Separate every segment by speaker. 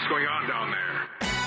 Speaker 1: What's going on down there?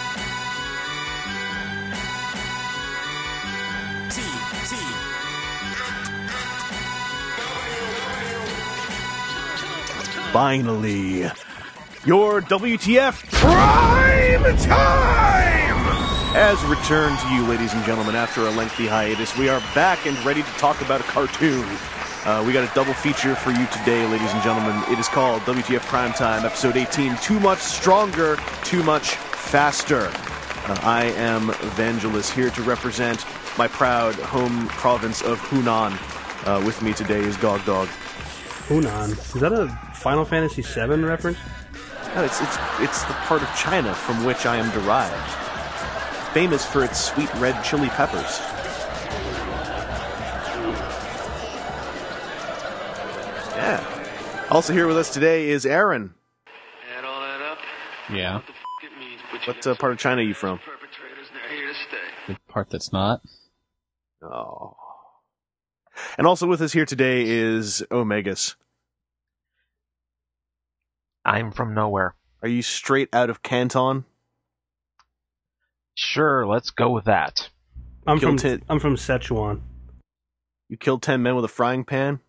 Speaker 2: Finally, your WTF Prime Time has returned to you, ladies and gentlemen. After a lengthy hiatus, we are back and ready to talk about a cartoon. We got a double feature for you today, ladies and gentlemen. It is called WTF Prime Time, Episode 18, Too Much Stronger, Too Much Faster. I am Evangelist, here to represent my proud home province of Hunan. With me today is Gog Dog.
Speaker 3: Hunan. Is that a Final Fantasy VII reference?
Speaker 2: No, it's the part of China from which I am derived. Famous for its sweet red chili peppers. Yeah. Also here with us today is Aaron.
Speaker 4: Add all that up.
Speaker 5: Yeah.
Speaker 4: What the f*** it means, but
Speaker 2: What part of China are you from?
Speaker 4: perpetrators, they're here to stay.
Speaker 5: The part that's not.
Speaker 2: Oh. And also with us here today is Omegas.
Speaker 6: I'm from nowhere.
Speaker 2: Are you straight out of Canton?
Speaker 6: Sure, let's go with that.
Speaker 3: I'm from
Speaker 2: Killed
Speaker 3: Sichuan.
Speaker 2: You killed 10 men with a frying pan?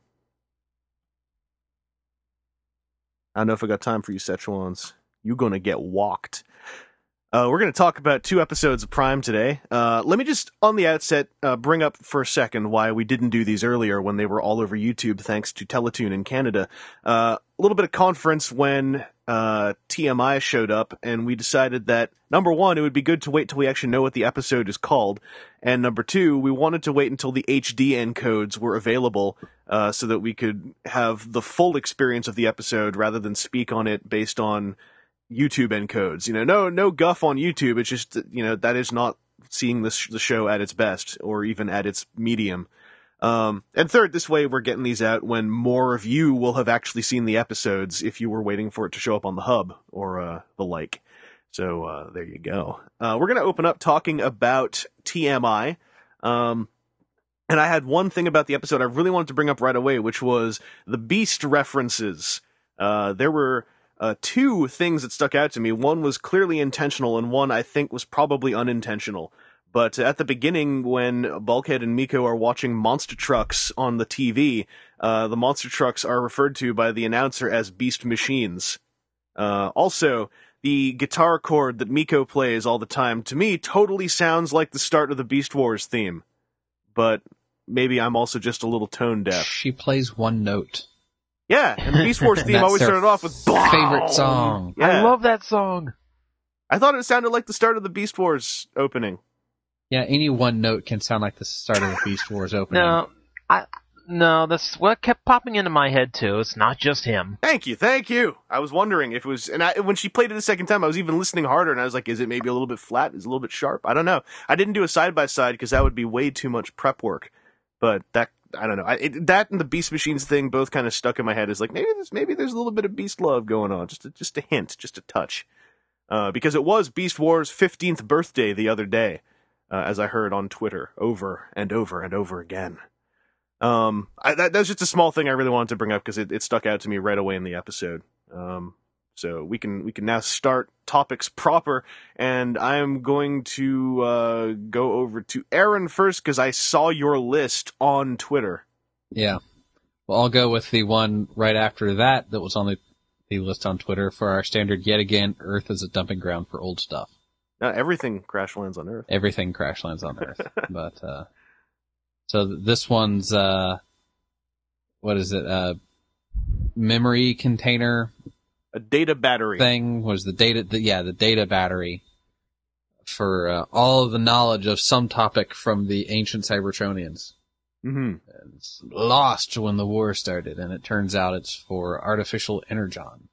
Speaker 2: I don't know if I got time for you Szechuans. You're gonna get walked. We're going to talk about 2 episodes of Prime today. Let me just, on the outset, bring up for a second why we didn't do these earlier when they were all over YouTube, thanks to Teletoon in Canada. A little bit of conference when TMI showed up, and we decided that, number 1, it would be good to wait till we actually know what the episode is called, and number 2, we wanted to wait until the HD encodes were available so that we could have the full experience of the episode rather than speak on it based on YouTube encodes. You know, no guff on YouTube. It's just, you know, that is not seeing the show at its best or even at its medium. And third, this way we're getting these out when more of you will have actually seen the episodes if you were waiting for it to show up on the hub or the like. So there you go. We're going to open up talking about TMI. And I had one thing about the episode I really wanted to bring up right away, which was the Beast references. There were 2 things that stuck out to me. One was clearly intentional, and one I think was probably unintentional. But at the beginning, when Bulkhead and Miko are watching monster trucks on the TV, the monster trucks are referred to by the announcer as Beast Machines. Also, the guitar chord that Miko plays all the time, to me, totally sounds like the start of the Beast Wars theme. But maybe I'm also just a little tone deaf.
Speaker 5: She plays one note.
Speaker 2: Yeah, and the Beast Wars theme always started off with
Speaker 5: favorite song.
Speaker 2: Yeah.
Speaker 6: I love that song.
Speaker 2: I thought it sounded like the start of the Beast Wars opening.
Speaker 5: Yeah, any one note can sound like the start of the Beast Wars opening.
Speaker 6: No, that's what kept popping into my head too. It's not just him.
Speaker 2: Thank you. I was wondering if it was, and when she played it the second time, I was even listening harder, and I was like, is it maybe a little bit flat? Is it a little bit sharp? I don't know. I didn't do a side-by-side because that would be way too much prep work. But I don't know. That and the Beast Machines thing both kind of stuck in my head as like, maybe there's a little bit of Beast love going on. Just a hint, just a touch. Because it was Beast Wars' 15th birthday the other day, as I heard on Twitter over and over and over again. That's just a small thing I really wanted to bring up because it stuck out to me right away in the episode. So we can now start topics proper, and I am going to go over to Aaron first because I saw your list on Twitter.
Speaker 5: Yeah. Well, I'll go with the one right after that was on the list on Twitter for our standard yet again, Earth is a dumping ground for old stuff.
Speaker 2: Everything crash lands on Earth.
Speaker 5: Everything crash lands on Earth. But, so this one's, what is it? Memory container.
Speaker 2: A data battery
Speaker 5: thing was the data battery for all of the knowledge of some topic from the ancient Cybertronians.
Speaker 2: Mm-hmm.
Speaker 5: It's lost when the war started, and it turns out it's for artificial energon.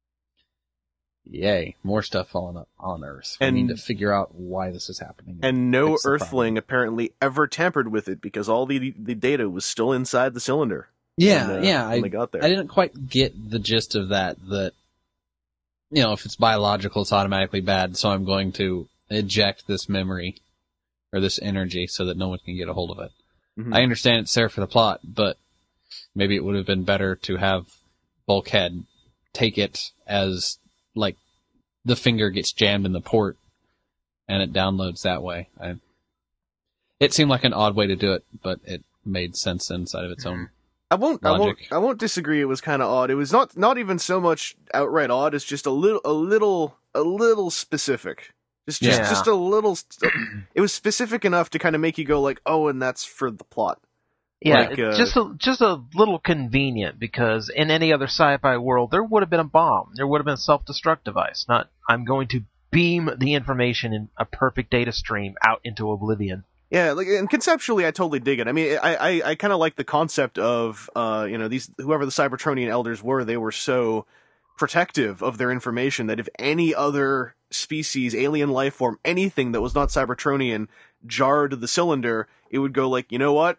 Speaker 5: Yay, more stuff falling up on Earth. We need to figure out why this is happening.
Speaker 2: And no Earthling apparently ever tampered with it because all the data was still inside the cylinder. When they got there.
Speaker 5: I didn't quite get the gist of that, you know, if it's biological, it's automatically bad, so I'm going to eject this memory, or this energy, so that no one can get a hold of it. Mm-hmm. I understand it's there for the plot, but maybe it would have been better to have Bulkhead take it as, like, the finger gets jammed in the port and it downloads that way. It seemed like an odd way to do it, but it made sense inside of its own logic.
Speaker 2: I won't disagree. It was kind of odd. It was not even so much outright odd. It's just a little specific. Just a little. It was specific enough to kind of make you go like, oh, and that's for the plot.
Speaker 6: Yeah,
Speaker 2: Like,
Speaker 6: just a little convenient, because in any other sci-fi world there would have been a bomb. There would have been a self-destruct device. Not, I'm going to beam the information in a perfect data stream out into oblivion.
Speaker 2: Yeah, like, and conceptually, I totally dig it. I mean, I kind of like the concept of, these, whoever the Cybertronian elders were, they were so protective of their information that if any other species, alien life form, anything that was not Cybertronian jarred the cylinder, it would go like, you know what?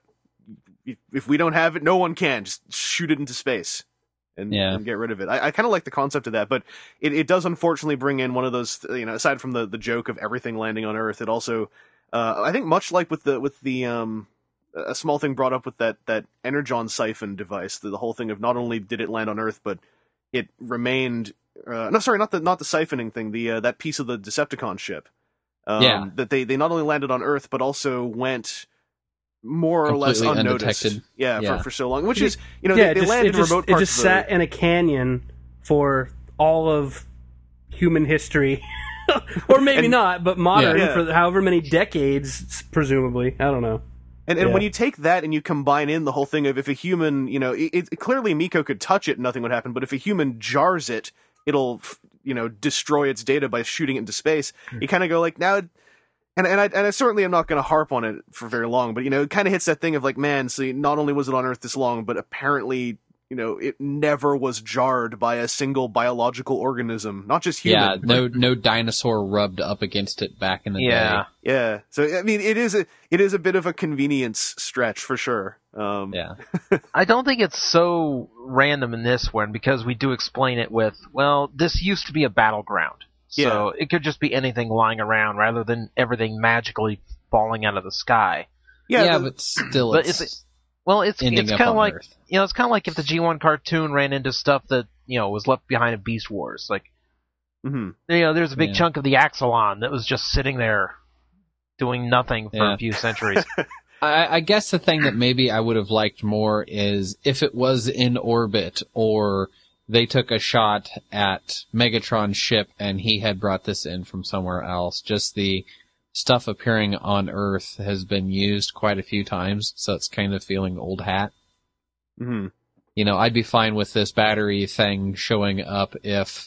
Speaker 2: If we don't have it, no one can. Just shoot it into space and get rid of it. I kind of like the concept of that, but it does unfortunately bring in one of those, aside from the joke of everything landing on Earth, it also, I think much like with the a small thing brought up with that Energon siphon device, the whole thing of not only did it land on Earth, but it remained, not the siphoning thing, that piece of the Decepticon ship. That they not only landed on Earth, but also went more or less
Speaker 5: Completely
Speaker 2: unnoticed.
Speaker 5: undetected.
Speaker 2: For so long, which is, they
Speaker 3: just,
Speaker 2: landed in remote parts.
Speaker 3: It just sat in a canyon for all of human history, or maybe not, but modern for however many decades, presumably. I don't know.
Speaker 2: And when you take that and you combine in the whole thing of if a human, clearly Miko could touch it, nothing would happen. But if a human jars it, it'll, destroy its data by shooting it into space. You kind of go like, now. And I certainly am not going to harp on it for very long, but it kind of hits that thing of like, man, so not only was it on Earth this long, but apparently, it never was jarred by a single biological organism, not just human.
Speaker 5: Yeah, no dinosaur rubbed up against it back in the day.
Speaker 2: Yeah. So I mean, it is a bit of a convenience stretch for sure.
Speaker 6: I don't think it's so random in this one, because we do explain it with, well, this used to be a battleground. So it could just be anything lying around rather than everything magically falling out of the sky.
Speaker 5: But still,
Speaker 6: it's kind of like
Speaker 5: Earth.
Speaker 6: It's kind of like if the G1 cartoon ran into stuff that was left behind in Beast Wars. Like, there's a big chunk of the Axelon that was just sitting there doing nothing for a few centuries.
Speaker 5: I guess the thing that maybe I would have liked more is if it was in orbit, or they took a shot at Megatron's ship and he had brought this in from somewhere else. Just the stuff appearing on Earth has been used quite a few times, so it's kind of feeling old hat.
Speaker 2: Mm-hmm.
Speaker 5: I'd be fine with this battery thing showing up if,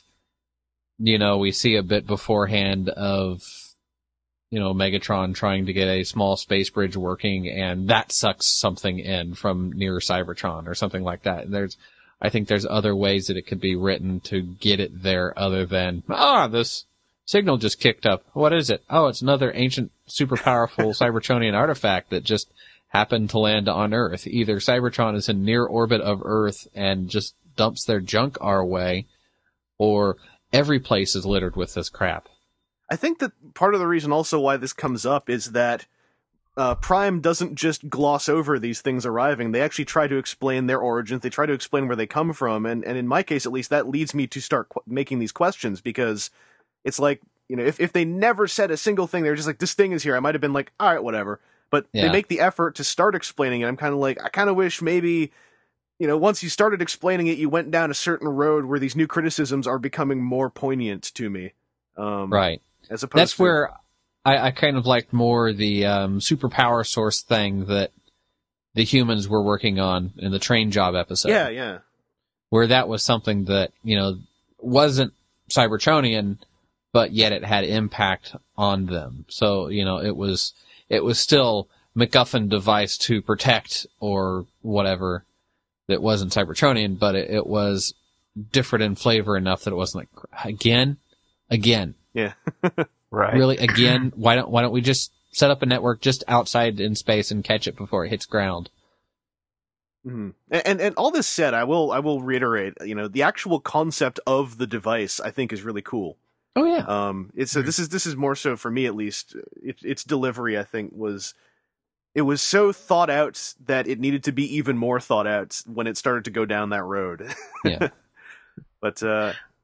Speaker 5: we see a bit beforehand of, Megatron trying to get a small space bridge working, and that sucks something in from near Cybertron or something like that. I think there's other ways that it could be written to get it there other than, this signal just kicked up. What is it? Oh, it's another ancient, super powerful Cybertronian artifact that just happened to land on Earth. Either Cybertron is in near orbit of Earth and just dumps their junk our way, or every place is littered with this crap.
Speaker 2: I think that part of the reason also why this comes up is that Prime doesn't just gloss over these things arriving. They actually try to explain their origins. They try to explain where they come from. And in my case, at least, that leads me to start making these questions, because it's like, if they never said a single thing, they're just like, this thing is here, I might have been like, all right, whatever. But they make the effort to start explaining it. I'm kind of like, I kind of wish maybe, once you started explaining it, you went down a certain road where these new criticisms are becoming more poignant to me.
Speaker 5: Right.
Speaker 2: As opposed
Speaker 5: That's
Speaker 2: to
Speaker 5: where I kind of liked more the superpower source thing that the humans were working on in the train job episode.
Speaker 2: Yeah.
Speaker 5: Where that was something that, wasn't Cybertronian, but yet it had impact on them. So, it was still MacGuffin device to protect or whatever that wasn't Cybertronian, but it was different in flavor enough that it wasn't like, again.
Speaker 2: Yeah.
Speaker 6: Right.
Speaker 5: Really, again, why don't we just set up a network just outside in space and catch it before it hits ground?
Speaker 2: Mm-hmm. And all this said, I will reiterate, the actual concept of the device, I think, is really cool.
Speaker 5: Oh yeah.
Speaker 2: This is more so for me, at least. Its delivery, I think, was so thought out that it needed to be even more thought out when it started to go down that road.
Speaker 5: Yeah.
Speaker 2: But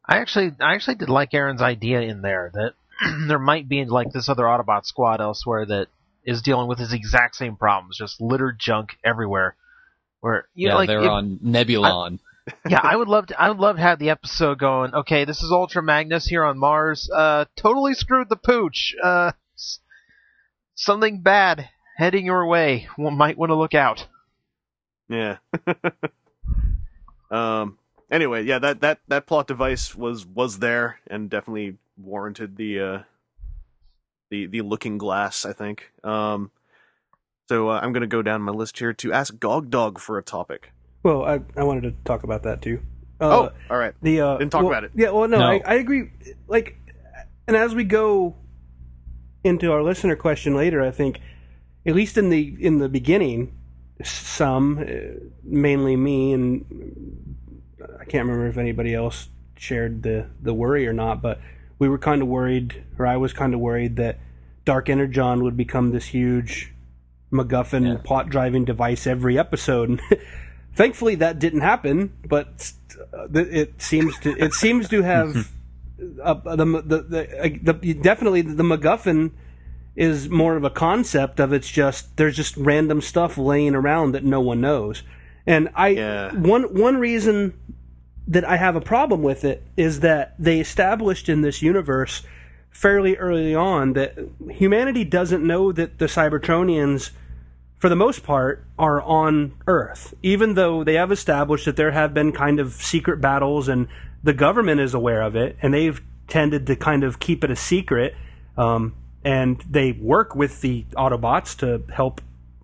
Speaker 6: I actually did like Aaron's idea in there that there might be like this other Autobot squad elsewhere that is dealing with his exact same problems, just littered junk everywhere. Where
Speaker 5: they're on Nebulon.
Speaker 6: I would love to have the episode going. Okay, this is Ultra Magnus here on Mars. Totally screwed the pooch. Something bad heading your way. One might want to look out.
Speaker 2: Yeah. Anyway, yeah, that plot device was there and definitely warranted the looking glass, I think. So I'm going to go down my list here to ask Gogdog for a topic.
Speaker 3: Well, I wanted to talk about that too.
Speaker 2: All right. Didn't talk about it.
Speaker 3: Yeah, well, no. I agree. Like, and as we go into our listener question later, I think, at least in the beginning, some, mainly me, and I can't remember if anybody else shared the worry or not, but we were kind of worried, or I was kind of worried that Dark Energon would become this huge MacGuffin plot-driving device every episode. And thankfully, that didn't happen, but it seems to have definitely the MacGuffin is more of a concept of there's just random stuff laying around that no one knows. And one reason that I have a problem with it is that they established in this universe fairly early on that humanity doesn't know that the Cybertronians, for the most part, are on Earth, even though they have established that there have been kind of secret battles and the government is aware of it, and they've tended to kind of keep it a secret, and they work with the Autobots to help,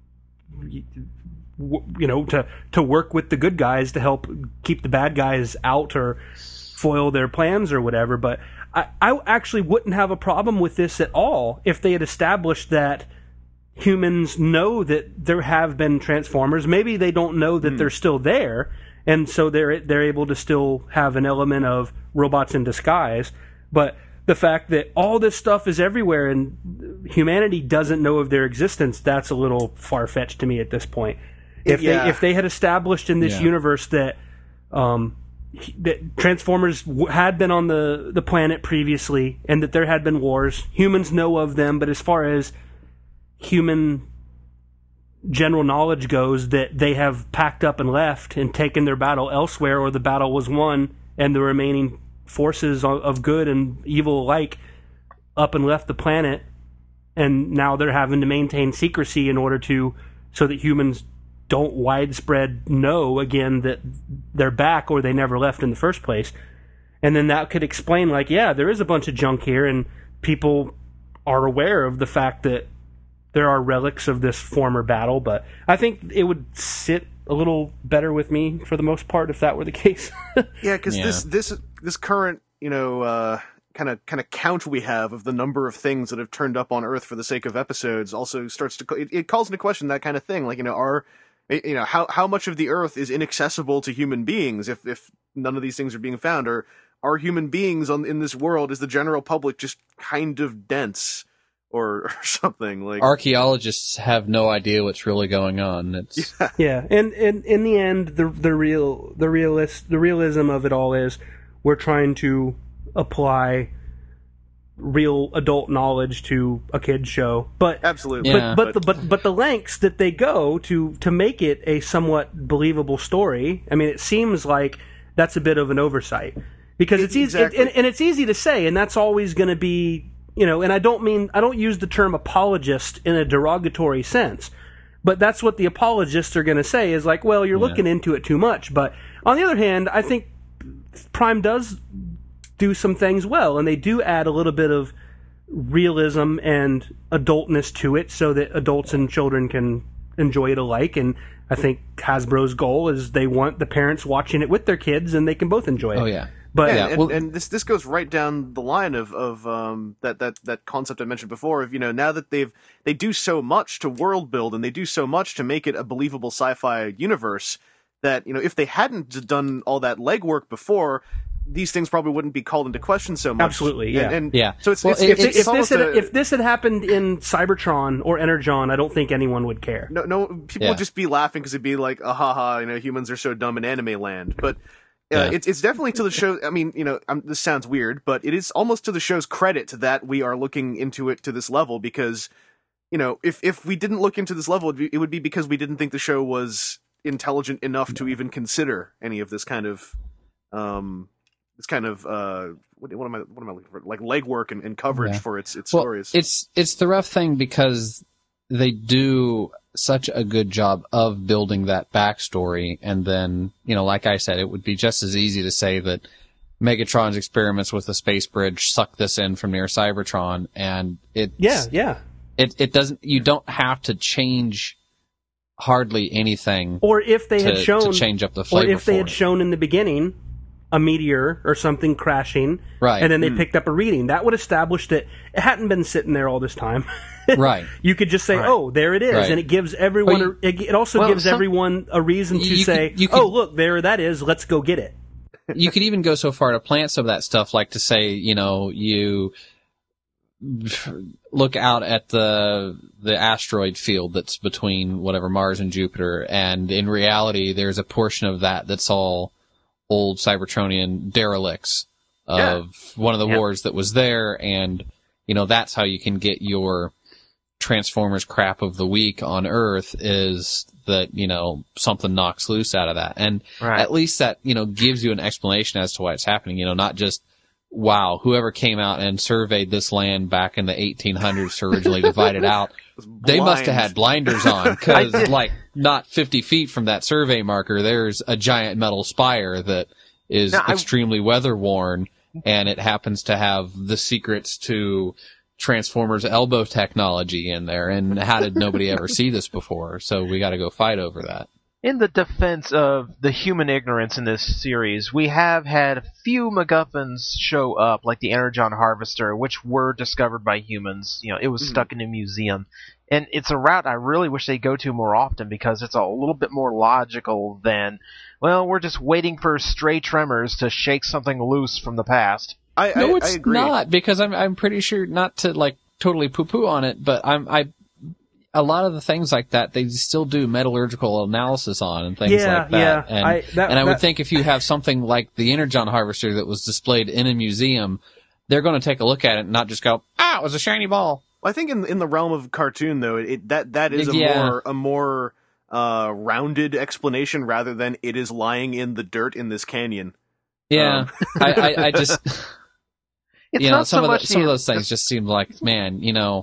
Speaker 3: to work with the good guys to help keep the bad guys out or foil their plans or whatever. But I actually wouldn't have a problem with this at all if they had established that humans know that there have been Transformers. Maybe they don't know that they're still there, and so they're able to still have an element of robots in disguise. But the fact that all this stuff is everywhere and humanity doesn't know of their existence, that's a little far-fetched to me at this point. If they had established in this universe that that Transformers had been on the planet previously and that there had been wars, humans know of them, but as far as human general knowledge goes, that they have packed up and left and taken their battle elsewhere, or the battle was won and the remaining forces of good and evil alike up and left the planet, and now they're having to maintain secrecy in order so that humans don't widespread know again that they're back or they never left in the first place. And then that could explain, like, yeah, there is a bunch of junk here and people are aware of the fact that there are relics of this former battle. But I think it would sit a little better with me for the most part if that were the case.
Speaker 2: Yeah, because this current, kind of count we have of the number of things that have turned up on Earth for the sake of episodes also starts to it calls into question that kind of thing. Like, how much of the Earth is inaccessible to human beings if none of these things are being found, or are human beings in this world, is the general public just kind of dense or something? Like,
Speaker 5: archaeologists have no idea what's really going on.
Speaker 3: And in the end, the realism of it all is we're trying to apply real adult knowledge to a kid's show, but
Speaker 2: absolutely,
Speaker 3: but the lengths that they go to make it a somewhat believable story, I mean, it seems like that's a bit of an oversight, because it's easy and it's easy to say, and that's always going to be, and I don't use the term apologist in a derogatory sense, but that's what the apologists are going to say is like, well, you're looking into it too much. But on the other hand, I think Prime does do some things well, and they do add a little bit of realism and adultness to it so that adults and children can enjoy it alike. And I think Hasbro's goal is they want the parents watching it with their kids and they can both enjoy it.
Speaker 5: Oh, yeah.
Speaker 3: But
Speaker 2: and this goes right down the line of that concept I mentioned before of, now that they do so much to world build and they do so much to make it a believable sci-fi universe that, if they hadn't done all that legwork before, these things probably wouldn't be called into question so much.
Speaker 3: Absolutely, yeah.
Speaker 2: And
Speaker 5: yeah.
Speaker 2: So
Speaker 3: if this had happened in Cybertron or Energon, I don't think anyone would care.
Speaker 2: No, people would just be laughing because it'd be like, humans are so dumb in anime land. But
Speaker 5: Yeah.
Speaker 2: It's definitely to the show. I mean, this sounds weird, but it is almost to the show's credit that we are looking into it to this level, because, if we didn't look into this level, it would be because we didn't think the show was intelligent enough to even consider any of this kind of, what am I looking for? Like legwork and coverage for its stories.
Speaker 5: It's the rough thing because they do such a good job of building that backstory, and then, like I said, it would be just as easy to say that Megatron's experiments with the space bridge suck this in from near Cybertron, and it doesn't. You don't have to change hardly anything,
Speaker 3: or if they had shown
Speaker 5: to change up the flavor.
Speaker 3: Or if they had shown in the beginning a meteor or something crashing,
Speaker 5: right,
Speaker 3: and then they picked up a reading, that would establish that it hadn't been sitting there all this time.
Speaker 5: Right.
Speaker 3: You could just say, "Oh, there it is,"
Speaker 5: right.
Speaker 3: and it gives everyone. It also gives everyone a reason to say, "Oh, look, there that is. Let's go get it."
Speaker 5: You could even go so far to plant some of that stuff, like to say, you look out at the asteroid field that's between whatever Mars and Jupiter, and in reality, there's a portion of that's all old Cybertronian derelicts of one of the wars that was there, and that's how you can get your Transformers crap of the week on Earth, is that something knocks loose out of that, and at least that gives you an explanation as to why it's happening. Not just, wow, whoever came out and surveyed this land back in the 1800s to originally divide it out, they must have had blinders on, because not 50 feet from that survey marker, there's a giant metal spire that is extremely weather worn, and it happens to have the secrets to Transformers elbow technology in there, and how did nobody ever see this before? So we got to go fight over that.
Speaker 6: In the defense of the human ignorance in this series, we have had a few MacGuffins show up, like the Energon Harvester, which were discovered by humans. It was stuck in a museum. And it's a route I really wish they'd go to more often, because it's a little bit more logical than, well, we're just waiting for stray tremors to shake something loose from the past.
Speaker 5: No, it's
Speaker 2: I agree.
Speaker 5: not, because I'm pretty sure, not to totally poo-poo on it, but a lot of the things like that, they still do metallurgical analysis on and things like that.
Speaker 3: Yeah.
Speaker 5: And I would think if you have something like the Energon Harvester that was displayed in a museum, they're going to take a look at it and not just go, it was a shiny ball.
Speaker 2: Well, I think in the realm of cartoon, though, that is a more rounded explanation, rather than it is lying in the dirt in this canyon.
Speaker 5: Yeah, I just...
Speaker 6: It's not
Speaker 5: some
Speaker 6: so
Speaker 5: of
Speaker 6: much
Speaker 5: some of those things just seem like, man,
Speaker 6: Yeah,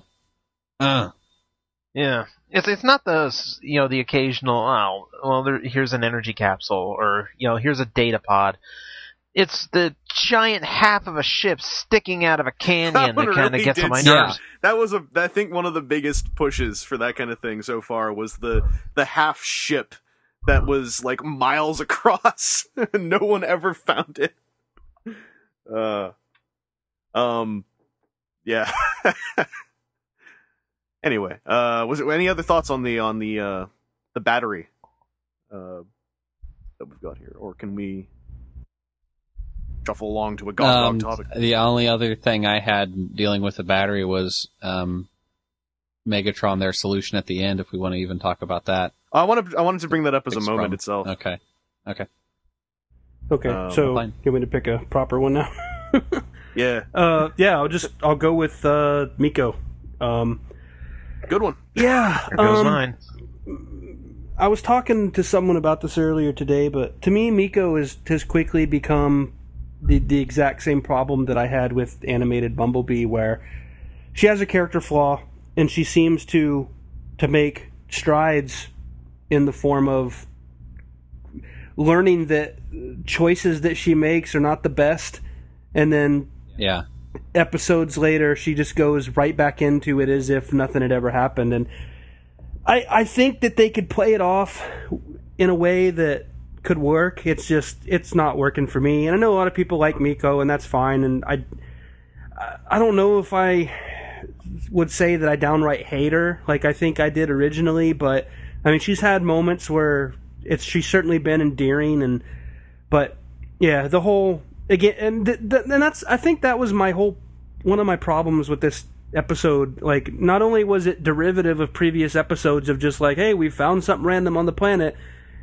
Speaker 6: it's not the occasional, here's an energy capsule, or here's a data pod. It's the giant half of a ship sticking out of a canyon that kind of gets on my nerves.
Speaker 2: That was I think one of the biggest pushes for that kind of thing so far was the half ship that was like miles across. No one ever found it. Yeah. Anyway, was it any other thoughts on the battery that we've got here, or can we shuffle along to a dog topic?
Speaker 5: The only other thing I had dealing with the battery was Megatron, their solution at the end. If we want to even talk about that,
Speaker 2: I wanted to bring that up as a moment itself.
Speaker 5: Okay.
Speaker 3: So you want me to pick a proper one now?
Speaker 2: Yeah.
Speaker 3: I'll go with Miko.
Speaker 2: Good one.
Speaker 3: Yeah.
Speaker 6: There goes mine.
Speaker 3: I was talking to someone about this earlier today, but to me, Miko has quickly become the exact same problem that I had with animated Bumblebee, where she has a character flaw, and she seems to make strides in the form of learning that choices that she makes are not the best, and then episodes later she just goes right back into it as if nothing had ever happened. And I think that they could play it off in a way that could work. It's not working for me, and I know a lot of people like Miko, and that's fine, and I don't know if I would say that I downright hate her like I think I did originally, but I mean, she's had moments where she's certainly been endearing, but yeah, the whole again, and that's, I think that was one of my problems with this episode. Like, not only was it derivative of previous episodes of just like, hey, we found something random on the planet,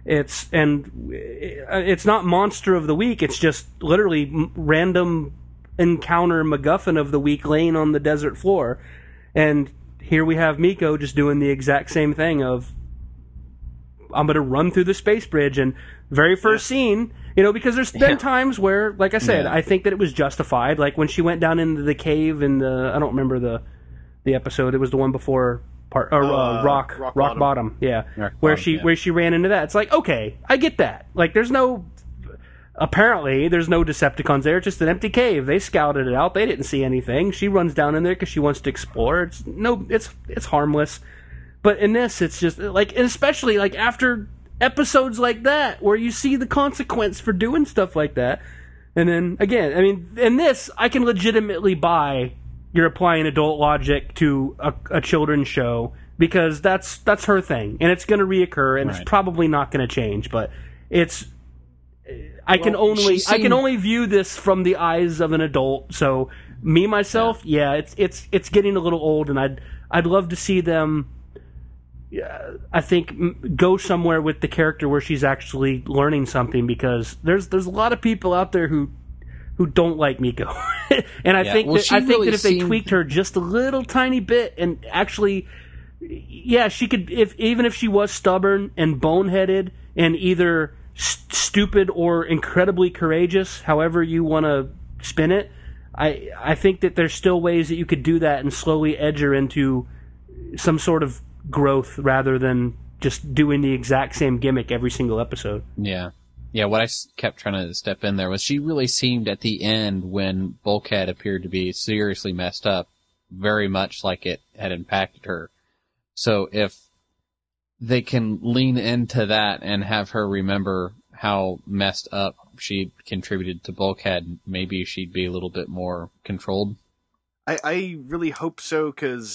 Speaker 3: it's not monster of the week. It's just literally random encounter MacGuffin of the week laying on the desert floor. And here we have Miko just doing the exact same thing of, I'm going to run through the space bridge. And very first scene, because there's been times where, like I said, I think that it was justified. Like when she went down into the cave in I don't remember the episode. It was the one before Rock Bottom. Yeah. Where she ran into that. It's like, okay, I get that. Like apparently there's no Decepticons there. It's just an empty cave. They scouted it out. They didn't see anything. She runs down in there because she wants to explore. It's harmless. But in this, it's just like, and especially like after episodes like that, where you see the consequence for doing stuff like that. And then again, I mean, in this, I can legitimately buy you're applying adult logic to a children's show, because that's her thing, and it's going to reoccur, and it's probably not going to change. But I can only view this from the eyes of an adult. So me myself, it's getting a little old, and I'd love to see them. I think go somewhere with the character where she's actually learning something, because there's a lot of people out there who don't like Miko, and I think that if they tweaked her just a little tiny bit and actually, she could, even if she was stubborn and boneheaded and either stupid or incredibly courageous, however you want to spin it, I think that there's still ways that you could do that and slowly edge her into some sort of growth rather than just doing the exact same gimmick every single episode.
Speaker 5: Yeah, what I kept trying to step in there was she really seemed at the end, when Bulkhead appeared to be seriously messed up, very much like it had impacted her. So if they can lean into that and have her remember how messed up she contributed to Bulkhead, maybe she'd be a little bit more controlled.
Speaker 2: I really hope so, because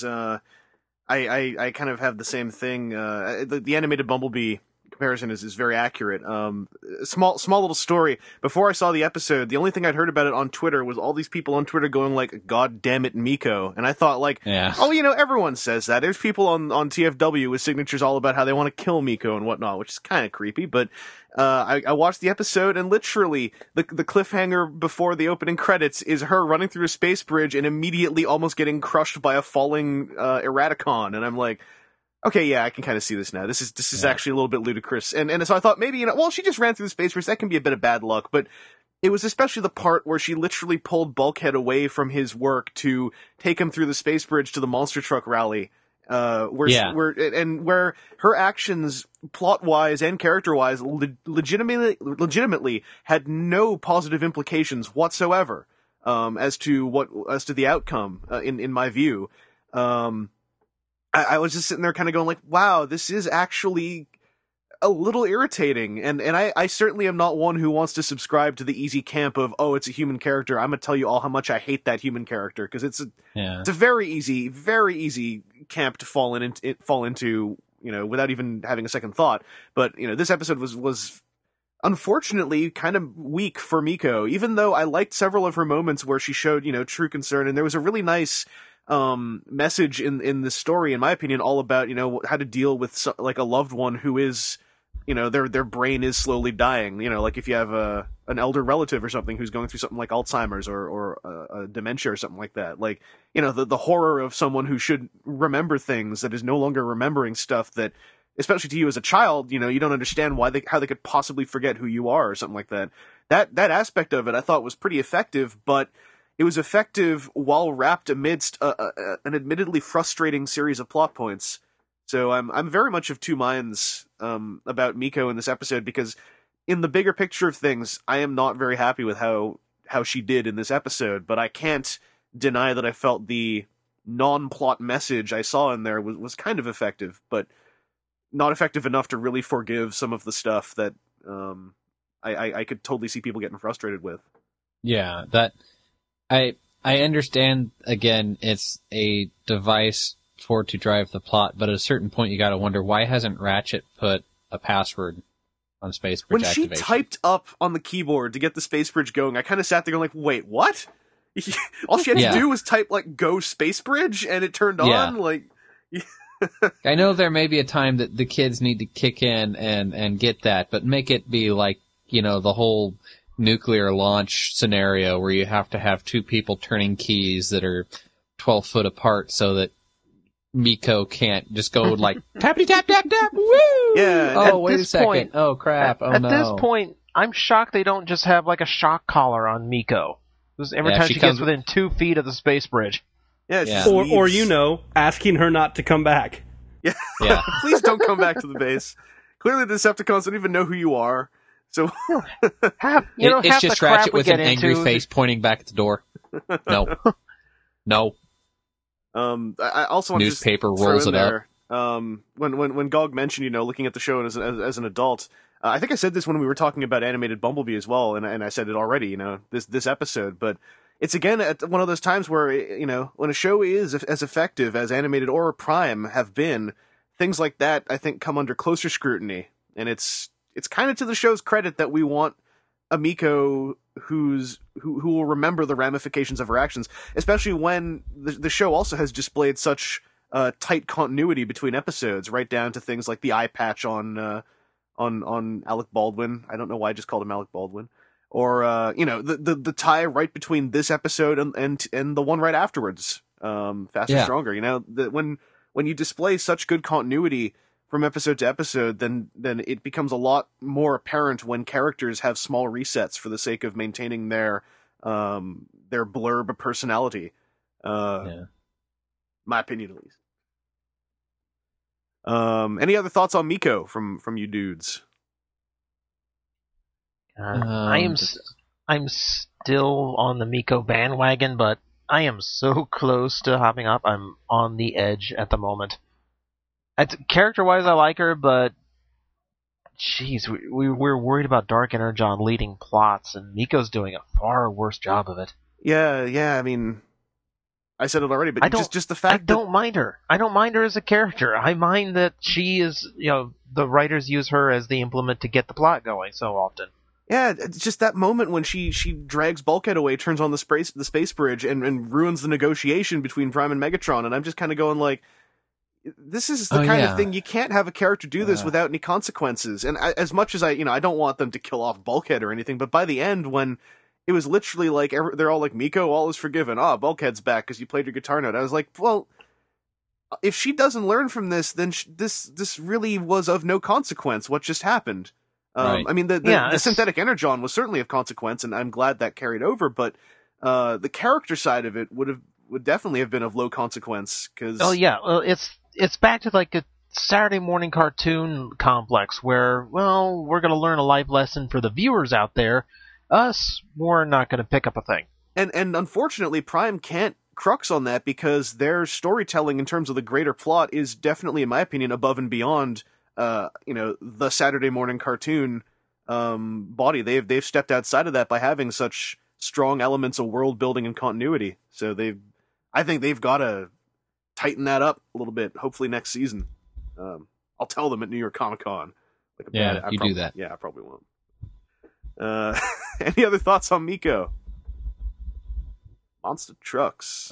Speaker 2: I kind of have the same thing. The animated Bumblebee comparison is very accurate. Small little story. Before I saw the episode, the only thing I'd heard about it on Twitter was all these people on Twitter going like, "God damn it, Miko!" And I thought like, everyone says that. There's people on TFW with signatures all about how they want to kill Miko and whatnot, which is kind of creepy. But I watched the episode, and literally the cliffhanger before the opening credits is her running through a space bridge and immediately almost getting crushed by a falling Eraticon, and I'm like, okay, yeah, I can kind of see this now. This is actually a little bit ludicrous. And so I thought maybe, she just ran through the space bridge. That can be a bit of bad luck. But it was especially the part where she literally pulled Bulkhead away from his work to take him through the space bridge to the monster truck rally. Where her actions, plot-wise and character-wise, legitimately had no positive implications whatsoever, as to the outcome, in my view. I was just sitting there kind of going like, wow, this is actually a little irritating. And I certainly am not one who wants to subscribe to the easy camp of, it's a human character. I'm going to tell you all how much I hate that human character, because it's a very easy camp to fall into, without even having a second thought. But, this episode was unfortunately kind of weak for Miko, even though I liked several of her moments where she showed, true concern. And there was a really nice message in the story, in my opinion, all about how to deal with like a loved one who is their brain is slowly dying. Like if you have an elder relative or something who's going through something like Alzheimer's or a dementia or something like that. Like the horror of someone who should remember things that is no longer remembering stuff that, especially to you as a child, you don't understand how they could possibly forget who you are or something like that. That aspect of it I thought was pretty effective, but it was effective while wrapped amidst an admittedly frustrating series of plot points. So I'm very much of two minds about Miko in this episode, because in the bigger picture of things, I am not very happy with how she did in this episode. But I can't deny that I felt the non-plot message I saw in there was kind of effective, but not effective enough to really forgive some of the stuff that I could totally see people getting frustrated with.
Speaker 5: Yeah, that. I understand, again, it's a device to drive the plot, but at a certain point you gotta wonder, why hasn't Ratchet put a password on Space Bridge activation?
Speaker 2: When she typed up on the keyboard to get the Space Bridge going, I kind of sat there going like, wait, what? All she had to do was type like, go Space Bridge, and it turned on? Like,
Speaker 5: I know there may be a time that the kids need to kick in and get that, but make it be like, the whole nuclear launch scenario where you have to have two people turning keys that are 12 foot apart so that Miko can't just go like tappity tap tap tap woo.
Speaker 2: Yeah.
Speaker 5: Oh, wait a second. Oh crap. Oh
Speaker 6: at
Speaker 5: no.
Speaker 6: At this point, I'm shocked they don't just have like a shock collar on Miko. Because every time she gets within 2 feet of the space bridge.
Speaker 2: Yeah.
Speaker 3: Or asking her not to come back.
Speaker 2: Yeah.
Speaker 5: Yeah.
Speaker 2: Please don't come back to the base. Clearly, the Decepticons don't even know who you are. So
Speaker 5: it's just Ratchet with an angry face pointing back at the door. No. No.
Speaker 2: I also want
Speaker 5: newspaper
Speaker 2: to
Speaker 5: rolls it
Speaker 2: there, up. When Gog mentioned, looking at the show as an adult, I think I said this when we were talking about animated Bumblebee as well, and I said it already, this episode, but it's again at one of those times where, when a show is as effective as animated or Prime have been, things like that I think come under closer scrutiny, and it's kind of to the show's credit that we want a Miko who will remember the ramifications of her actions, especially when the show also has displayed such tight continuity between episodes, right down to things like the eye patch on Alec Baldwin. I don't know why I just called him Alec Baldwin. Or the tie right between this episode and the one right afterwards, Faster Stronger. When you display such good continuity from episode to episode, then it becomes a lot more apparent when characters have small resets for the sake of maintaining their blurb of personality. My opinion, at least. Any other thoughts on Miko from you dudes?
Speaker 6: I'm still on the Miko bandwagon, but I am so close to hopping up. I'm on the edge at the moment. Character-wise, I like her, but jeez, we're worried about Dark Energon leading plots, and Miko's doing a far worse job of it.
Speaker 2: Yeah. I mean, I said it already, but just the fact
Speaker 6: I don't mind her. I don't mind her as a character. I mind that she is, the writers use her as the implement to get the plot going so often.
Speaker 2: Yeah, it's just that moment when she drags Bulkhead away, turns on the space bridge, and ruins the negotiation between Prime and Megatron, and I'm just kind of going like, this is the kind of thing you can't have a character do this without any consequences. And as much as I don't want them to kill off Bulkhead or anything, but by the end, when it was literally like they're all like, Miko, all is forgiven. Bulkhead's back because you played your guitar note. I was like, well, if she doesn't learn from this, then this really was of no consequence. What just happened? Right. I mean, the synthetic energon was certainly of consequence, and I'm glad that carried over. But the character side of it would definitely have been of low consequence.
Speaker 6: Well, it's back to like a Saturday morning cartoon complex where, well, we're going to learn a life lesson for the viewers out there. Us, we're not going to pick up a thing.
Speaker 2: And unfortunately, Prime can't crux on that because their storytelling in terms of the greater plot is definitely, in my opinion, above and beyond the Saturday morning cartoon body. They've stepped outside of that by having such strong elements of world building and continuity. So I think they've got to tighten that up a little bit. Hopefully next season. I'll tell them at New York Comic Con.
Speaker 5: Do that.
Speaker 2: Yeah, I probably won't. Any other thoughts on Miko? Monster Trucks.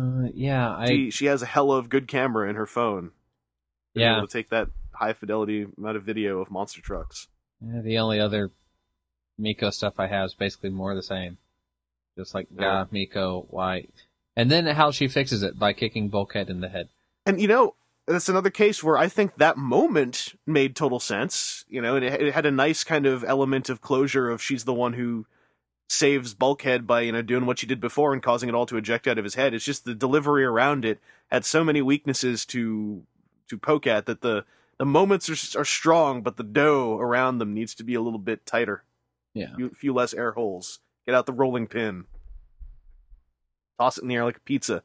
Speaker 2: She has a hell of good camera in her phone.
Speaker 5: Yeah,
Speaker 2: able to take that high fidelity amount of video of monster trucks.
Speaker 5: Yeah, the only other Miko stuff I have is basically more the same. Just like, Miko, why? And then how she fixes it by kicking Bulkhead in the head.
Speaker 2: And that's another case where I think that moment made total sense. And it had a nice kind of element of closure of she's the one who saves Bulkhead by, doing what she did before and causing it all to eject out of his head. It's just the delivery around it had so many weaknesses to poke at that the moments are strong, but the dough around them needs to be a little bit tighter.
Speaker 5: Yeah.
Speaker 2: A few less air holes. Get out the rolling pin. Toss it in the air like a pizza.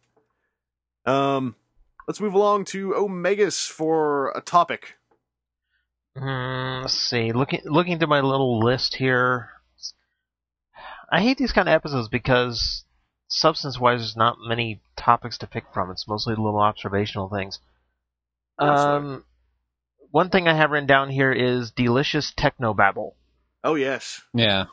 Speaker 2: Let's move along to Omegas for a topic.
Speaker 6: Let's see. Looking through my little list here, I hate these kind of episodes because substance-wise, there's not many topics to pick from. It's mostly little observational things. One thing I have written down here is delicious technobabble.
Speaker 2: Oh, yes.
Speaker 5: Yeah.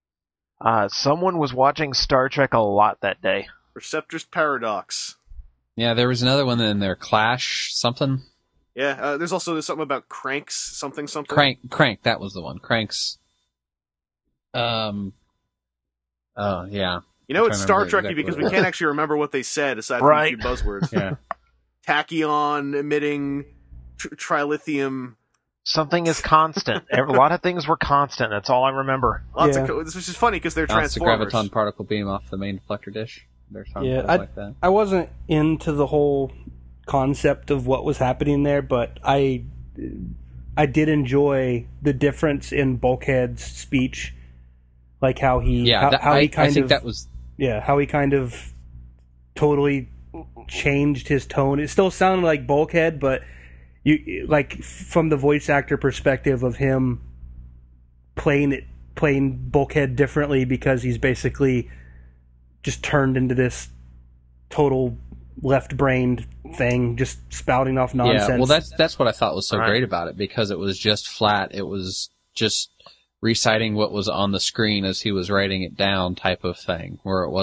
Speaker 6: Someone was watching Star Trek a lot that day.
Speaker 2: Receptor's Paradox.
Speaker 5: Yeah, there was another one in there, Clash something.
Speaker 2: Yeah, there's something about Cranks something.
Speaker 5: Crank, that was the one. Cranks. Oh yeah.
Speaker 2: You know, it's Star Trekky because we can't actually remember what they said aside from a few buzzwords.
Speaker 5: Yeah.
Speaker 2: Tachyon, emitting, trilithium.
Speaker 6: Something is constant. A lot of things were constant. That's all I remember.
Speaker 2: Which is funny because they're Transformers.
Speaker 5: The graviton particle beam off the main deflector dish. There's something like that.
Speaker 3: I wasn't into the whole concept of what was happening there, but I did enjoy the difference in Bulkhead's speech, like how he how he kind of totally changed his tone. It still sounded like Bulkhead, but you like from the voice actor perspective of him playing Bulkhead differently because he's basically just turned into this total left-brained thing, just spouting off nonsense.
Speaker 5: Yeah, well, that's what I thought was so great about it, because it was just flat. It was just reciting what was on the screen as he was writing it down type of thing, where it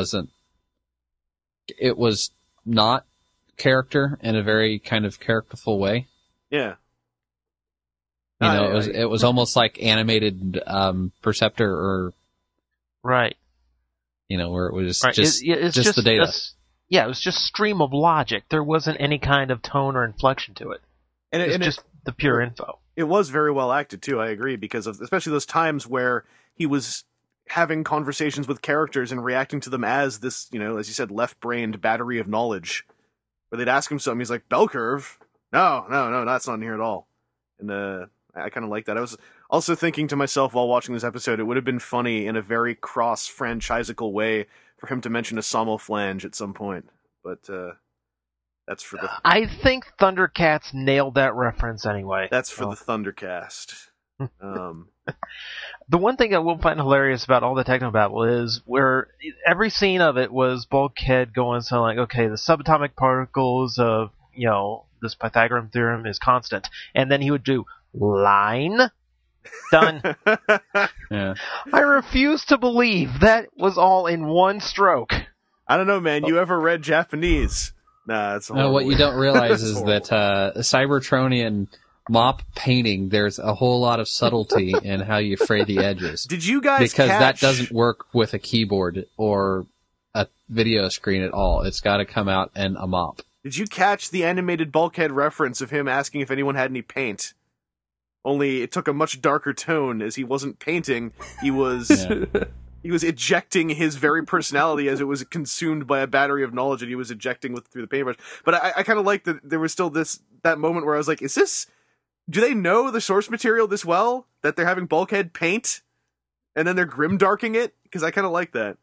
Speaker 5: was not character in a very kind of characterful way.
Speaker 2: Yeah.
Speaker 5: You know, it was almost like animated Perceptor or...
Speaker 6: Right.
Speaker 5: You know, where it was
Speaker 6: right.
Speaker 5: just
Speaker 6: the
Speaker 5: data.
Speaker 6: It was just stream of logic. There wasn't any kind of tone or inflection to it. It was just the pure info.
Speaker 2: It was very well acted, too, I agree, because of especially those times where he was having conversations with characters and reacting to them as this, you know, as you said, left-brained battery of knowledge. Where they'd ask him something, he's like, bell curve? No, that's not in here at all. And I kind of like that. I was also thinking to myself while watching this episode, it would have been funny in a very cross-franchisical way for him to mention a Somoflange at some point. But that's for the...
Speaker 6: I think Thundercats nailed that reference anyway.
Speaker 2: That's for the Thundercast.
Speaker 6: The one thing I will find hilarious about all the Technobabble is where every scene of it was Bulkhead going something like, okay, the subatomic particles of, you know, this Pythagorean theorem is constant. And then he would do line. Done.
Speaker 5: Yeah.
Speaker 6: I refuse to believe that was all in one stroke.
Speaker 2: I don't know, man. You ever read Japanese? Nah, it's
Speaker 5: no. What you don't realize is that Cybertronian mop painting, there's a whole lot of subtlety in how you fray the edges.
Speaker 2: Did you guys
Speaker 5: Because that doesn't work with a keyboard or a video screen at all. It's got to come out in a mop.
Speaker 2: Did you catch the animated Bulkhead reference of him asking if anyone had any paint? Only it took a much darker tone, as he wasn't painting. He was he was ejecting his very personality as it was consumed by a battery of knowledge, and he was ejecting through the paintbrush. But I kind of like that there was still that moment where I was like, is this... Do they know the source material this well? That they're having Bulkhead paint? And then they're grimdarking it? Because I kind of like that.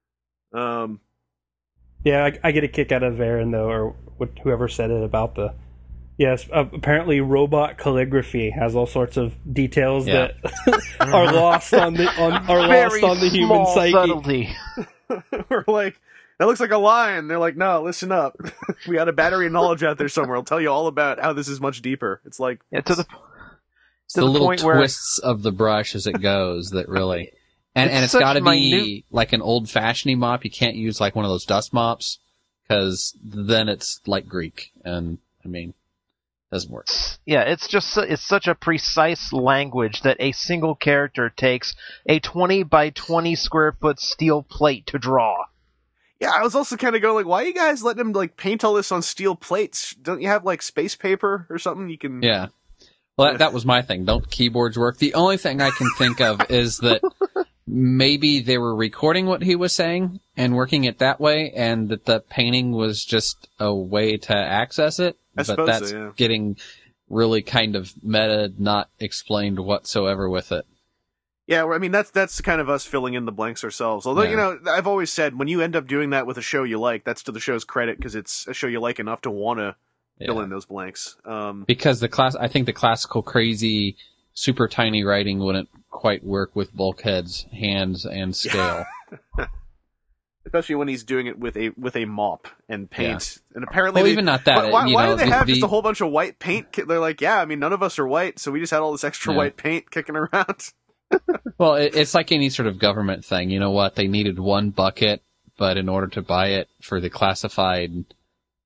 Speaker 3: Yeah, I get a kick out of Aaron, though, or whoever said it about the... Yes, apparently robot calligraphy has all sorts of details that are lost on the human psyche.
Speaker 6: Subtlety.
Speaker 2: We're like, that looks like a line. They're like, no, listen up. We got a battery of knowledge out there somewhere. I'll tell you all about how this is much deeper. It's like...
Speaker 6: Yeah, to the
Speaker 5: little
Speaker 6: point
Speaker 5: twists of the brush as it goes that really... And it's got to be like an old-fashioned mop. You can't use like one of those dust mops, because then it's like Greek. And, I mean... doesn't work.
Speaker 6: Yeah, it's such a precise language that a single character takes a 20 by 20 square foot steel plate to draw.
Speaker 2: Yeah, I was also kind of going like, why are you guys letting him like paint all this on steel plates? Don't you have like space paper or something you can...
Speaker 5: Yeah. Well, that was my thing. Don't keyboards work? The only thing I can think of is that maybe they were recording what he was saying and working it that way, and that the painting was just a way to access it. But that's getting really kind of meta, not explained whatsoever with it.
Speaker 2: Yeah, I mean, that's kind of us filling in the blanks ourselves. Although, you know, I've always said, when you end up doing that with a show you like, that's to the show's credit, because it's a show you like enough to want to fill in those blanks.
Speaker 5: Because I think the classical crazy, super tiny writing wouldn't quite work with Bulkhead's hands and scale.
Speaker 2: Especially when he's doing it with a mop and paint. Yeah. And apparently...
Speaker 5: Well, even not that.
Speaker 2: Why do they have just a whole bunch of white paint? They're like, yeah, I mean, none of us are white, so we just had all this extra white paint kicking around.
Speaker 5: Well, it's like any sort of government thing. You know what? They needed one bucket, but in order to buy it for the classified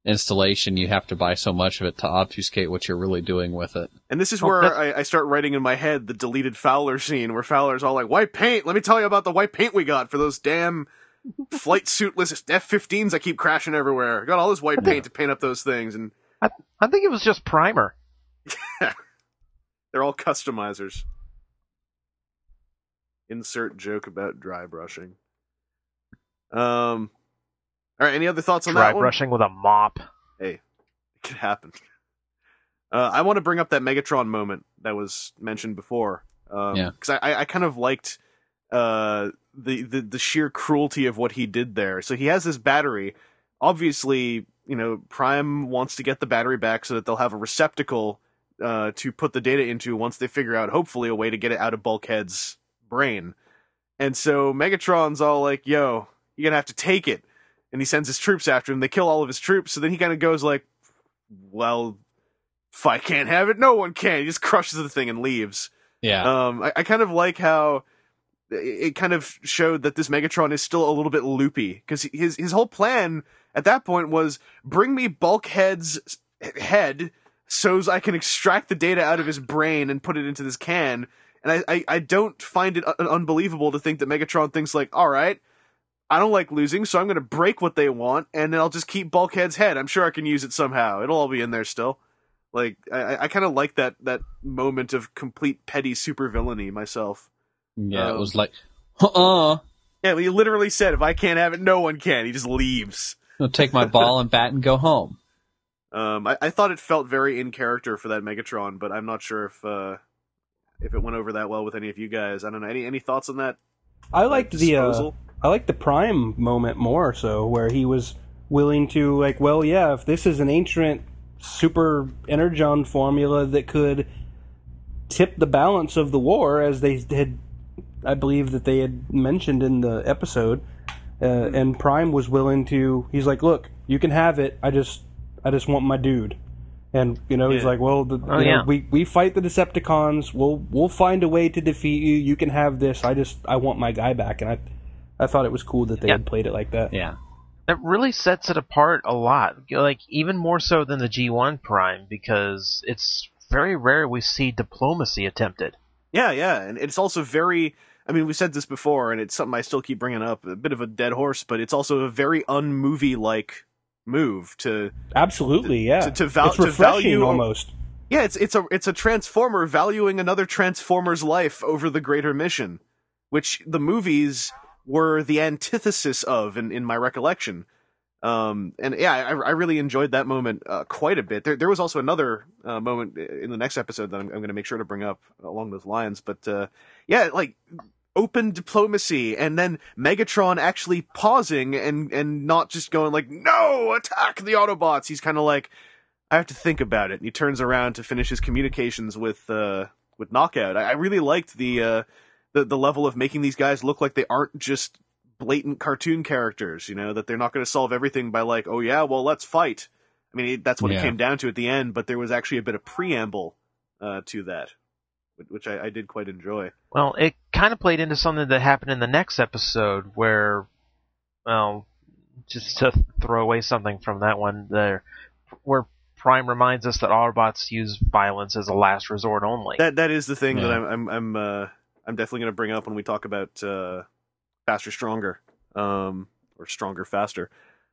Speaker 5: installation, you have to buy so much of it to obfuscate what you're really doing with it.
Speaker 2: And this is where I start writing in my head the deleted Fowler scene, where Fowler's all like, white paint! Let me tell you about the white paint we got for those damn flight suitless F-15s that keep crashing everywhere. I got all this white paint to paint up those things, and
Speaker 6: I think it was just primer.
Speaker 2: they're all customizers. Insert joke about dry brushing. All right, any other thoughts on that
Speaker 6: Dry
Speaker 2: one?
Speaker 6: brushing with a mop.
Speaker 2: Hey, it could happen. I want to bring up that Megatron moment that was mentioned before. Because I kind of liked the sheer cruelty of what he did there. So he has this battery. Obviously, Prime wants to get the battery back so that they'll have a receptacle to put the data into once they figure out, hopefully, a way to get it out of Bulkhead's brain. And so Megatron's all like, yo, you're gonna have to take it. And he sends his troops after him. They kill all of his troops. So then he kind of goes like, well, if I can't have it, no one can. He just crushes the thing and leaves.
Speaker 5: Yeah.
Speaker 2: I kind of like how it kind of showed that this Megatron is still a little bit loopy. Because his whole plan at that point was, bring me Bulkhead's head so I can extract the data out of his brain and put it into this can. And I don't find it unbelievable to think that Megatron thinks like, all right, I don't like losing, so I'm going to break what they want, and then I'll just keep Bulkhead's head. I'm sure I can use it somehow. It'll all be in there still. Like, I kind of like that moment of complete petty supervillainy myself.
Speaker 5: Yeah, it was like,
Speaker 2: Yeah, he literally said, if I can't have it, no one can. He just leaves.
Speaker 5: I'll take my ball and bat and go home.
Speaker 2: I thought it felt very in character for that Megatron, but I'm not sure if it went over that well with any of you guys. I don't know. Any thoughts on that?
Speaker 3: I liked the Prime moment more so, where he was willing to, like, well, yeah, if this is an ancient super energon formula that could tip the balance of the war, as they had, I believe that they had mentioned in the episode, and Prime was willing to, he's like, look, you can have it, I just want my dude. And, he's like, well, we fight the Decepticons, we'll find a way to defeat you, you can have this, I want my guy back. And I thought it was cool that they had played it like that.
Speaker 5: Yeah.
Speaker 6: It really sets it apart a lot, like even more so than the G1 Prime, because it's very rare we see diplomacy attempted.
Speaker 2: Yeah, and it's also very, I mean, we said this before, and it's something I still keep bringing up, a bit of a dead horse, but it's also a very un-movie-like move to...
Speaker 3: Absolutely, yeah.
Speaker 2: It's
Speaker 3: refreshing,
Speaker 2: value
Speaker 3: almost. Yeah,
Speaker 2: it's a Transformer valuing another Transformer's life over the greater mission, which the movies were the antithesis of, in my recollection. And yeah, I really enjoyed that moment quite a bit. There was also another moment in the next episode that I'm going to make sure to bring up along those lines. But yeah, like open diplomacy, and then Megatron actually pausing and not just going like, no, attack the Autobots. He's kind of like, I have to think about it. And he turns around to finish his communications with Knockout. I really liked the level of making these guys look like they aren't just blatant cartoon characters, that they're not going to solve everything by like, oh yeah, well, let's fight. I mean, that's what it came down to at the end, but there was actually a bit of preamble to that, which I did quite enjoy.
Speaker 6: Well, it kind of played into something that happened in the next episode where, well, just to throw away something from that one there, where Prime reminds us that Autobots use violence as a last resort only.
Speaker 2: That is the thing that I'm definitely going to bring up when we talk about Faster Stronger, or Stronger Faster.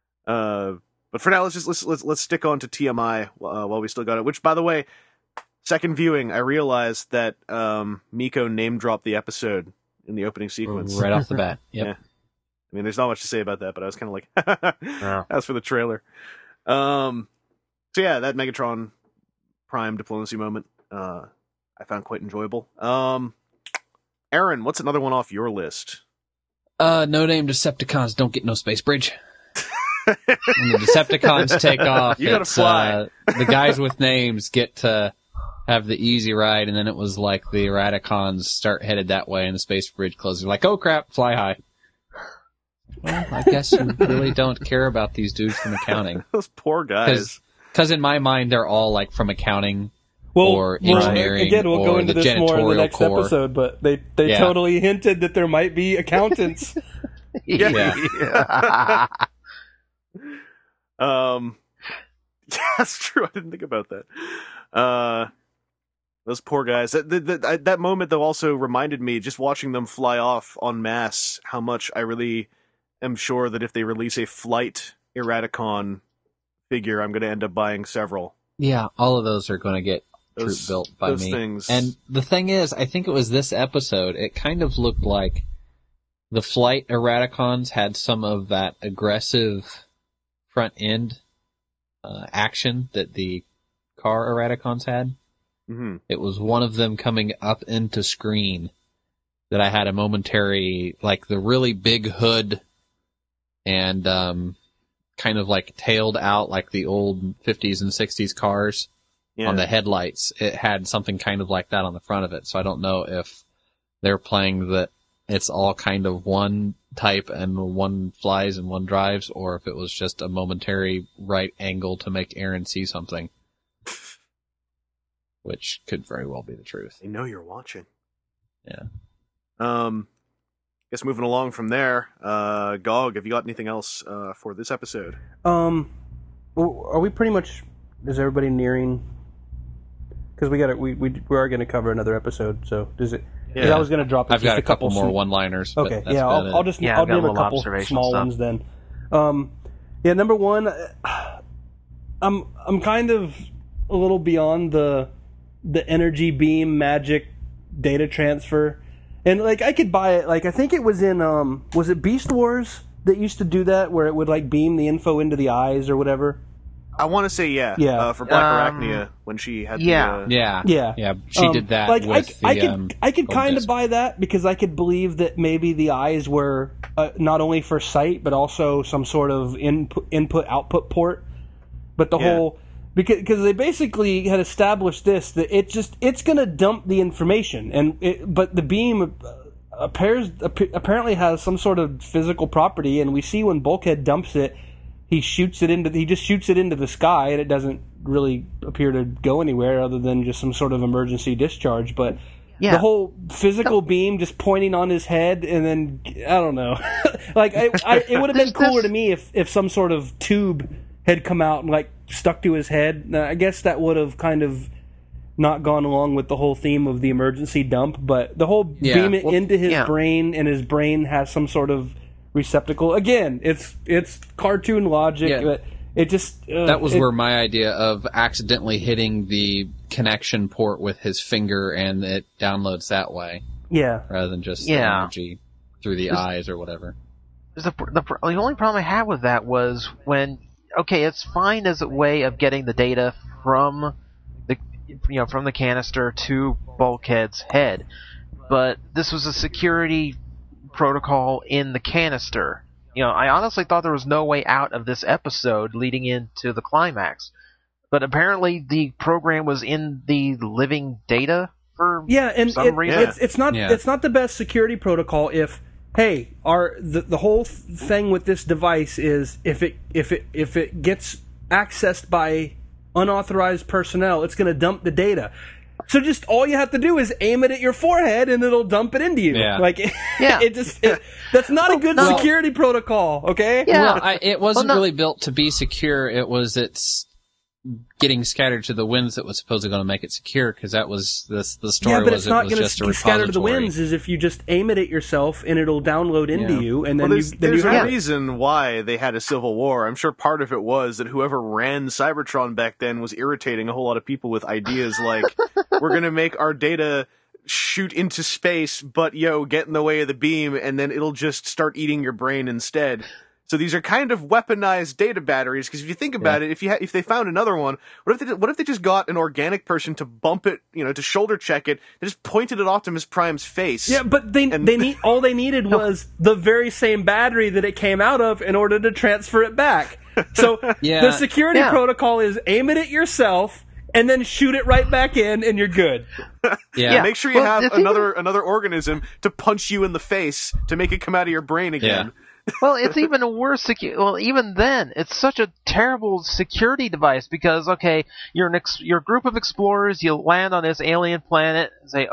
Speaker 2: But for now, let's stick on to TMI while we still got it. Which, by the way, second viewing, I realized that Miko name dropped the episode in the opening sequence
Speaker 5: right off the bat. Yep. Yeah.
Speaker 2: I mean, there's not much to say about that, but I was kind of like, as for the trailer. So yeah, that Megatron Prime diplomacy moment, I found quite enjoyable. Aaron, what's another one off your list?
Speaker 5: No name Decepticons don't get no space bridge. When the Decepticons take off,
Speaker 2: you gotta fly.
Speaker 5: The guys with names get to have the easy ride, and then it was like the Eradicons start headed that way, and the space bridge closes. Like, oh crap, fly high. Well, I guess you really don't care about these dudes from accounting.
Speaker 2: Those poor guys.
Speaker 5: Because in my mind, they're all like from accounting. Or engineering,
Speaker 3: again, we'll go into this more in the next
Speaker 5: core.
Speaker 3: episode, but they totally hinted that there might be accountants.
Speaker 2: That's true. I didn't think about that. Those poor guys. That moment, though, also reminded me, just watching them fly off en masse, how much I really am sure that if they release a flight Eraticon figure, I'm going to end up buying several.
Speaker 5: Yeah, all of those are going to get troop built by
Speaker 2: those
Speaker 5: me.
Speaker 2: Things.
Speaker 5: And the thing is, I think it was this episode, it kind of looked like the flight Eraticons had some of that aggressive front end action that the car Eraticons had.
Speaker 2: Mm-hmm.
Speaker 5: It was one of them coming up into screen that I had a momentary, like the really big hood and kind of like tailed out like the old 50s and 60s cars on the headlights. It had something kind of like that on the front of it. So I don't know if they're playing that it's all kind of one type and one flies and one drives, or if it was just a momentary right angle to make Aaron see something. Which could very well be the truth.
Speaker 2: They know you're watching.
Speaker 5: Yeah.
Speaker 2: Guess moving along from there, Gog, have you got anything else for this episode?
Speaker 3: Well, are we pretty much? Is everybody nearing? Because we are going to cover another episode. So does it?
Speaker 2: Yeah.
Speaker 3: I was going to drop.
Speaker 5: I've got a couple more one-liners. But
Speaker 3: Okay,
Speaker 5: that's
Speaker 3: yeah,
Speaker 5: about
Speaker 3: I'll
Speaker 5: it.
Speaker 3: just
Speaker 6: Yeah,
Speaker 3: I'll
Speaker 6: I've got
Speaker 3: name
Speaker 6: a
Speaker 3: a
Speaker 6: little
Speaker 3: couple
Speaker 6: observational
Speaker 3: small
Speaker 6: stuff.
Speaker 3: ones then. Yeah, number one, I'm kind of a little beyond the energy beam magic data transfer, and like I could buy it. Like I think it was in was it Beast Wars that used to do that, where it would like beam the info into the eyes or whatever.
Speaker 2: I want to say yeah.
Speaker 3: Yeah.
Speaker 2: For Black Arachnia, when she had
Speaker 6: yeah.
Speaker 5: Yeah. She did that
Speaker 3: Like
Speaker 5: with
Speaker 3: I could
Speaker 5: Gold
Speaker 3: kind of
Speaker 5: Disc.
Speaker 3: buy that because I could believe that maybe the eyes were not only for sight but also some sort of input output port. But the whole because they basically had established this that it's going to dump the information but the beam apparently has some sort of physical property, and we see when Bulkhead dumps it. He just shoots it into the sky, and it doesn't really appear to go anywhere other than just some sort of emergency discharge. But the whole physical beam just pointing on his head, and then I don't know. Like it would have been cooler to me if some sort of tube had come out and like stuck to his head. Now, I guess that would have kind of not gone along with the whole theme of the emergency dump. But the whole beam it into his brain, and his brain has some sort of receptacle. Again, it's cartoon logic, but it just
Speaker 5: that was where my idea of accidentally hitting the connection port with his finger and it downloads that way, rather than just the energy through the eyes or whatever.
Speaker 6: The only problem I had with that was when it's fine as a way of getting the data from the canister to Bulkhead's head, but this was a security protocol in the canister. I honestly thought there was no way out of this episode leading into the climax, but apparently the program was in the living data for some reason.
Speaker 3: It's not the best security protocol if the whole thing with this device is if it gets accessed by unauthorized personnel, it's going to dump the data. So just all you have to do is aim it at your forehead, and it'll dump it into you.
Speaker 5: Yeah.
Speaker 3: That's not a good security protocol. Okay.
Speaker 6: Yeah.
Speaker 5: Well, it wasn't really built to be secure. It's getting scattered to the winds that was supposedly going to make it secure, because that was the story.
Speaker 3: Yeah, but
Speaker 5: was
Speaker 3: it's not
Speaker 5: going to
Speaker 3: be scattered to the winds. Is if you just aim it at yourself and it'll download into you, and then
Speaker 2: there's a reason why they had a civil war. I'm sure part of it was that whoever ran Cybertron back then was irritating a whole lot of people with ideas like, we're going to make our data shoot into space, but get in the way of the beam, and then it'll just start eating your brain instead. So these are kind of weaponized data batteries, because if you think about it, if they found another one, what if they just got an organic person to bump it, to shoulder check it, they just pointed at Optimus Prime's face?
Speaker 3: Yeah, but they needed was the very same battery that it came out of in order to transfer it back. So the security protocol is aim it at yourself and then shoot it right back in, and you're good.
Speaker 2: Make sure you have another organism to punch you in the face to make it come out of your brain again.
Speaker 5: Yeah.
Speaker 6: Well, it's even a worse even then, it's such a terrible security device because, you're a group of explorers, you land on this alien planet, and say,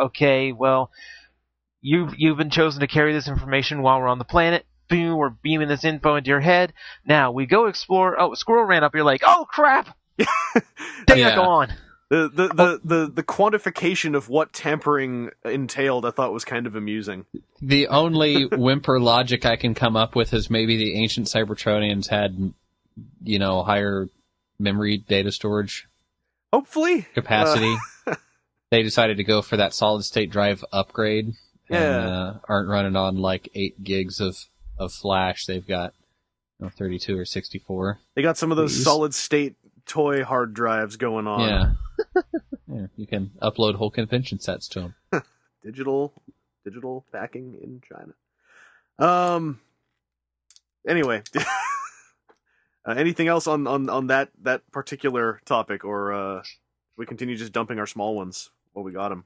Speaker 6: you've been chosen to carry this information while we're on the planet. Boom, we're beaming this info into your head. Now, we go explore. Oh, a squirrel ran up. You're like, oh, crap! Dang
Speaker 5: Yeah.
Speaker 6: it, go on.
Speaker 2: The quantification of what tampering entailed, I thought was kind of amusing.
Speaker 5: The only whimper logic I can come up with is maybe the ancient Cybertronians had, higher memory data storage
Speaker 2: Hopefully.
Speaker 5: capacity. They decided to go for that solid state drive upgrade.
Speaker 2: Yeah.
Speaker 5: And aren't running on like 8 gigs of flash. They've got 32 or 64.
Speaker 2: They got some of those
Speaker 5: Please.
Speaker 2: solid state toy hard drives going on.
Speaker 5: Yeah. Yeah. You can upload whole convention sets to them.
Speaker 2: Digital packing in China. Anyway, anything else on that particular topic, or we continue just dumping our small ones while we got them?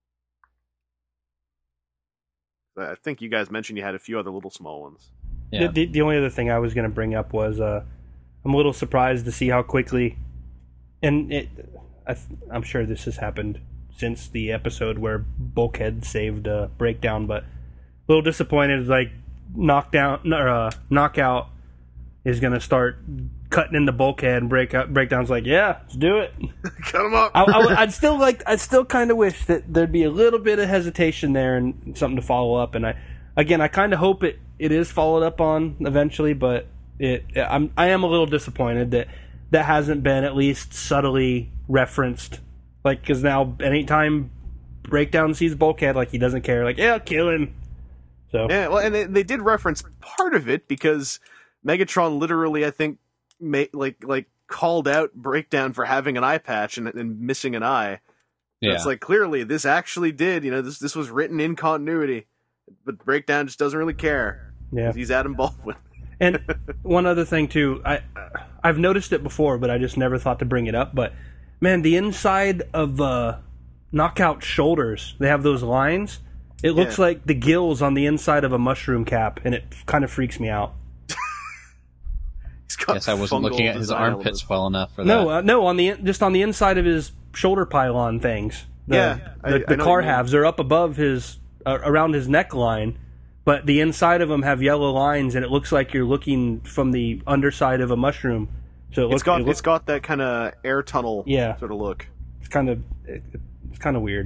Speaker 2: I think you guys mentioned you had a few other little small ones.
Speaker 5: Yeah.
Speaker 3: The only other thing I was going to bring up was I'm a little surprised to see how quickly, and I'm sure this has happened since the episode where Bulkhead saved Breakdown, but a little disappointed. Like Knockout is going to start cutting into Bulkhead, and Breakdown's like, yeah, let's do it.
Speaker 2: Cut them up.
Speaker 3: I'd still kind of wish that there'd be a little bit of hesitation there and something to follow up. And I kind of hope it is followed up on eventually, but I am a little disappointed that hasn't been at least subtly referenced. Like, because now anytime Breakdown sees Bulkhead, like, he doesn't care. Like, yeah, kill him. So
Speaker 2: Yeah, well, and they did reference part of it because Megatron literally, I think, called out Breakdown for having an eye patch and missing an eye.
Speaker 5: Yeah.
Speaker 2: It's like, clearly this actually did, this was written in continuity, but Breakdown just doesn't really care.
Speaker 3: yeah.
Speaker 2: He's Adam Baldwin.
Speaker 3: And one other thing too, I've noticed it before, but I just never thought to bring it up. But man, the inside of Knockout's shoulders, they have those lines. It looks like the gills on the inside of a mushroom cap, and it kind of freaks me out.
Speaker 2: He's got
Speaker 5: Guess I wasn't
Speaker 2: fungal
Speaker 5: looking at his
Speaker 2: design
Speaker 5: armpits
Speaker 2: elements.
Speaker 5: well enough for that.
Speaker 3: No, on the inside of his shoulder pylon things.
Speaker 2: I
Speaker 3: The
Speaker 2: know what
Speaker 3: car
Speaker 2: you mean.
Speaker 3: halves are up above his around his neckline, but the inside of them have yellow lines, and it looks like you're looking from the underside of a mushroom. So
Speaker 2: It's got that kind of air tunnel
Speaker 3: Yeah.
Speaker 2: sort of look.
Speaker 3: it's kind of weird.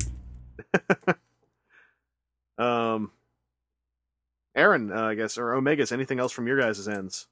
Speaker 2: Aaron, I guess, or Omegas, anything else from your guys' ends?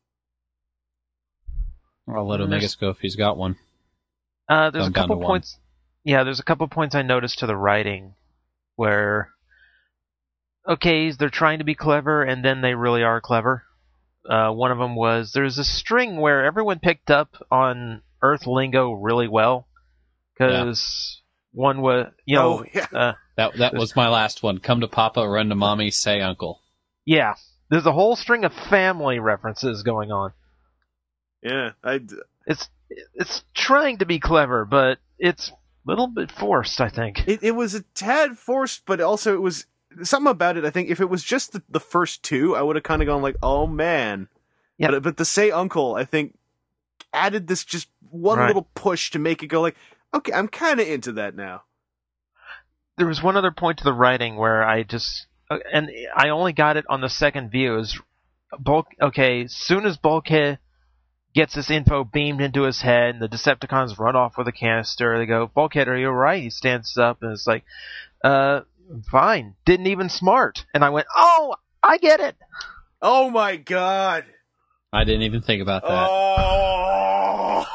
Speaker 5: I'll let Omegas go if he's got one.
Speaker 6: There's
Speaker 5: I'm
Speaker 6: a
Speaker 5: down
Speaker 6: couple
Speaker 5: to one.
Speaker 6: points. Yeah, there's a couple points I noticed to the writing where, okay, they're trying to be clever, and then they really are clever. One of them was there's a string where everyone picked up on Earth lingo really well, because one was,
Speaker 5: That was my last one. Come to Papa, run to Mommy, say Uncle.
Speaker 6: yeah, there's a whole string of family references going on.
Speaker 2: Yeah,
Speaker 6: It's trying to be clever, but it's a little bit forced, I think.
Speaker 2: it was a tad forced, but also it was something about it. I think if it was just the first two, I would have kind of gone like, "Oh man,"
Speaker 6: Yeah.
Speaker 2: But to say "Uncle," I think added this just one
Speaker 6: Right.
Speaker 2: little push to make it go like, "Okay, I'm kind of into that now."
Speaker 6: There was one other point to the writing where and I only got it on the second view. Is soon as Bulkhead gets this info beamed into his head, and the Decepticons run off with a canister, they go, "Bulkhead, are you alright?" He stands up, and it's like, fine. Didn't even smart. And I went, oh, I get it.
Speaker 2: Oh my god!
Speaker 5: I didn't even think about that.
Speaker 2: Oh,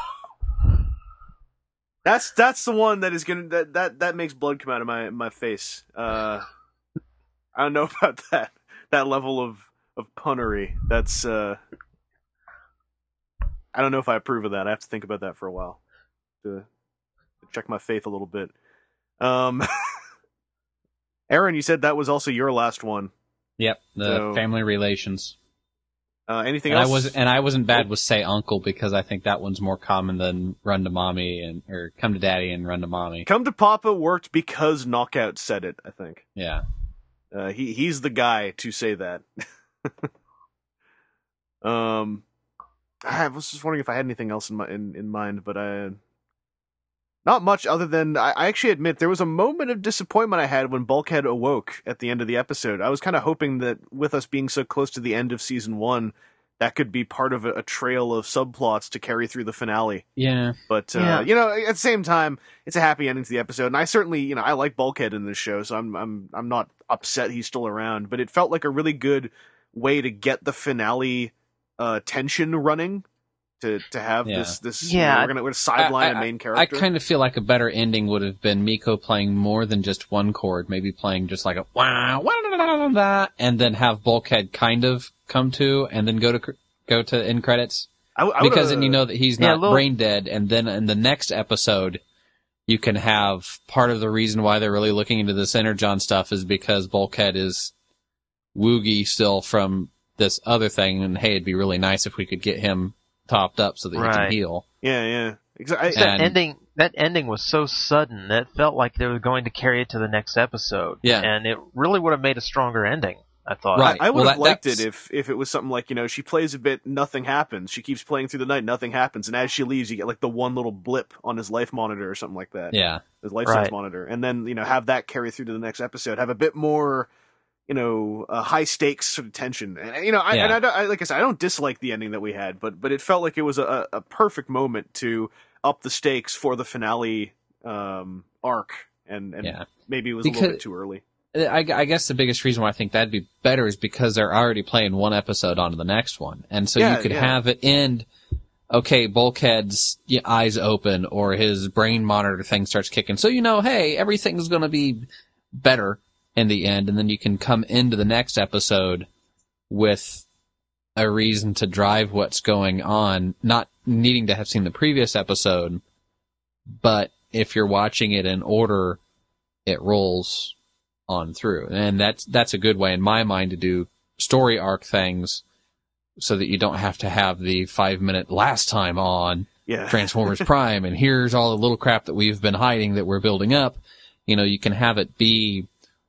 Speaker 2: that's the one that is gonna that makes blood come out of my face. I don't know about that level of punnery. That's I don't know if I approve of that. I have to think about that for a while to check my faith a little bit. Aaron, you said that was also your last one.
Speaker 5: Yep, the
Speaker 2: So-
Speaker 5: family relations.
Speaker 2: Anything
Speaker 5: And
Speaker 2: else?
Speaker 5: I wasn't bad with say Uncle because I think that one's more common than run to Mommy or come to Daddy and run to Mommy.
Speaker 2: Come to Papa worked because Knockout said it, I think.
Speaker 5: Yeah.
Speaker 2: He's the guy to say that. I was just wondering if I had anything else in mind, but not much other than I actually admit there was a moment of disappointment I had when Bulkhead awoke at the end of the episode. I was kind of hoping that with us being so close to the end of season 1, that could be part of a trail of subplots to carry through the finale.
Speaker 5: Yeah.
Speaker 2: But at the same time, it's a happy ending to the episode, and I certainly, I like Bulkhead in this show, so I'm not upset he's still around. But it felt like a really good way to get the finale tension running. To have this we're gonna sideline a main character.
Speaker 5: I kind of feel like a better ending would have been Miko playing more than just one chord, maybe playing just like a wow, and then have Bulkhead kind of come to, and then go to end credits. Because then you know that he's not brain dead, and then in the next episode, you can have part of the reason why they're really looking into this Energon stuff is because Bulkhead is woogie still from this other thing, and hey, it'd be really nice if we could get him topped up so that he can heal.
Speaker 2: Yeah. Exactly.
Speaker 6: That ending was so sudden that it felt like they were going to carry it to the next episode.
Speaker 5: Yeah.
Speaker 6: And it really would have made a stronger ending, I thought.
Speaker 2: Right. I would have liked it if it was something like, she plays a bit, nothing happens. She keeps playing through the night, nothing happens. And as she leaves, you get like the one little blip on his life monitor or something like that.
Speaker 5: Yeah.
Speaker 2: His life sense monitor. And then, have that carry through to the next episode. Have a bit more, high stakes sort of tension. And, I like I said, I don't dislike the ending that we had, but it felt like it was a perfect moment to up the stakes for the finale arc. And maybe it was a little bit too early.
Speaker 5: I guess the biggest reason why I think that'd be better is because they're already playing one episode onto the next one. And so you could have it end, okay, Bulkhead's eyes open or his brain monitor thing starts kicking. So hey, everything's going to be better in the end, and then you can come into the next episode with a reason to drive what's going on, not needing to have seen the previous episode, but if you're watching it in order, it rolls on through. And that's a good way in my mind to do story arc things so that you don't have to have the 5-minute last time on Transformers Prime, and here's all the little crap that we've been hiding that we're building up. You can have it be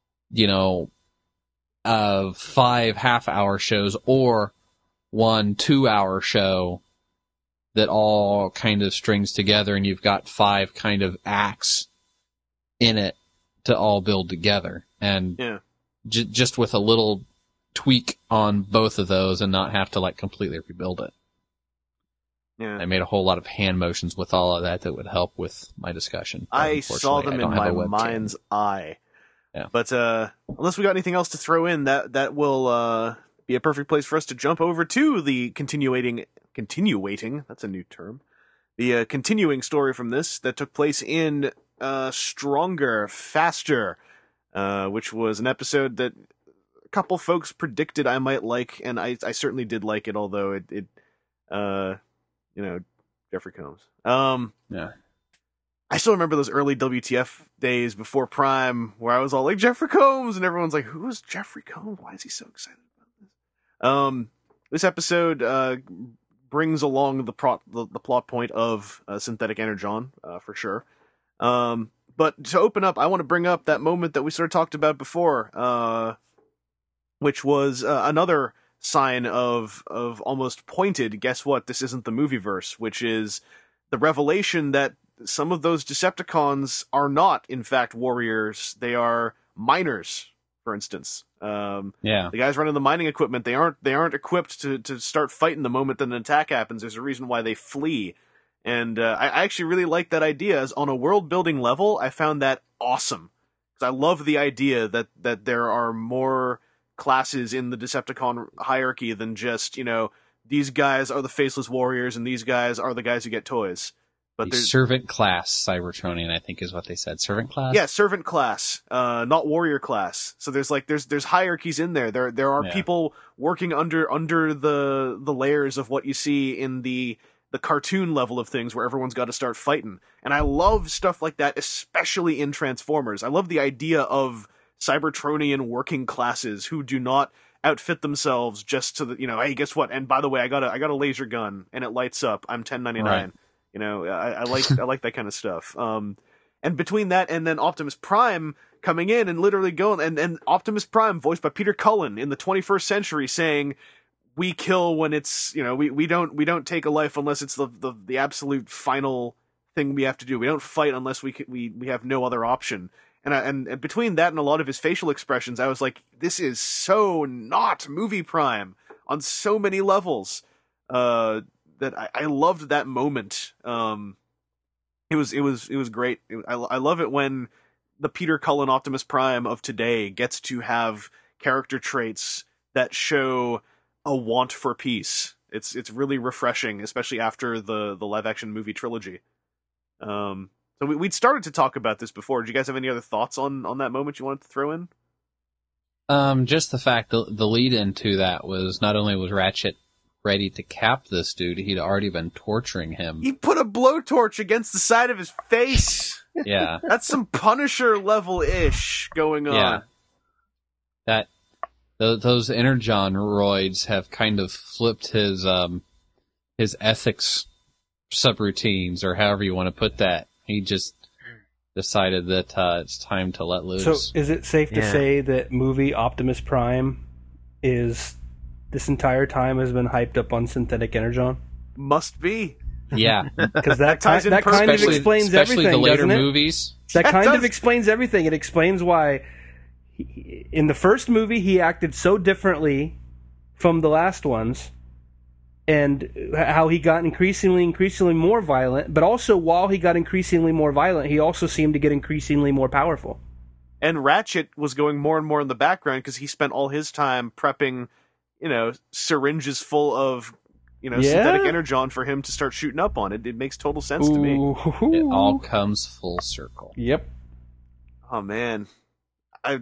Speaker 5: of 5 half-hour shows or 1 2-hour show that all kind of strings together, and you've got 5 kind of acts in it to all build together. And just with a little tweak on both of those and not have to completely rebuild it. Yeah. I made a whole lot of hand motions with all of that would help with my discussion.
Speaker 2: I saw them in my mind's eye. Yeah. But unless we got anything else to throw in, that will be a perfect place for us to jump over to the continuating, that's a new term, the continuing story from this that took place in Stronger, Faster, which was an episode that a couple folks predicted I might like, and I certainly did like it, although it Jeffrey Combs.
Speaker 5: Yeah.
Speaker 2: I still remember those early WTF days before Prime where I was all like, Jeffrey Combs, and everyone's like, who is Jeffrey Combs? Why is he so excited about this? This episode brings along the plot point of Synthetic Energon, for sure. But to open up, I want to bring up that moment that we sort of talked about before, which was another sign of almost pointed, guess what, this isn't the movieverse, which is the revelation that some of those Decepticons are not, in fact, warriors. They are miners, for instance. The guys running the mining equipment, they aren't equipped to start fighting the moment that an attack happens. There's a reason why they flee. And I actually really like that idea. As on a world-building level, I found that awesome. Because I love the idea that there are more classes in the Decepticon hierarchy than just, these guys are the faceless warriors and these guys are the guys who get toys. But
Speaker 5: the servant class Cybertronian, I think, is what they said. Servant class?
Speaker 2: Yeah, servant class, not warrior class. So there's hierarchies in there. There are people working under the layers of what you see in the cartoon level of things where everyone's got to start fighting. And I love stuff like that, especially in Transformers. I love the idea of Cybertronian working classes who do not outfit themselves just to hey, guess what? And by the way, I got a laser gun and it lights up. I'm 1099. Right. I like that kind of stuff. And between that and then Optimus Prime coming in and literally going, and Optimus Prime, voiced by Peter Cullen in the 21st century, saying, we kill when it's, we don't take a life unless it's the absolute final thing we have to do. We don't fight unless we have no other option. And between that and a lot of his facial expressions, I was like, this is so not movie Prime on so many levels. That I loved that moment. It was great. I love it when the Peter Cullen Optimus Prime of today gets to have character traits that show a want for peace. It's really refreshing, especially after the live action movie trilogy. So we'd started to talk about this before. Did you guys have any other thoughts on that moment you wanted to throw in?
Speaker 5: Just the fact that the lead into that was not only was Ratchet ready to cap this dude, he'd already been torturing him.
Speaker 2: He put a blowtorch against the side of his face.
Speaker 5: Yeah.
Speaker 2: That's some Punisher level-ish going on.
Speaker 5: Yeah. Those Energon roids have kind of flipped his ethics subroutines, or however you want to put that. He just decided that it's time to let loose.
Speaker 3: So is it safe to say that movie Optimus Prime is this entire time has been hyped up on synthetic energon?
Speaker 2: Must be.
Speaker 5: Yeah.
Speaker 3: Because that kind of explains
Speaker 5: especially
Speaker 3: everything,
Speaker 5: the later
Speaker 3: doesn't it?
Speaker 5: movies.
Speaker 3: That kind of explains everything. It explains why in the first movie he acted so differently from the last ones, and how he got increasingly more violent, but also while he got increasingly more violent, he also seemed to get increasingly more powerful.
Speaker 2: And Ratchet was going more and more in the background because he spent all his time prepping, syringes full of, synthetic energon for him to start shooting up on. It makes total sense to me.
Speaker 5: It all comes full circle.
Speaker 3: Yep.
Speaker 2: Oh man, I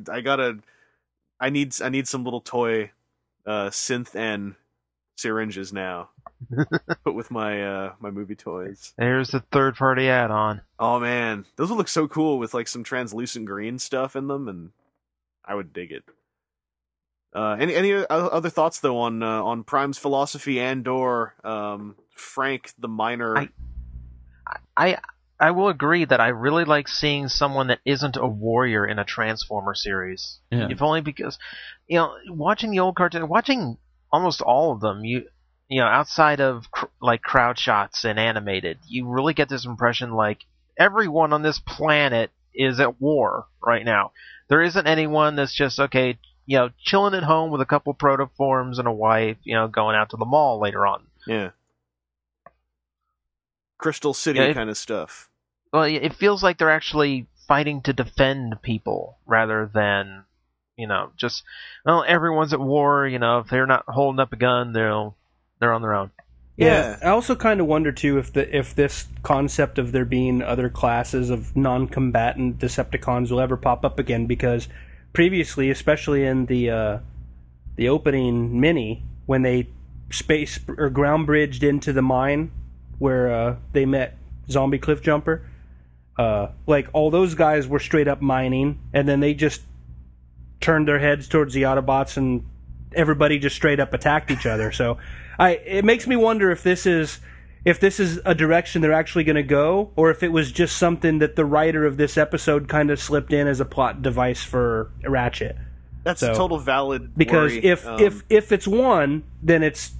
Speaker 2: need some little toy synth and syringes now. Put with my my movie toys.
Speaker 6: There's the third-party add-on.
Speaker 2: Oh man, those would look so cool with like some translucent green stuff in them, and I would dig it. Any other thoughts though on Prime's philosophy and/or Frank the Miner?
Speaker 6: I will agree that I really like seeing someone that isn't a warrior in a Transformer series.
Speaker 5: Yeah.
Speaker 6: If only because, watching the old cartoon, watching almost all of them, outside of like crowd shots and animated, you really get this impression like everyone on this planet is at war right now. There isn't anyone that's just chilling at home with a couple protoforms and a wife, going out to the mall later on.
Speaker 2: Yeah. Crystal City kind of stuff.
Speaker 6: Well, it feels like they're actually fighting to defend people rather than, everyone's at war. If they're not holding up a gun, they're on their own.
Speaker 3: Yeah. I also kind of wonder too if this concept of there being other classes of non-combatant Decepticons will ever pop up again, because previously, especially in the opening mini, when they space or ground bridged into the mine where they met Zombie Cliffjumper, all those guys were straight up mining, and then they just turned their heads towards the Autobots, and everybody just straight up attacked each other. So, it makes me wonder if this is a direction they're actually going to go, or if it was just something that the writer of this episode kind of slipped in as a plot device for Ratchet.
Speaker 2: That's a total valid
Speaker 3: because
Speaker 2: worry.
Speaker 3: If it's one, then if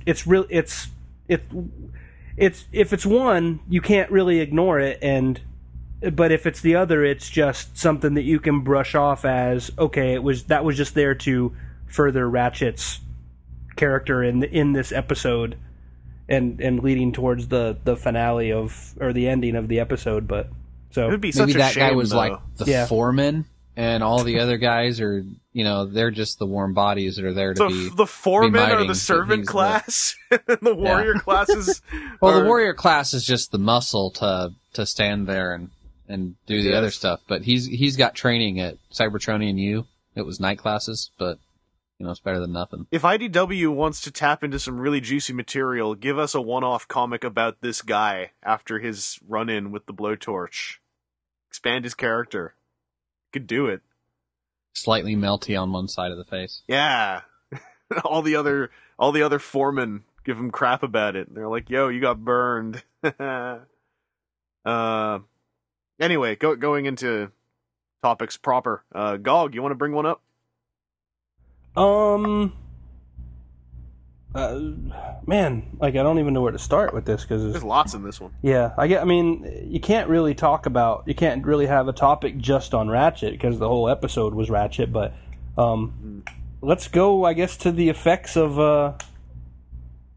Speaker 3: it's one, you can't really ignore it, but if it's the other, it's just something that you can brush off as okay. That was just there to further Ratchet's character in this episode, and leading towards the finale or the ending of the episode. But so
Speaker 2: it would be
Speaker 5: maybe
Speaker 2: such a
Speaker 5: that
Speaker 2: shame,
Speaker 5: guy was
Speaker 2: though.
Speaker 5: like the foreman, and all the other guys are they're just the warm bodies that are there to be
Speaker 2: the foreman or the
Speaker 5: miting,
Speaker 2: servant class. The warrior classes.
Speaker 5: The warrior class is just the muscle to stand there and do the other stuff. But he's got training at Cybertronian U. It was night classes, but it's better than nothing.
Speaker 2: If IDW wants to tap into some really juicy material, give us a one-off comic about this guy after his run-in with the blowtorch. Expand his character. Could do it.
Speaker 5: Slightly melty on one side of the face.
Speaker 2: Yeah. all the other foremen give him crap about it. They're like, "Yo, you got burned." Anyway, going into topics proper. Gog, you want to bring one up?
Speaker 3: Man, I don't even know where to start with this because
Speaker 2: there's lots in this one.
Speaker 3: Yeah, you can't really have a topic just on Ratchet because the whole episode was Ratchet. But let's go, I guess, to the effects of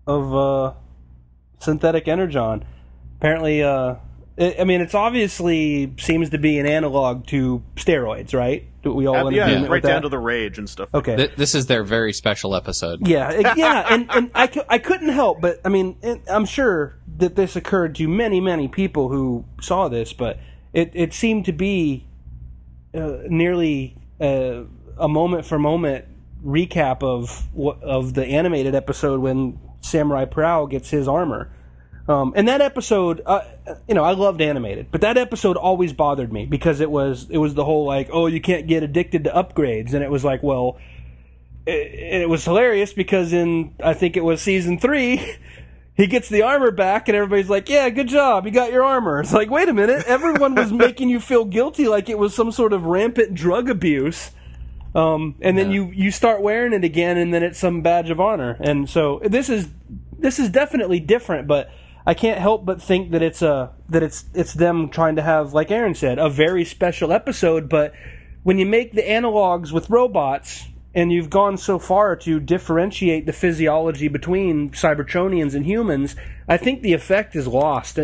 Speaker 3: of synthetic energon. Apparently, it's obviously seems to be an analog to steroids, right? Do we all
Speaker 2: yeah, right down to the rage and stuff.
Speaker 3: Okay,
Speaker 5: this is their very special episode.
Speaker 3: Yeah, and I couldn't help but, I mean, I'm sure that this occurred to many people who saw this, but it seemed to be nearly a moment for moment recap of the animated episode when Samurai Prowl gets his armor. And that episode, I loved animated, but that episode always bothered me because it was the whole like, oh, you can't get addicted to upgrades, and it was like, well, it was hilarious because in, I think it was season 3, he gets the armor back, and everybody's like, yeah, good job, you got your armor. It's like, wait a minute, everyone was making you feel guilty like it was some sort of rampant drug abuse. And then you start wearing it again, and then it's some badge of honor. And so this is definitely different, but I can't help but think that it's them trying to have, like Aaron said, a very special episode. But when you make the analogs with robots, and you've gone so far to differentiate the physiology between Cybertronians and humans, I think the effect is lost.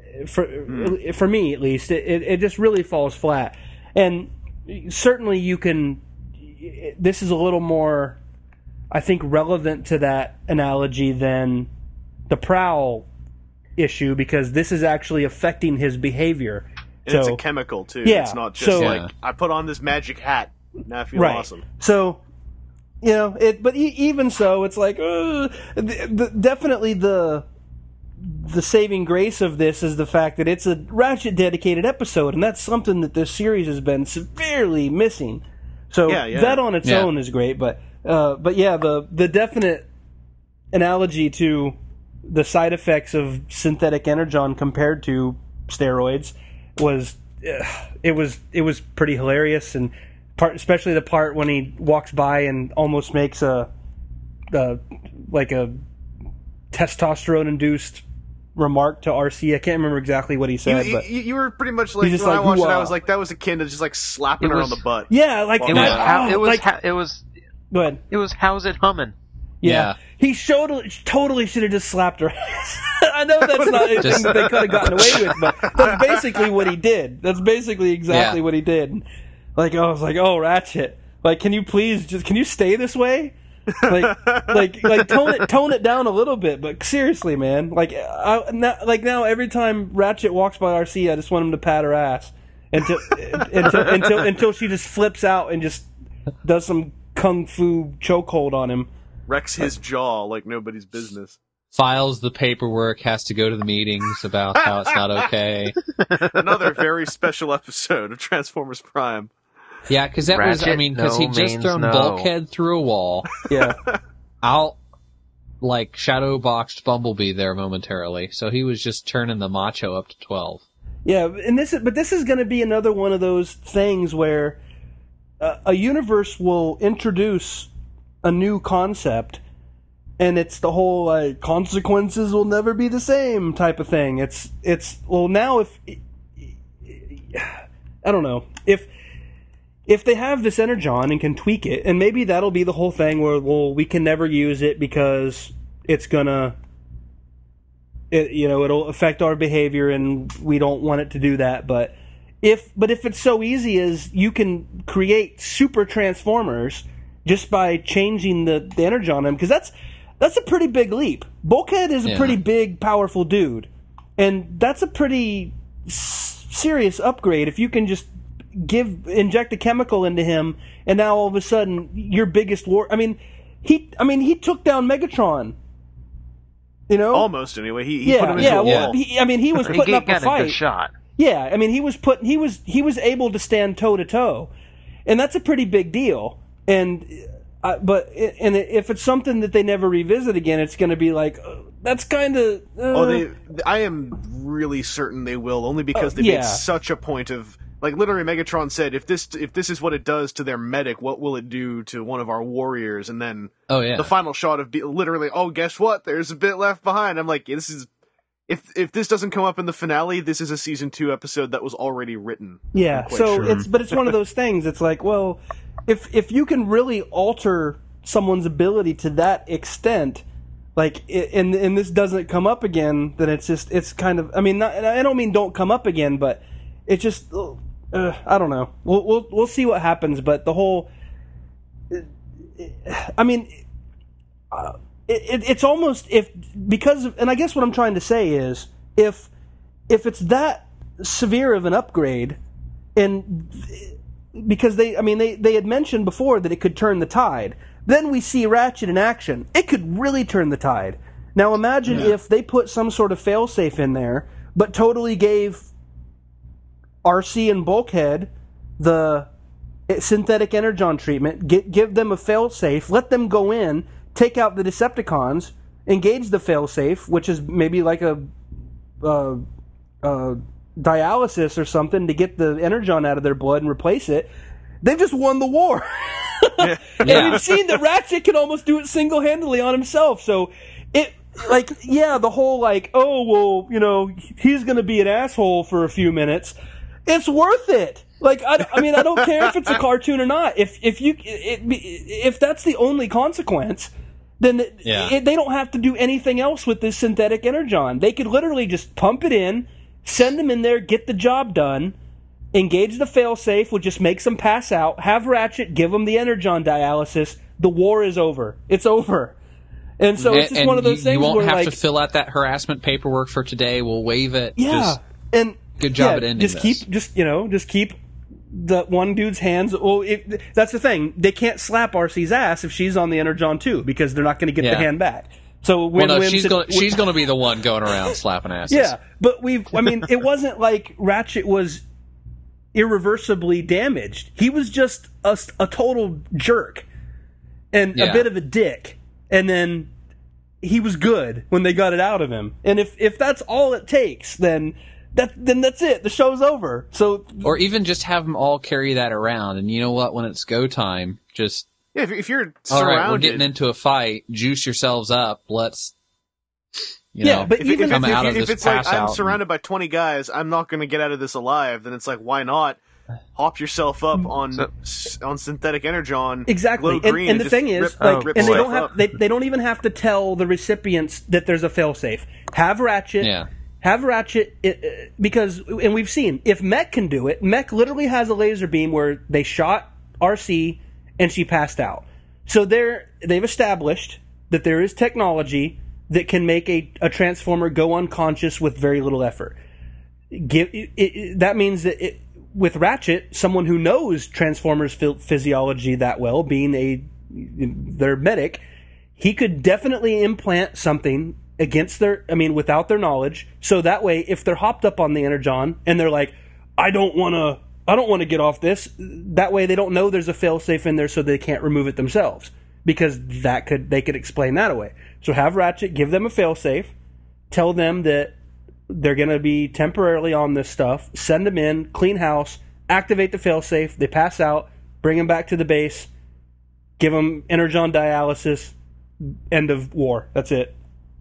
Speaker 3: For me, at least, it just really falls flat. And certainly, you can. This is a little more, I think, relevant to that analogy than the Prowl issue, because this is actually affecting his behavior.
Speaker 2: And it's a chemical too.
Speaker 3: Yeah,
Speaker 2: it's not just like I put on this magic hat, now I feel awesome.
Speaker 3: So, but even so, it's like definitely the saving grace of this is the fact that it's a Ratchet dedicated episode, and that's something that this series has been severely missing. So that on its own is great, but the definite analogy to the side effects of synthetic energon compared to steroids was pretty hilarious, and especially the part when he walks by and almost makes a testosterone induced remark to RC. I can't remember exactly what he said, but
Speaker 2: you were pretty much like, when I watched it, I was like, that was akin to just like slapping her on the butt.
Speaker 3: Yeah, like
Speaker 6: it was.
Speaker 3: Go ahead.
Speaker 6: It was how's it humming?
Speaker 3: Yeah. He totally should have just slapped her ass. I know that's not anything that they could have gotten away with, but that's basically what he did. That's basically exactly what he did. Like, I was like, oh, Ratchet, like, can you stay this way? Like tone it down a little bit, but seriously, man, now every time Ratchet walks by RC, I just want him to pat her ass until she just flips out and just does some kung fu chokehold on him.
Speaker 2: Wrecks his jaw like nobody's business.
Speaker 5: Files the paperwork, has to go to the meetings about how it's not okay.
Speaker 2: Another very special episode of Transformers Prime.
Speaker 5: Yeah, because that was, because he just thrown Bulkhead through a wall.
Speaker 3: Yeah.
Speaker 5: Shadow boxed Bumblebee there momentarily, so he was just turning the macho up to 12.
Speaker 3: Yeah, and this is going to be another one of those things where a universe will introduce a new concept, and it's the whole consequences will never be the same type of thing. It's now if I don't know if they have this energon and can tweak it, and maybe that'll be the whole thing where we can never use it because it's gonna it'll affect our behavior and we don't want it to do that. But if it's so easy as you can create super transformers just by changing the energon on them, because that's a pretty big leap. Bulkhead is a pretty big, powerful dude, and that's a pretty serious upgrade if you can just inject a chemical into him, and now all of a sudden your biggest war. He took down Megatron.
Speaker 2: Almost anyway. He put him into a wall.
Speaker 3: He was putting up a fight.
Speaker 6: A good shot.
Speaker 3: Yeah, he was able to stand toe to toe, and that's a pretty big deal. And if it's something that they never revisit again, it's going to be like that's kind of.
Speaker 2: I am really certain they will, only because they made such a point of. Like, literally, Megatron said, if this is what it does to their medic, what will it do to one of our warriors? And then the final shot of literally, guess what? There's a bit left behind. I'm like, this is... If this doesn't come up in the finale, this is a Season 2 episode that was already written.
Speaker 3: Yeah, so sure. It's one of those things. It's like, well, if you can really alter someone's ability to that extent, and this doesn't come up again, then it's kind of, I mean, I don't mean don't come up again, but it's just, I don't know. We'll see what happens, but the whole, I mean, it's almost and I guess what I'm trying to say is if it's that severe of an upgrade, and because they had mentioned before that it could turn the tide. Then we see Ratchet in action. It could really turn the tide. Now imagine if they put some sort of failsafe in there, but totally gave RC and Bulkhead the synthetic energon treatment, give them a failsafe, let them go in, take out the Decepticons, engage the failsafe, which is maybe like a dialysis or something to get the energon out of their blood and replace it. They've just won the war. And we've seen that Ratchet can almost do it single-handedly on himself. So the whole he's going to be an asshole for a few minutes. It's worth it. I don't care if it's a cartoon or not. If that's the only consequence, then they don't have to do anything else with this synthetic energon. They could literally just pump it in, send them in there, get the job done. Engage the failsafe, which just makes them pass out. Have Ratchet give them the energon dialysis. The war is over. It's over. And so it's just one of those things where
Speaker 5: you won't have to fill out that harassment paperwork for today. We'll waive it.
Speaker 3: Yeah,
Speaker 5: good job at ending this.
Speaker 3: Just keep the one dude's hands. Well, that's the thing. They can't slap RC's ass if she's on the energon too, because they're not going to get the hand back. So
Speaker 5: she's going to be the one going around slapping asses.
Speaker 3: Yeah, but it wasn't like Ratchet was irreversibly damaged. He was just a total jerk and a bit of a dick, and then he was good when they got it out of him. And if that's all it takes, then that's it. The show's over. So,
Speaker 5: or even just have them all carry that around, and you know what? When it's go time, just
Speaker 2: if you're surrounded,
Speaker 5: all right, we're getting into a fight. Juice yourselves up. Let's.
Speaker 3: But even
Speaker 2: if it's like I'm surrounded by 20 guys, I'm not going to get out of this alive. Then it's like, why not hop yourself up on synthetic energon?
Speaker 3: Exactly.
Speaker 2: Glow green,
Speaker 3: and the thing is,
Speaker 2: and
Speaker 3: they don't have they don't even have to tell the recipients that there's a failsafe. Have Ratchet. Because we've seen if Mech can do it. Mech literally has a laser beam where they shot RC and she passed out. So they've established that there is technology that can make a Transformer go unconscious with very little effort. That means that with Ratchet, someone who knows Transformers physiology that well, being their medic, he could definitely implant something without their knowledge. So that way, if they're hopped up on the energon and they're like, I don't want to get off this, that way they don't know there's a failsafe in there, so they can't remove it themselves. Because they could explain that away. So have Ratchet give them a failsafe, tell them that they're going to be temporarily on this stuff, send them in, clean house, activate the failsafe, they pass out, bring them back to the base, give them energon dialysis, end of war. That's it.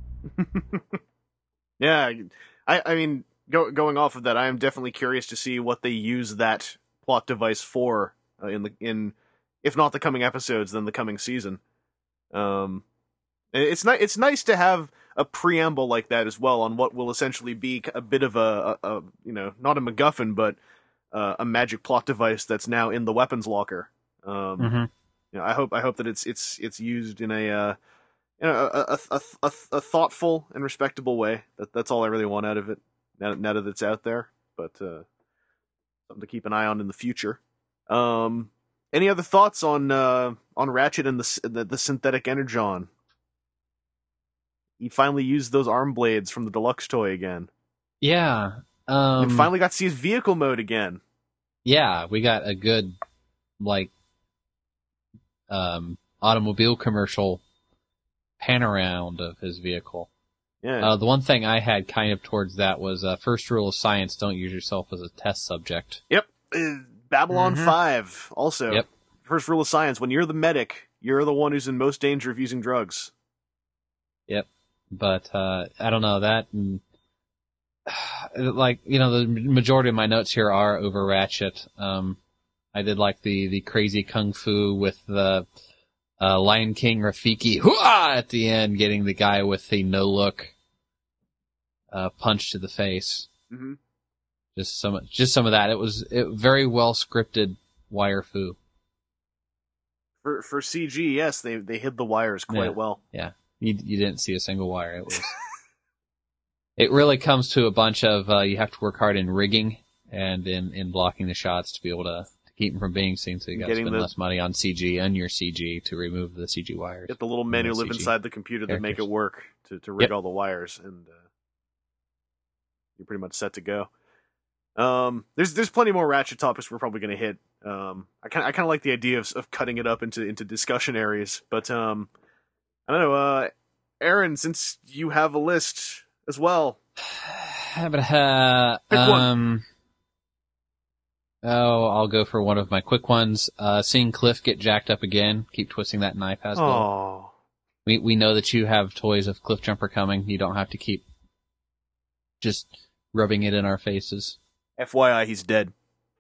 Speaker 2: Yeah, I mean, going off of that, I am definitely curious to see what they use that plot device for in if not the coming episodes, then the coming season. It's nice to have a preamble like that as well on what will essentially be a bit of a not a MacGuffin, but a magic plot device that's now in the weapons locker. I hope that it's used in a thoughtful and respectable way. That's all I really want out of it. Now that it's out there, but something to keep an eye on in the future. Any other thoughts on Ratchet and the synthetic energon? He finally used those arm blades from the deluxe toy again.
Speaker 5: Yeah.
Speaker 2: And finally got to see his vehicle mode again.
Speaker 5: Yeah, we got a good automobile commercial pan around of his vehicle.
Speaker 2: Yeah.
Speaker 5: The one thing I had kind of towards that was first rule of science: don't use yourself as a test subject.
Speaker 2: Yep. Babylon 5 also.
Speaker 5: Yep.
Speaker 2: First rule of science: when you're the medic, you're the one who's in most danger of using drugs.
Speaker 5: Yep. But I don't know that. The majority of my notes here are over Ratchet. I did like the crazy kung fu with the Lion King Rafiki hoo-ah! At the end, getting the guy with the no look punch to the face.
Speaker 2: Mm-hmm.
Speaker 5: Just some of that. It was very well scripted wire fu.
Speaker 2: For CG, yes, they hid the wires quite well.
Speaker 5: Yeah, you didn't see a single wire. It was. It really comes to a bunch of you have to work hard in rigging and in blocking the shots to be able to keep them from being seen. So you got to spend less money on CG and your CG to remove the CG wires.
Speaker 2: Get the little men who live inside the computer that make it work to rig all the wires, and you're pretty much set to go. There's plenty more Ratchet topics we're probably going to hit. I kind of like the idea of cutting it up into discussion areas, but I don't know. Aaron, since you have a list as well,
Speaker 5: pick one. I'll go for one of my quick ones. Seeing Cliff get jacked up again, keep twisting that knife, Hasbro.
Speaker 2: Oh,
Speaker 5: we know that you have toys of Cliff Jumper coming. You don't have to keep just rubbing it in our faces.
Speaker 2: FYI, he's dead.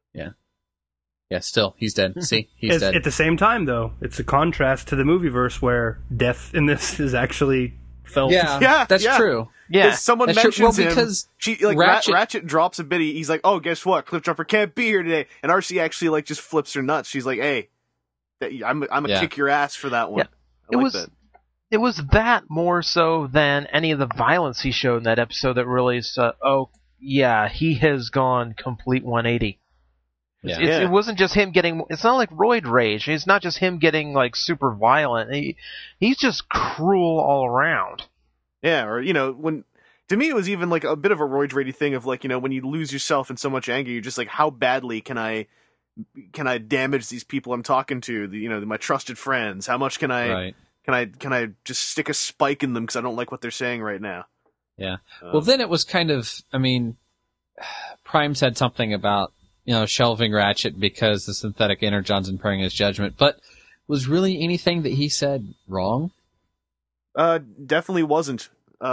Speaker 5: Yeah, still, he's dead. See, he's dead.
Speaker 3: At the same time, though, it's a contrast to the movieverse where death in this is actually felt.
Speaker 5: Yeah, that's true.
Speaker 6: Yeah,
Speaker 2: someone
Speaker 5: that's
Speaker 2: mentions
Speaker 5: him.
Speaker 2: Because Ratchet drops a bit. He's like, "Oh, guess what? Cliff Jumper can't be here today." And RC actually just flips her nuts. She's like, "Hey, I'm gonna kick your ass for that one."
Speaker 6: Yeah. It was that more so than any of the violence he showed in that episode that really said, "Oh, yeah, he has gone complete 180." It wasn't just him getting. It's not like roid rage. It's not just him getting like super violent. He's just cruel all around.
Speaker 2: Yeah, or when to me it was even like a bit of a roid rage thing of like when you lose yourself in so much anger, you're just like, how badly can I damage these people I'm talking to? My trusted friends. How much can I can I just stick a spike in them because I don't like what they're saying right now?
Speaker 5: Yeah. Well, then it was kind of. I mean, Prime said something about. Shelving Ratchet because the synthetic energon's impairing his judgment. But was really anything that he said wrong?
Speaker 2: Definitely wasn't. In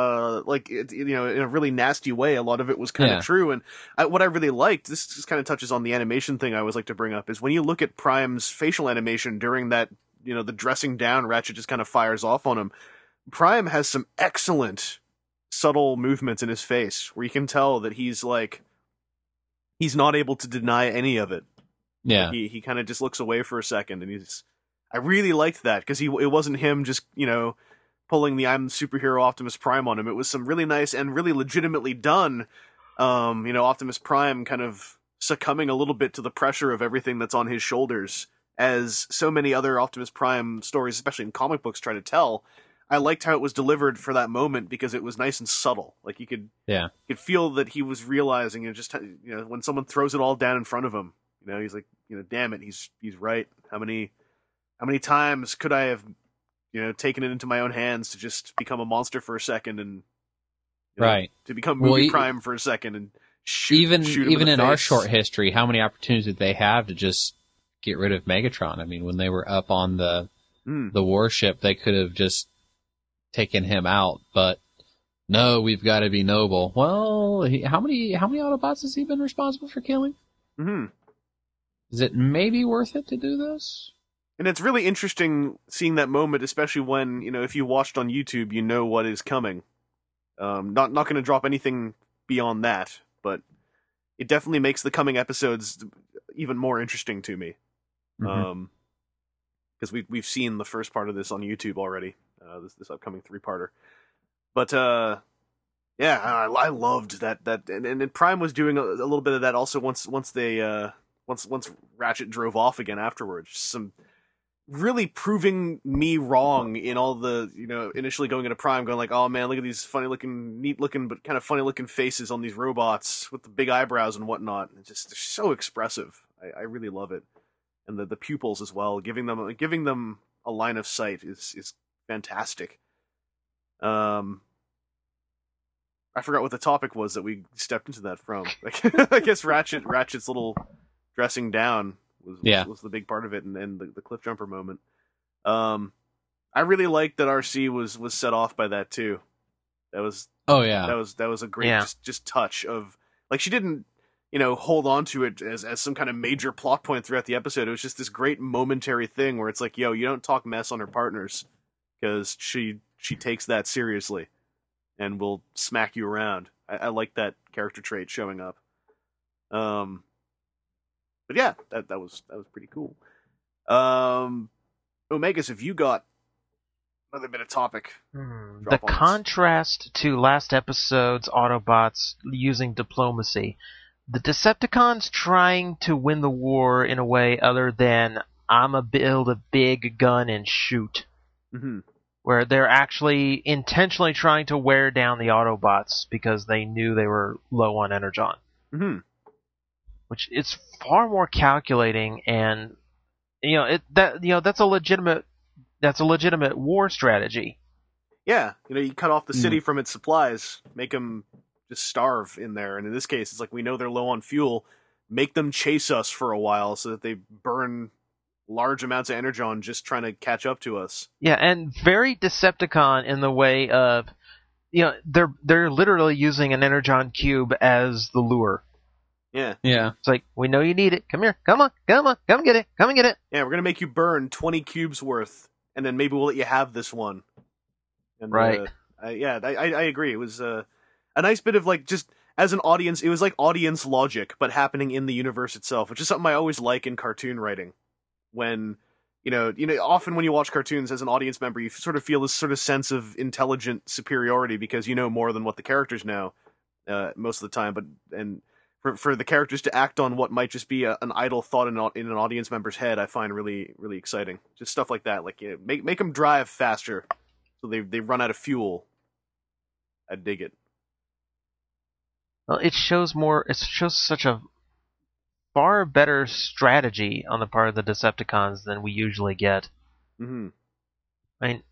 Speaker 2: a really nasty way, a lot of it was kind of true. And what I really liked, this just kind of touches on the animation thing I always like to bring up, is when you look at Prime's facial animation during that, the dressing down, Ratchet just kind of fires off on him. Prime has some excellent subtle movements in his face where you can tell that he's not able to deny any of it.
Speaker 5: Yeah.
Speaker 2: He kind of just looks away for a second, and I really liked that because it wasn't him just, pulling the I'm superhero Optimus Prime on him. It was some really nice and really legitimately done, Optimus Prime kind of succumbing a little bit to the pressure of everything that's on his shoulders, as so many other Optimus Prime stories, especially in comic books, try to tell. I liked how it was delivered for that moment because it was nice and subtle. Like you could feel that he was realizing, when someone throws it all down in front of him, he's like, damn it, he's right. How many times could I have, taken it into my own hands to just become a monster for a second and to become movie Prime for a second and shoot
Speaker 5: even in
Speaker 2: face.
Speaker 5: our short history, how many opportunities did they have to just get rid of Megatron? I mean, when they were up on the warship, they could have just taken him out, but no, we've got to be noble. Well, how many Autobots has he been responsible for killing?
Speaker 2: Mm-hmm.
Speaker 5: Is it maybe worth it to do this?
Speaker 2: And it's really interesting seeing that moment, especially when, if you watched on YouTube, you know what is coming. Not going to drop anything beyond that, but it definitely makes the coming episodes even more interesting to me.
Speaker 5: Mm-hmm.
Speaker 2: Because we've seen the first part of this on YouTube already. This upcoming 3-parter, but I loved that and Prime was doing a little bit of that also once Ratchet drove off again afterwards. Some really proving me wrong in all the initially going into Prime, going like, oh man, look at these funny looking, neat looking, but kind of funny looking faces on these robots with the big eyebrows and whatnot. It's just they're so expressive. I really love it, and the pupils as well, giving them a line of sight is fantastic. I forgot what the topic was that we stepped into that from. I guess Ratchet's little dressing down was the big part of it, and the Cliff Jumper moment. I really liked that RC was set off by that too. That was a great just touch of like she didn't hold on to it as some kind of major plot point throughout the episode. It was just this great momentary thing where it's like, yo, you don't talk mess on her partners because she takes that seriously and will smack you around. I like that character trait showing up. But yeah, that was pretty cool. Omegas, have you got another bit of topic?
Speaker 6: The contrast to last episode's Autobots using diplomacy. The Decepticons trying to win the war in a way other than I'ma build a big gun and shoot.
Speaker 2: Mm-hmm.
Speaker 6: Where they're actually intentionally trying to wear down the Autobots because they knew they were low on energon.
Speaker 2: Mm-hmm.
Speaker 6: Which it's far more calculating, and that's a legitimate war strategy.
Speaker 2: Yeah, you cut off the city from its supplies, make them just starve in there, and in this case, it's like we know they're low on fuel. Make them chase us for a while so that they burn large amounts of energon just trying to catch up to us.
Speaker 6: Yeah, and very Decepticon in the way of, they're literally using an energon cube as the lure.
Speaker 2: Yeah.
Speaker 6: It's like, we know you need it. Come here. Come on. Come get it. Come and get it.
Speaker 2: Yeah, we're going to make you burn 20 cubes worth, and then maybe we'll let you have this one. And,
Speaker 6: right.
Speaker 2: I agree. It was a nice bit of, just as an audience, it was like audience logic, but happening in the universe itself, which is something I always like in cartoon writing. When, often when you watch cartoons as an audience member, you sort of feel this sort of sense of intelligent superiority because you know more than what the characters know most of the time, and for the characters to act on what might just be an idle thought in an audience member's head, I find really, really exciting. Just stuff like that, make them drive faster, so they run out of fuel. I dig it.
Speaker 6: Well, it shows such a far better strategy on the part of the Decepticons than we usually get.
Speaker 2: Mm-hmm.
Speaker 6: I mean,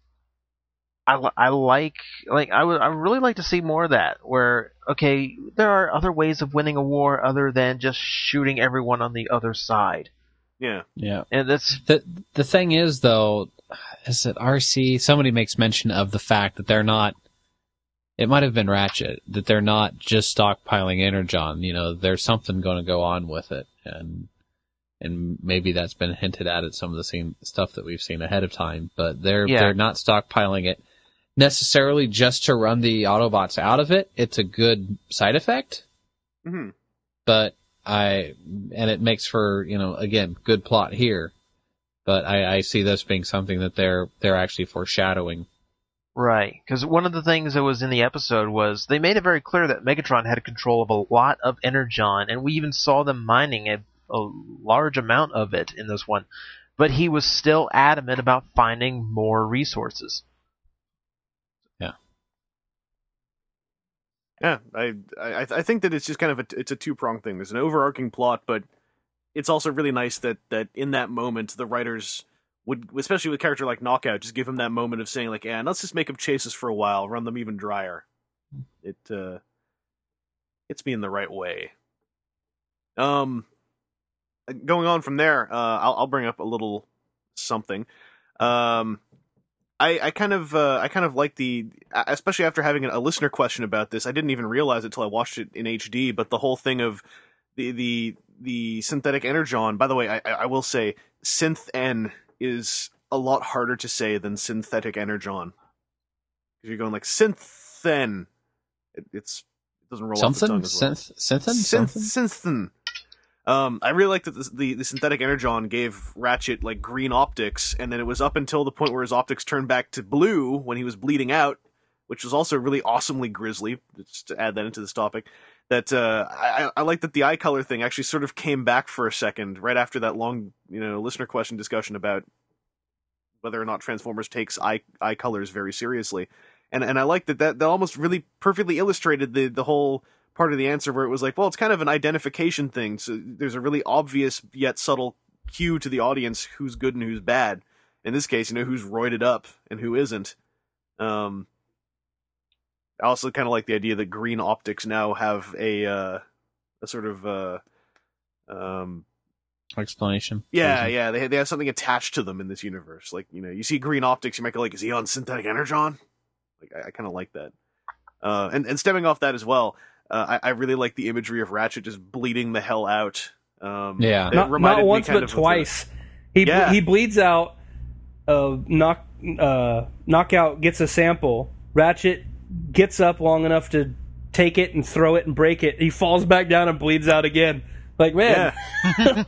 Speaker 6: I would really like to see more of that, where, okay, there are other ways of winning a war other than just shooting everyone on the other side.
Speaker 2: Yeah.
Speaker 5: Yeah.
Speaker 6: And that's
Speaker 5: the thing is, though, is that RC, somebody makes mention of the fact that they're not, it might have been Ratchet, that they're not just stockpiling energon. There's something going to go on with it, and maybe that's been hinted at some of the stuff that we've seen ahead of time. But they're not stockpiling it necessarily just to run the Autobots out of it. It's a good side effect, but it makes for again good plot here. But I see this being something that they're actually foreshadowing.
Speaker 6: Right, because one of the things that was in the episode was they made it very clear that Megatron had control of a lot of energon, and we even saw them mining a large amount of it in this one. But he was still adamant about finding more resources.
Speaker 2: Yeah. Yeah, I think that it's just kind of it's a two-pronged thing. There's an overarching plot, but it's also really nice that in that moment the writers would, especially with a character like Knockout, just give him that moment of saying let's just make him chase us for a while, run them even drier. It gets me in the right way. Going on from there, I'll bring up a little something. I kind of like especially after having a listener question about this. I didn't even realize it till I watched it in HD. But the whole thing of the synthetic energon. By the way, I will say synth N is a lot harder to say than synthetic energon. Because you're going synthen. It doesn't roll off the tongue as well. Synthen. I really like that the synthetic energon gave Ratchet green optics, and then it was up until the point where his optics turned back to blue when he was bleeding out, which was also really awesomely grisly. Just to add that into this topic, that I like that the eye color thing actually sort of came back for a second right after that long listener question discussion about whether or not Transformers takes eye colors very seriously, and I like that almost really perfectly illustrated the whole part of the answer where it was it's kind of an identification thing. So there's a really obvious yet subtle cue to the audience who's good and who's bad. In this case, who's roided up and who isn't. I also kind of like the idea that green optics now have a sort of
Speaker 5: explanation.
Speaker 2: Yeah, they have something attached to them in this universe. You see green optics, you might go is he on synthetic energon? I kind of like that. And stemming off that as well, I really like the imagery of Ratchet just bleeding the hell out.
Speaker 5: Yeah.
Speaker 2: It
Speaker 3: Not
Speaker 2: reminded me
Speaker 3: once,
Speaker 2: kind
Speaker 3: but
Speaker 2: of
Speaker 3: twice.
Speaker 2: Yeah.
Speaker 3: He bleeds out. Knockout gets a sample. Ratchet gets up long enough to take it and throw it and break it. He falls back down and bleeds out again. Like, man.
Speaker 2: Yeah.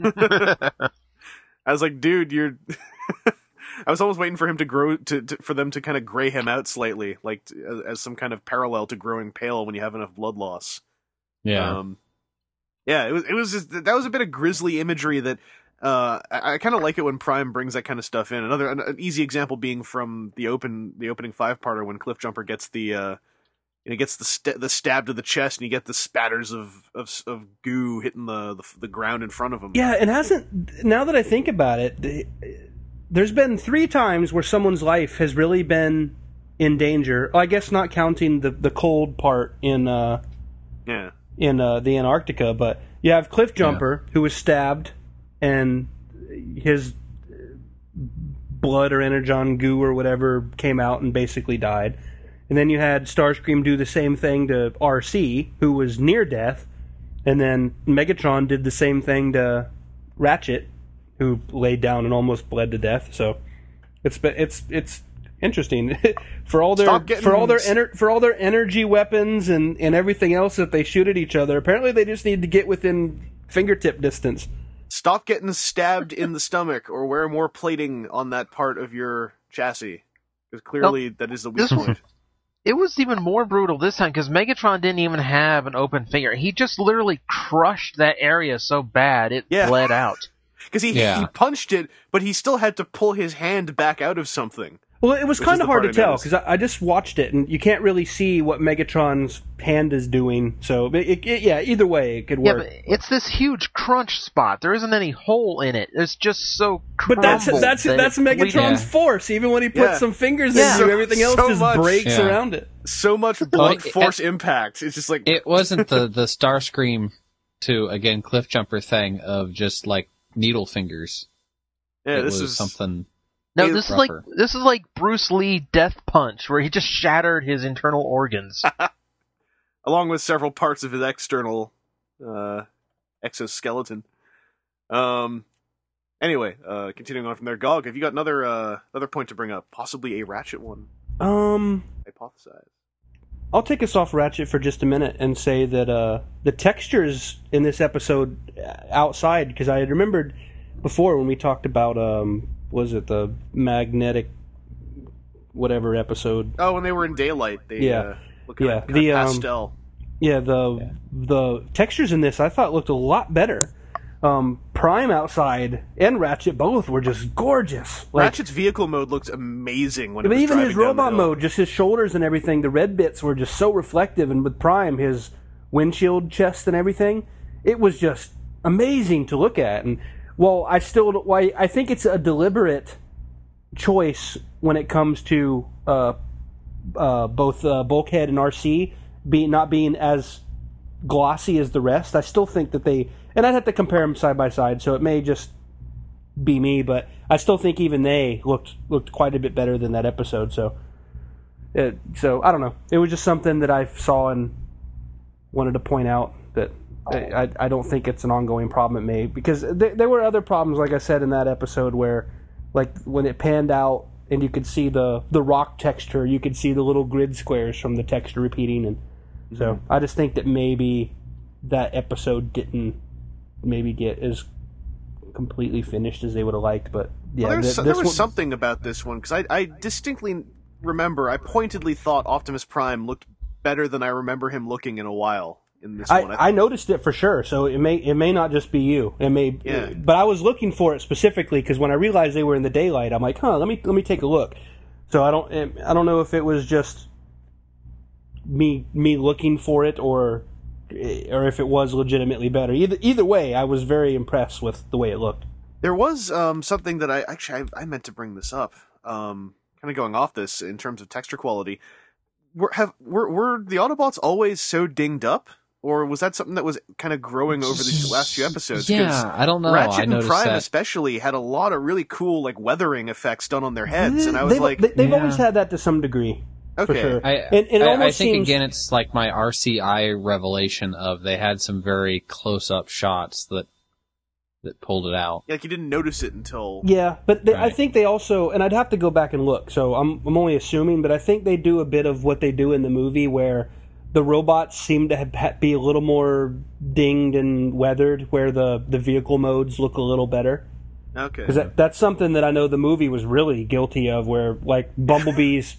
Speaker 2: I was like, dude, you're. I was almost waiting for him to grow for them to kind of gray him out slightly, like as some kind of parallel to growing pale when you have enough blood loss.
Speaker 5: Yeah.
Speaker 2: Yeah, it was just, that was a bit of grisly imagery that I kind of like it when Prime brings that kind of stuff in. An easy example being from the opening 5-parter when Cliffjumper gets the stab to the chest and you get the spatters of goo hitting the ground in front of him.
Speaker 3: Yeah, and now that I think about it, there's been 3 times where someone's life has really been in danger. I guess not counting the cold part in the Antarctica, but you have Cliffjumper who was stabbed and his blood or energon goo or whatever came out and basically died. And then you had Starscream do the same thing to RC, who was near death, and then Megatron did the same thing to Ratchet, who laid down and almost bled to death. So it's interesting for all their energy weapons and everything else that they shoot at each other. Apparently, they just need to get within fingertip distance.
Speaker 2: Stop getting stabbed in the stomach, or wear more plating on that part of your chassis, because clearly that is the weak point.
Speaker 6: It was even more brutal this time because Megatron didn't even have an open finger. He just literally crushed that area so bad it bled out.
Speaker 2: Because he punched it, but he still had to pull his hand back out of something.
Speaker 3: Well, it was kind of hard to tell because I just watched it, and you can't really see what Megatron's hand is doing. So, either way, it could work.
Speaker 6: Yeah, but it's this huge crunch spot. There isn't any hole in it. It's just so crumbled.
Speaker 3: But that's Megatron's force. Even when he puts some fingers in you, everything else just breaks around it.
Speaker 2: So much blunt force impact. It's just like...
Speaker 5: It wasn't the Starscream to, again, Cliffjumper thing of just, like, needle fingers.
Speaker 2: Yeah,
Speaker 5: this is something...
Speaker 6: No, this is like Bruce Lee Death Punch, where he just shattered his internal organs.
Speaker 2: Along with several parts of his external exoskeleton. Anyway, continuing on from there, Gog, have you got another point to bring up? Possibly a Ratchet one. Hypothesize.
Speaker 3: I'll take us off Ratchet for just a minute and say that the textures in this episode outside, because I had remembered before when we talked about was it the magnetic whatever episode?
Speaker 2: Oh, when they were in daylight, they look at
Speaker 3: the
Speaker 2: pastel.
Speaker 3: The textures in this I thought looked a lot better. Prime outside and Ratchet both were just gorgeous.
Speaker 2: Ratchet's vehicle mode looked amazing when it was
Speaker 3: even
Speaker 2: driving
Speaker 3: his robot
Speaker 2: down the hill.
Speaker 3: mode, just his shoulders and everything, the red bits were just so reflective, and with Prime, his windshield chest and everything, it was just amazing to look at. And I think it's a deliberate choice when it comes to both Bulkhead and RC not being as glossy as the rest. I still think that and I'd have to compare them side by side, so it may just be me, but I still think even they looked quite a bit better than that episode. So I don't know. It was just something that I saw and wanted to point out that I don't think it's an ongoing problem. It may, because there were other problems, like I said in that episode, where like when it panned out and you could see the rock texture, you could see the little grid squares from the texture repeating, and so I just think that maybe that episode didn't maybe get as completely finished as they would have liked. But yeah,
Speaker 2: there was something about this one, because I distinctly remember I pointedly thought Optimus Prime looked better than I remember him looking in a while in this one.
Speaker 3: I noticed it for sure, so it may not just be you. It may, but I was looking for it specifically because when I realized they were in the daylight, I'm like, let me take a look. So I don't know if it was just me looking for it or if it was legitimately better. Either way, I was very impressed with the way it looked.
Speaker 2: There was something that I meant to bring this up. Kind of going off this in terms of texture quality. Were the Autobots always so dinged up, or was that something that was kind of growing over these last few episodes?
Speaker 5: Yeah, I don't know.
Speaker 2: Ratchet and Prime especially had a lot of really cool like weathering effects done on their heads, and I was
Speaker 3: they've always had that to some degree. For
Speaker 2: Okay.
Speaker 3: sure.
Speaker 5: I
Speaker 3: It
Speaker 5: I
Speaker 3: almost
Speaker 5: think
Speaker 3: seems,
Speaker 5: again it's like my RCI revelation of they had some very close up shots that pulled it out.
Speaker 2: Like you didn't notice it until.
Speaker 3: Yeah, but I
Speaker 5: Right.
Speaker 3: think they also, and I'd have to go back and look, so I'm only assuming, but I think they do a bit of what they do in the movie where the robots seem to be a little more dinged and weathered, where the vehicle modes look a little better.
Speaker 2: Okay.
Speaker 3: Because that's something that I know the movie was really guilty of, where like Bumblebee's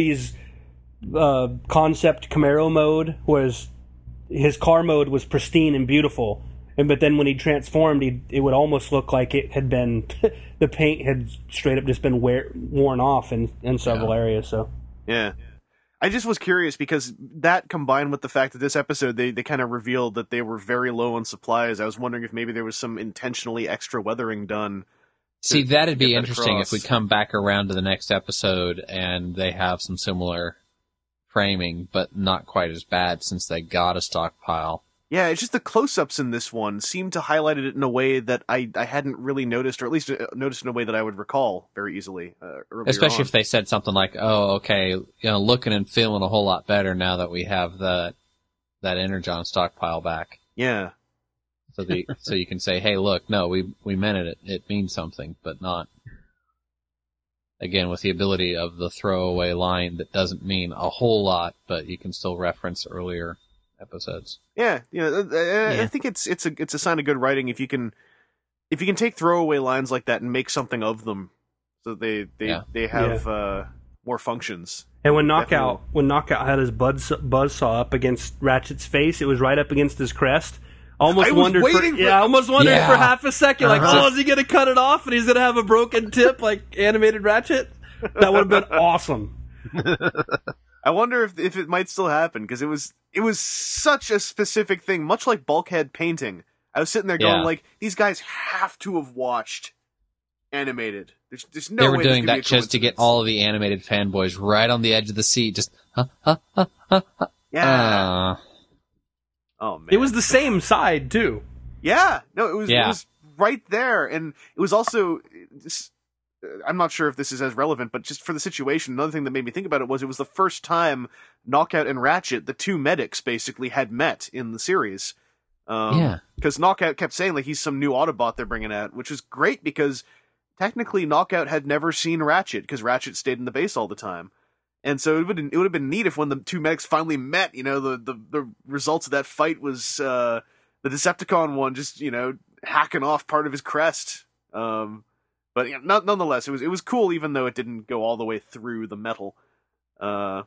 Speaker 3: concept Camaro mode was, his car mode was pristine and beautiful. But then when he transformed, it would almost look like it had been the paint had straight up just been worn off in several areas. So
Speaker 2: Yeah. I just was curious because that combined with the fact that this episode they kind of revealed that they were very low on supplies. I was wondering if maybe there was some intentionally extra weathering done.
Speaker 5: See, that'd be
Speaker 2: get that
Speaker 5: interesting
Speaker 2: across.
Speaker 5: if we come back around to the next episode and they have some similar framing, but not quite as bad since they got a stockpile.
Speaker 2: Yeah, it's just the close-ups in this one seem to highlight it in a way that I hadn't really noticed, or at least noticed in a way that I would recall very easily earlier
Speaker 5: Especially
Speaker 2: on.
Speaker 5: if they said something like, "Oh, okay, looking and feeling a whole lot better now that we have that Energon stockpile back."
Speaker 2: Yeah.
Speaker 5: So you can say, "Hey, look, no, we meant it. It means something, but not." Again, with the ability of the throwaway line that doesn't mean a whole lot, but you can still reference earlier episodes.
Speaker 2: Yeah, I think it's a sign of good writing if you can take throwaway lines like that and make something of them, so they have more functions.
Speaker 3: and when Knockout had his buzzsaw up against Ratchet's face, it was right up against his crest. I almost wondered for half a second, like, is he going to cut it off and he's going to have a broken tip like animated Ratchet? That would have been awesome.
Speaker 2: I wonder if it might still happen, because it was such a specific thing, much like Bulkhead painting. I was sitting there going, like, these guys have to have watched animated. There's no way
Speaker 5: They were
Speaker 2: this
Speaker 5: doing
Speaker 2: could be a
Speaker 5: that just to get
Speaker 2: coincidence.
Speaker 5: all of the animated fanboys right on the edge of the seat, just
Speaker 2: Yeah. Oh man.
Speaker 3: It was the same side too.
Speaker 2: Yeah. No, it
Speaker 5: Yeah.
Speaker 2: was right there, and it was also. I'm not sure if this is as relevant, but just for the situation, another thing that made me think about it was the first time Knockout and Ratchet, the two medics, basically had met in the series. Because Knockout kept saying like he's some new Autobot they're bringing out, which is great because technically Knockout had never seen Ratchet because Ratchet stayed in the base all the time. And so it would have been neat if when the two medics finally met, the results of that fight was the Decepticon one just hacking off part of his crest. But nonetheless, it was cool, even though it didn't go all the way through the metal. Yeah,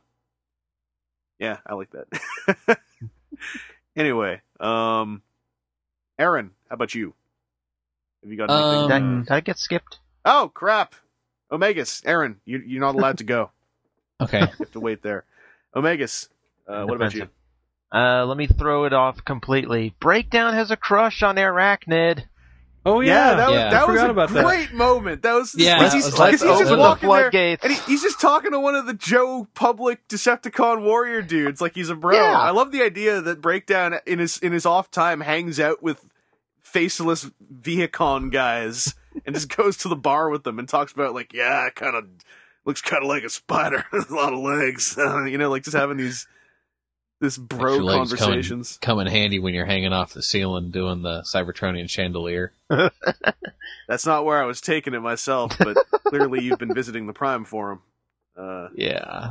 Speaker 2: I like that. Anyway, Aaron, how about you? Have you got anything?
Speaker 6: Did I get skipped?
Speaker 2: Oh crap! Omegas, Aaron, you're not allowed to go.
Speaker 5: Okay.
Speaker 2: You have to wait there. Omegas, what about you?
Speaker 6: Let me throw it off completely. Breakdown has a crush on Arachnid.
Speaker 3: Oh yeah,
Speaker 2: that was
Speaker 3: forgot
Speaker 2: a
Speaker 3: about that.
Speaker 2: great moment. That was
Speaker 5: Yeah,
Speaker 2: because
Speaker 5: that
Speaker 2: he's,
Speaker 5: was like,
Speaker 2: because he's
Speaker 6: open
Speaker 2: just
Speaker 6: the
Speaker 2: walking there,
Speaker 6: floodgates.
Speaker 2: and he's just talking to one of the Joe Public Decepticon warrior dudes like he's a bro.
Speaker 6: Yeah.
Speaker 2: I love the idea that Breakdown in his off time hangs out with faceless Viacon guys and just goes to the bar with them and talks about like, yeah, it kind of looks kind of like a spider, a lot of legs, like just having this bro
Speaker 5: Your legs
Speaker 2: conversations.
Speaker 5: come in handy when you're hanging off the ceiling doing the Cybertronian chandelier.
Speaker 2: That's not where I was taking it myself, but clearly you've been visiting the Prime Forum.
Speaker 5: Yeah.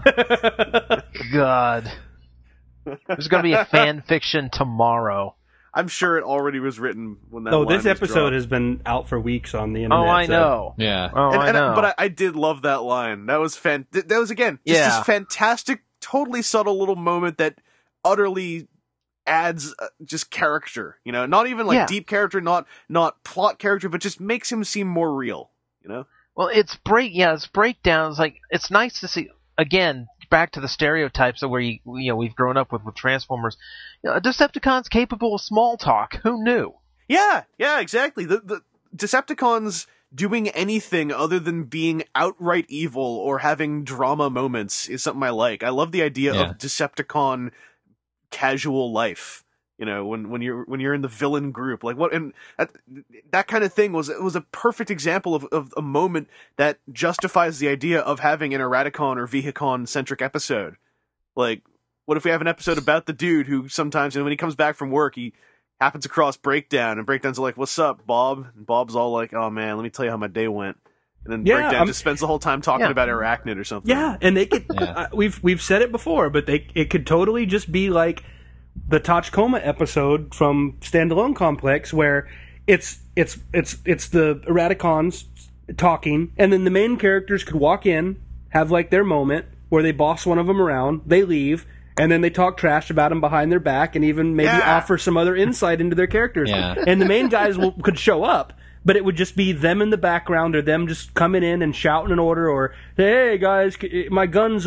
Speaker 6: God. There's going to be a fan fiction tomorrow.
Speaker 2: I'm sure it already was written when that.
Speaker 3: Oh,
Speaker 2: line
Speaker 3: this
Speaker 2: was
Speaker 3: episode
Speaker 2: dropped.
Speaker 3: has been out for weeks on the internet.
Speaker 6: Oh, I
Speaker 3: so-
Speaker 6: know.
Speaker 5: Yeah.
Speaker 6: Oh, I know.
Speaker 2: But I did love that line. That was That was again just
Speaker 6: Yeah.
Speaker 2: this fantastic, totally subtle little moment that utterly adds just character. Not even like
Speaker 6: Yeah.
Speaker 2: deep character, not plot character, but just makes him seem more real.
Speaker 6: Well, it's breakdowns. Like, it's nice to see, again, back to the stereotypes of where we've grown up with Transformers. A Decepticon's capable of small talk. Who knew?
Speaker 2: Yeah, exactly. The Decepticons doing anything other than being outright evil or having drama moments is something I like. I love the idea
Speaker 5: Yeah.
Speaker 2: of Decepticon casual life. You know, when you're in the villain group, like what, and that kind of thing was a perfect example of a moment that justifies the idea of having an Eradicon or Vehicon centric episode. Like, what if we have an episode about the dude who sometimes, when he comes back from work, he happens across Breakdown, and Breakdown's like, "What's up, Bob?" And Bob's all like, "Oh man, let me tell you how my day went." And then Breakdown just spends the whole time talking about Arachnid or something.
Speaker 3: Yeah, and they could. We've said it before, but it could totally just be like the Tachikoma episode from Standalone Complex, where it's the Eradicons talking, and then the main characters could walk in, have like their moment where they boss one of them around, they leave, and then they talk trash about him behind their back, and even maybe offer some other insight into their characters. Yeah. And the main guys could show up, but it would just be them in the background, or them just coming in and shouting an order, or hey guys, my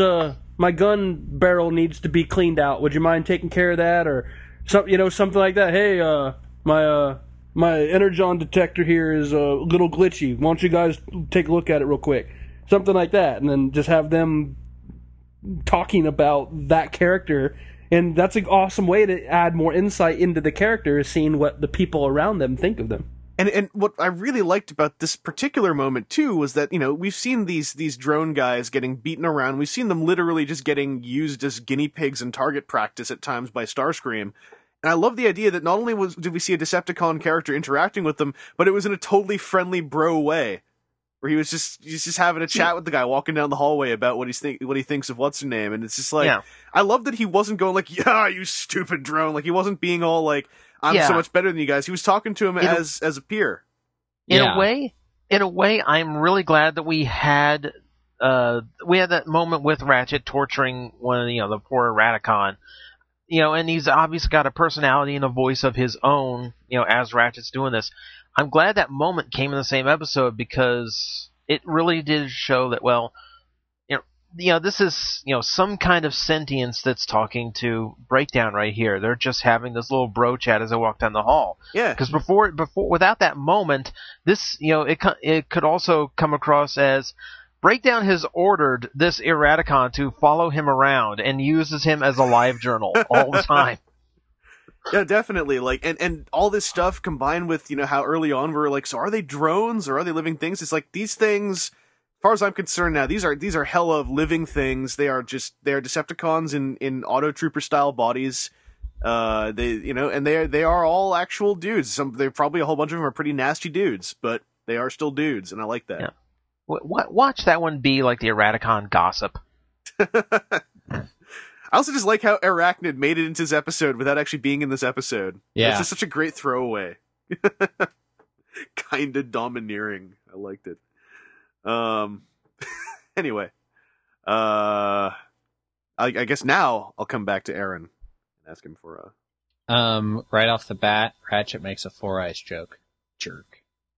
Speaker 3: gun barrel needs to be cleaned out. Would you mind taking care of that, or something like that? Hey, my energon detector here is a little glitchy. Why don't you guys take a look at it real quick? Something like that, and then just have them talking about that character. And that's an awesome way to add more insight into the character, is seeing what the people around them think of them.
Speaker 2: And what I really liked about this particular moment too was that, we've seen these drone guys getting beaten around. We've seen them literally just getting used as guinea pigs in target practice at times by Starscream. And I love the idea that not only did we see a Decepticon character interacting with them, but it was in a totally friendly bro way, where he's just having a chat with the guy walking down the hallway about what he thinks of what's her name. And it's just like, I love that he wasn't going like, "Yeah, you stupid drone." Like, he wasn't being all like, "I'm so much better than you guys." He was talking to him as a peer.
Speaker 6: In a way, I'm really glad that we had that moment with Ratchet torturing the poor Eradicon. And he's obviously got a personality and a voice of his own, as Ratchet's doing this. I'm glad that moment came in the same episode, because it really did show that, this is, some kind of sentience that's talking to Breakdown right here. They're just having this little bro chat as they walk down the hall.
Speaker 2: Yeah.
Speaker 6: Because before, without that moment, this, it could also come across as Breakdown has ordered this Eradicon to follow him around and uses him as a live journal all the time.
Speaker 2: Yeah, definitely. Like, and all this stuff combined with, how early on we were like, so are they drones or are they living things? It's like, these things, as far as I'm concerned now, these are hella of living things. They are Decepticons in Auto Trooper style bodies. And they are all actual dudes. They're probably a whole bunch of them are pretty nasty dudes, but they are still dudes, and I like that.
Speaker 6: Yeah. Watch that one be like the Eradicon gossip.
Speaker 2: I also just like how Arachnid made it into this episode without actually being in this episode.
Speaker 5: Yeah.
Speaker 2: It's just such a great throwaway. Kinda domineering. I liked it. Anyway. I guess now I'll come back to Aaron and ask him for a...
Speaker 5: Right off the bat, Ratchet makes a Four Eyes joke. Jerk.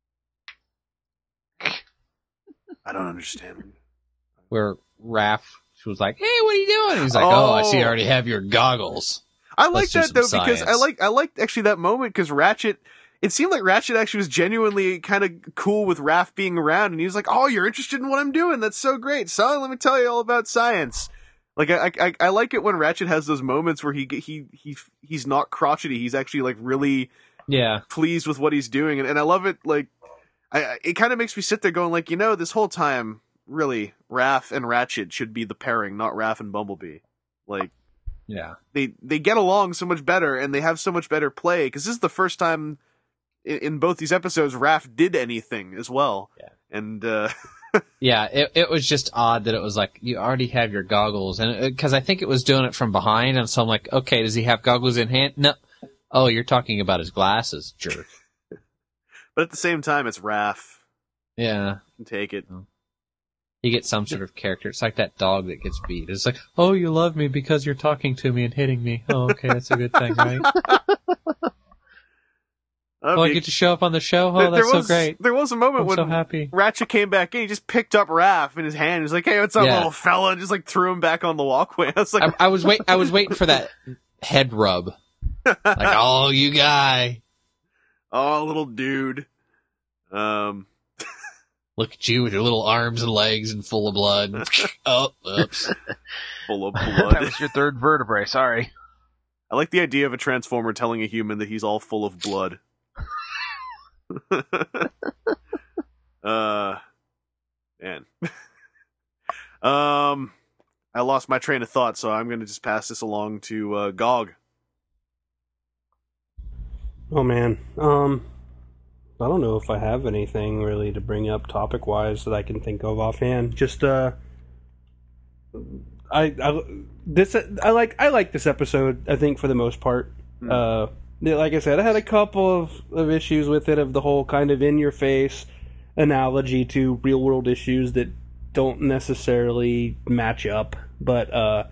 Speaker 2: I don't understand.
Speaker 5: Where Raph was like, "Hey, what are you doing?" He's like, "Oh, I see you already have your goggles."
Speaker 2: I like that though, because I like actually that moment, because Ratchet, it seemed like Ratchet actually was genuinely kind of cool with Raph being around, and he was like, "Oh, you're interested in what I'm doing? That's so great, son. Let me tell you all about science." Like, I like it when Ratchet has those moments where he's not crotchety. He's actually like really pleased with what he's doing, and I love it. Like, it kind of makes me sit there going like, this whole time, really, Raph and Ratchet should be the pairing, not Raph and Bumblebee. Like, they get along so much better, and they have so much better play, because this is the first time in both these episodes Raph did anything as well. Yeah. And
Speaker 5: it was just odd that it was like, you already have your goggles, and because I think it was doing it from behind, and so I'm like, okay, does he have goggles in hand? No. Oh, you're talking about his glasses, jerk.
Speaker 2: But at the same time, it's Raph.
Speaker 5: Yeah.
Speaker 2: You can take it.
Speaker 5: You get some sort of character. It's like that dog that gets beat. It's like, "Oh, you love me because you're talking to me and hitting me. Oh, okay, that's a good thing, right?" I get to show up on the show? Oh, that's so great.
Speaker 2: There was a moment
Speaker 5: I'm
Speaker 2: when
Speaker 5: so happy.
Speaker 2: Ratchet came back in, he just picked up Raph in his hand. He was like, "Hey, what's up, little fella?" And just like threw him back on the walkway. I was like,
Speaker 5: I was waiting for that head rub. Like, "Oh, you guy.
Speaker 2: Oh, little dude."
Speaker 5: Look at you with your little arms and legs and full of blood. Oh, oops.
Speaker 2: Full of blood.
Speaker 6: That was your third vertebrae, sorry.
Speaker 2: I like the idea of a Transformer telling a human that he's all full of blood. Man. I lost my train of thought, so I'm going to just pass this along to Gog.
Speaker 3: Oh man, I don't know if I have anything really to bring up topic-wise that I can think of offhand. Just I like this episode. I think for the most part, like I said, I had a couple of issues with it, of the whole kind of in-your-face analogy to real-world issues that don't necessarily match up, but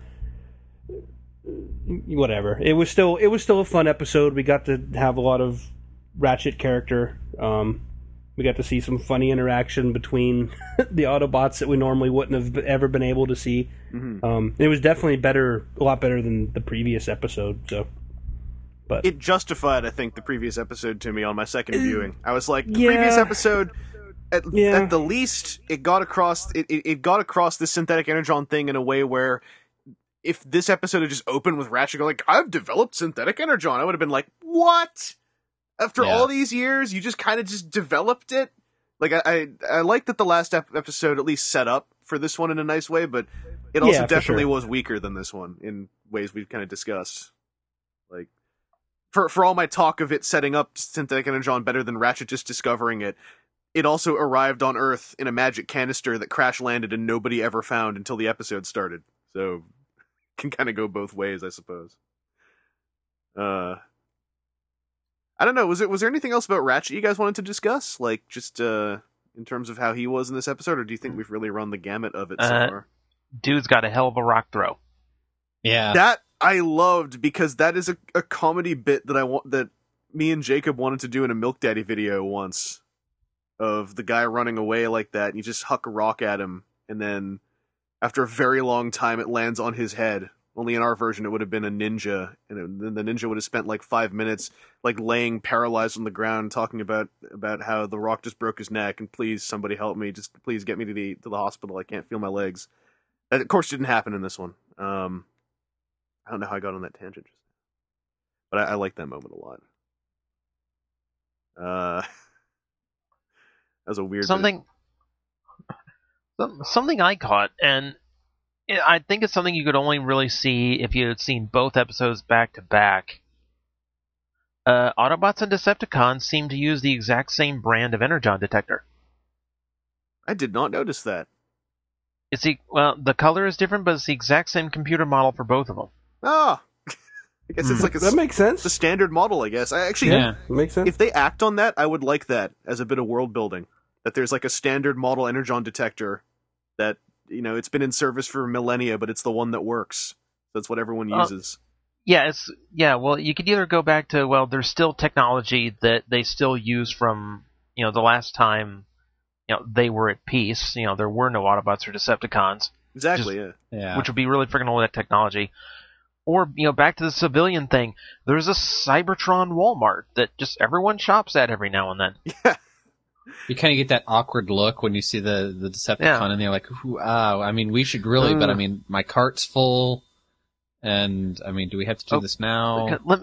Speaker 3: whatever. It was still a fun episode. We got to have a lot of Ratchet character. We got to see some funny interaction between the Autobots that we normally wouldn't have ever been able to see. Mm-hmm. It was definitely a lot better than the previous episode. So, but
Speaker 2: it justified, I think, the previous episode to me on my second viewing. I was like, the previous episode, at the least, it got across this synthetic energon thing in a way where, if this episode had just opened with Ratchet going like, I've developed synthetic energon, I would have been like, what? After all these years, you just kind of just developed it? Like, I like that the last episode at least set up for this one in a nice way, but it also definitely was weaker than this one in ways we've kind of discussed. Like, for all my talk of it setting up synthetic energon better than Ratchet just discovering it, it also arrived on Earth in a magic canister that crash landed and nobody ever found until the episode started. So, can kind of go both ways, I suppose. I don't know. Was there anything else about Ratchet you guys wanted to discuss? Like, just in terms of how he was in this episode, or do you think we've really run the gamut of it so far?
Speaker 6: Dude's got a hell of a rock throw.
Speaker 5: Yeah.
Speaker 2: That I loved, because that is a comedy bit that me and Jacob wanted to do in a Milk Daddy video once, of the guy running away like that, and you just huck a rock at him, and then after a very long time it lands on his head. Only in our version it would have been a ninja, and then the ninja would have spent like 5 minutes like laying paralyzed on the ground talking about how the rock just broke his neck, and please somebody help me, just please get me to the hospital, I can't feel my legs. That of course didn't happen in this one. I don't know how I got on that tangent just now, but I like that moment a lot. That was a weird
Speaker 6: something I caught, and I think it's something you could only really see if you had seen both episodes back to back. Autobots and Decepticons seem to use the exact same brand of energon detector.
Speaker 2: I did not notice that.
Speaker 6: The color is different, but it's the exact same computer model for both of them.
Speaker 2: Ah, I guess it's like
Speaker 3: that makes sense.
Speaker 2: It's a standard model, I guess. It
Speaker 3: makes sense.
Speaker 2: If they act on that, I would like that as a bit of world building. That there's like a standard model energon detector that, you know, it's been in service for millennia, but it's the one that works. That's what everyone uses.
Speaker 6: Well, you could either go back to, there's still technology that they still use from, the last time, they were at peace. There were no Autobots or Decepticons.
Speaker 2: Exactly,
Speaker 5: yeah.
Speaker 6: Which would be really freaking old, that technology. Or, back to the civilian thing. There's a Cybertron Walmart that just everyone shops at every now and then.
Speaker 2: Yeah.
Speaker 5: You kind of get that awkward look when you see the Decepticon, and they're like, I mean, we should really, but I mean, my cart's full, and I mean, do we have to do this now?
Speaker 6: Let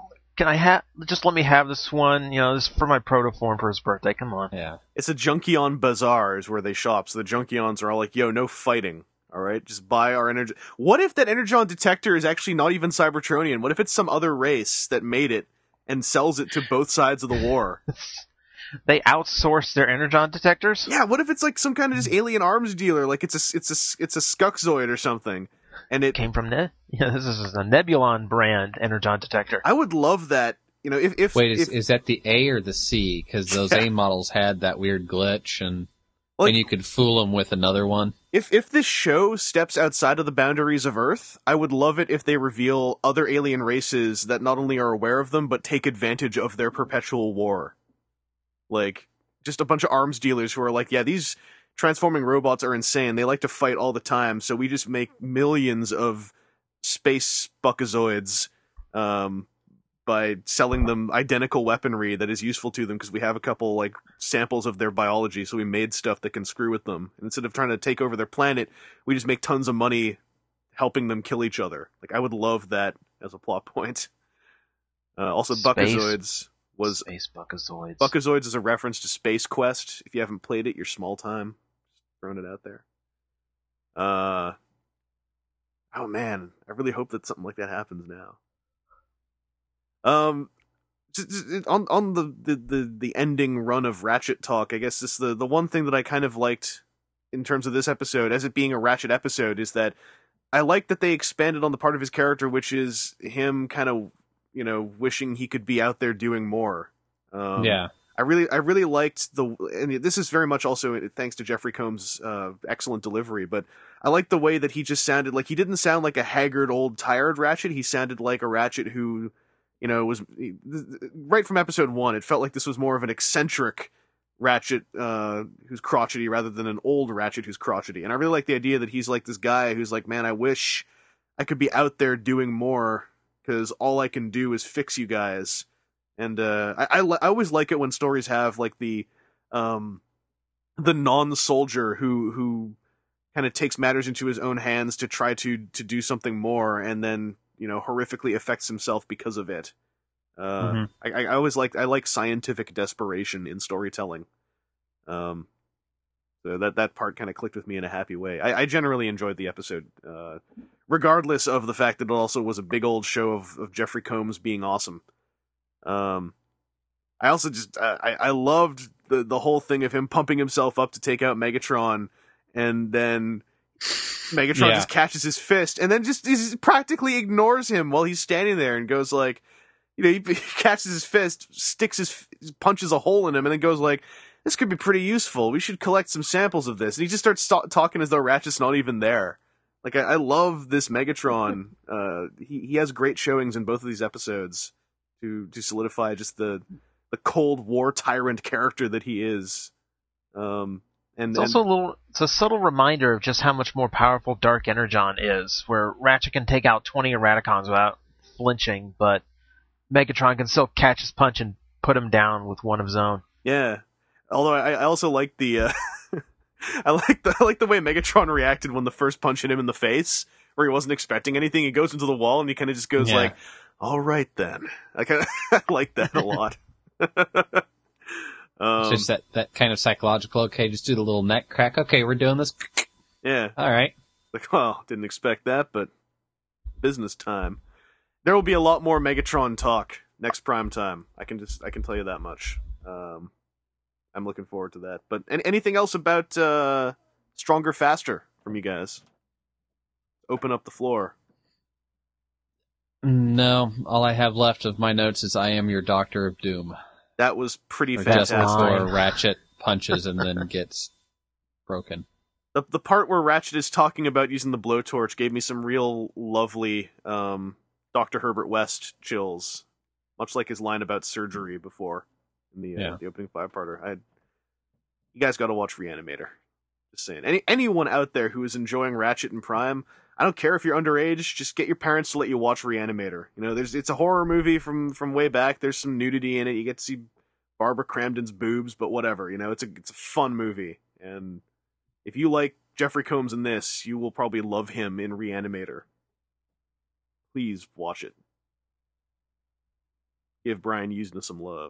Speaker 6: me have this one, this is for my protoform for his birthday, come on.
Speaker 5: Yeah.
Speaker 2: It's a Junkion Bazaar is where they shop, so the Junkions are all like, yo, no fighting, alright? Just buy our energy. What if that energon detector is actually not even Cybertronian? What if it's some other race that made it and sells it to both sides of the war?
Speaker 6: They outsource their energon detectors?
Speaker 2: Yeah, what if it's like some kind of just alien arms dealer? Like it's a Skuxzoid or something. And it
Speaker 6: came from this is a Nebulon brand energon detector.
Speaker 2: I would love that.
Speaker 5: Is that the A or the C? Because those A models had that weird glitch, and you could fool them with another one.
Speaker 2: If this show steps outside of the boundaries of Earth, I would love it if they reveal other alien races that not only are aware of them, but take advantage of their perpetual war. Like, just a bunch of arms dealers who are like, yeah, these transforming robots are insane. They like to fight all the time, so we just make millions of space Buckazoids by selling them identical weaponry that is useful to them because we have a couple, like, samples of their biology, so we made stuff that can screw with them. And instead of trying to take over their planet, we just make tons of money helping them kill each other. Like, I would love that as a plot point. Also,
Speaker 6: Space.
Speaker 2: Buckazoids was
Speaker 6: Space Buckazoids.
Speaker 2: Buckazoids is a reference to Space Quest. If you haven't played it, you're small time. Just throwing it out there. Oh man, I really hope that something like that happens now. Just on the ending run of Ratchet talk, I guess this the one thing that I kind of liked in terms of this episode, as it being a Ratchet episode, is that I like that they expanded on the part of his character, which is him kind of, wishing he could be out there doing more.
Speaker 5: Yeah.
Speaker 2: I really liked and this is very much also thanks to Jeffrey Combs' excellent delivery, but I liked the way that he just sounded like he didn't sound like a haggard, old, tired Ratchet. He sounded like a Ratchet who, was right from episode 1. It felt like this was more of an eccentric Ratchet who's crotchety rather than an old Ratchet who's crotchety. And I really like the idea that he's like this guy who's like, man, I wish I could be out there doing more because all I can do is fix you guys. And I always like it when stories have like the non-soldier who kind of takes matters into his own hands to try to do something more, and then horrifically affects himself because of it. I always like scientific desperation in storytelling. So that part kind of clicked with me in a happy way. I generally enjoyed the episode, regardless of the fact that it also was a big old show of Jeffrey Combs being awesome. I also just I loved the whole thing of him pumping himself up to take out Megatron, and then Megatron just catches his fist and then just practically ignores him while he's standing there and goes like, he catches his fist, punches a hole in him, and then goes like, this could be pretty useful. We should collect some samples of this. And he just starts talking as though Ratchet's not even there. Like, I love this Megatron. He has great showings in both of these episodes to solidify just the Cold War tyrant character that he is. It's
Speaker 6: a subtle reminder of just how much more powerful Dark Energon is, where Ratchet can take out 20 Eraticons without flinching, but Megatron can still catch his punch and put him down with one of his own.
Speaker 2: Yeah. Although I also like the I like the way Megatron reacted when the first punch hit him in the face, where he wasn't expecting anything. He goes into the wall and he kind of just goes like, "All right then." I like that a lot.
Speaker 5: It's just that kind of psychological. Okay, just do the little neck crack. Okay, we're doing this.
Speaker 2: Yeah.
Speaker 5: All right.
Speaker 2: Like, well, didn't expect that, but business time. There will be a lot more Megatron talk next prime time. I can tell you that much. I'm looking forward to that. But anything else about Stronger Faster from you guys? Open up the floor.
Speaker 5: No, all I have left of my notes is I am your Doctor of Doom.
Speaker 2: That was pretty
Speaker 5: Just
Speaker 2: fantastic.
Speaker 5: before Ratchet punches and then gets broken.
Speaker 2: The part where Ratchet is talking about using the blowtorch gave me some real lovely Dr. Herbert West chills, much like his line about surgery before in the opening 5-parter. You guys got to watch Reanimator. Just saying. Anyone out there who is enjoying Ratchet and Prime, I don't care if you're underage, just get your parents to let you watch Reanimator. It's a horror movie from way back. There's some nudity in it. You get to see Barbara Crampton's boobs, but whatever. It's a fun movie. And if you like Jeffrey Combs in this, you will probably love him in Reanimator. Please watch it. Give Brian Usna some love.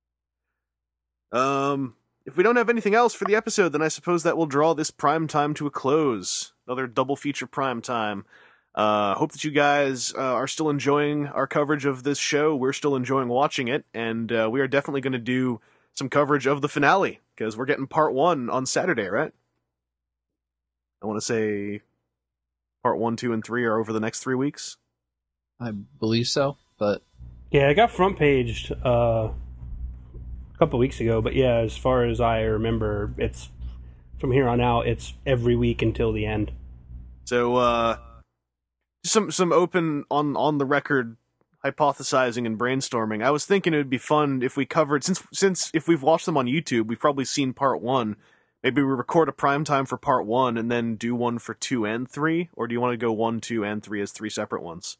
Speaker 2: If we don't have anything else for the episode, then I suppose that will draw this prime time to a close. Another double feature prime time. Hope that you guys are still enjoying our coverage of this show. We're still enjoying watching it, and we are definitely going to do some coverage of the finale, because we're getting part 1 on Saturday, right? I want to say part 1, 2, and 3 are over the next 3 weeks.
Speaker 5: I believe so, but...
Speaker 3: Yeah, I got front paged a couple weeks ago, but yeah, as far as I remember, it's from here on out, it's every week until the end.
Speaker 2: So, some open on the record hypothesizing and brainstorming. I was thinking it would be fun if we covered, since if we've watched them on YouTube, we've probably seen part 1. Maybe we record a prime time for part 1 and then do one for 2 and 3, or do you want to go 1, 2, and 3 as 3 separate ones?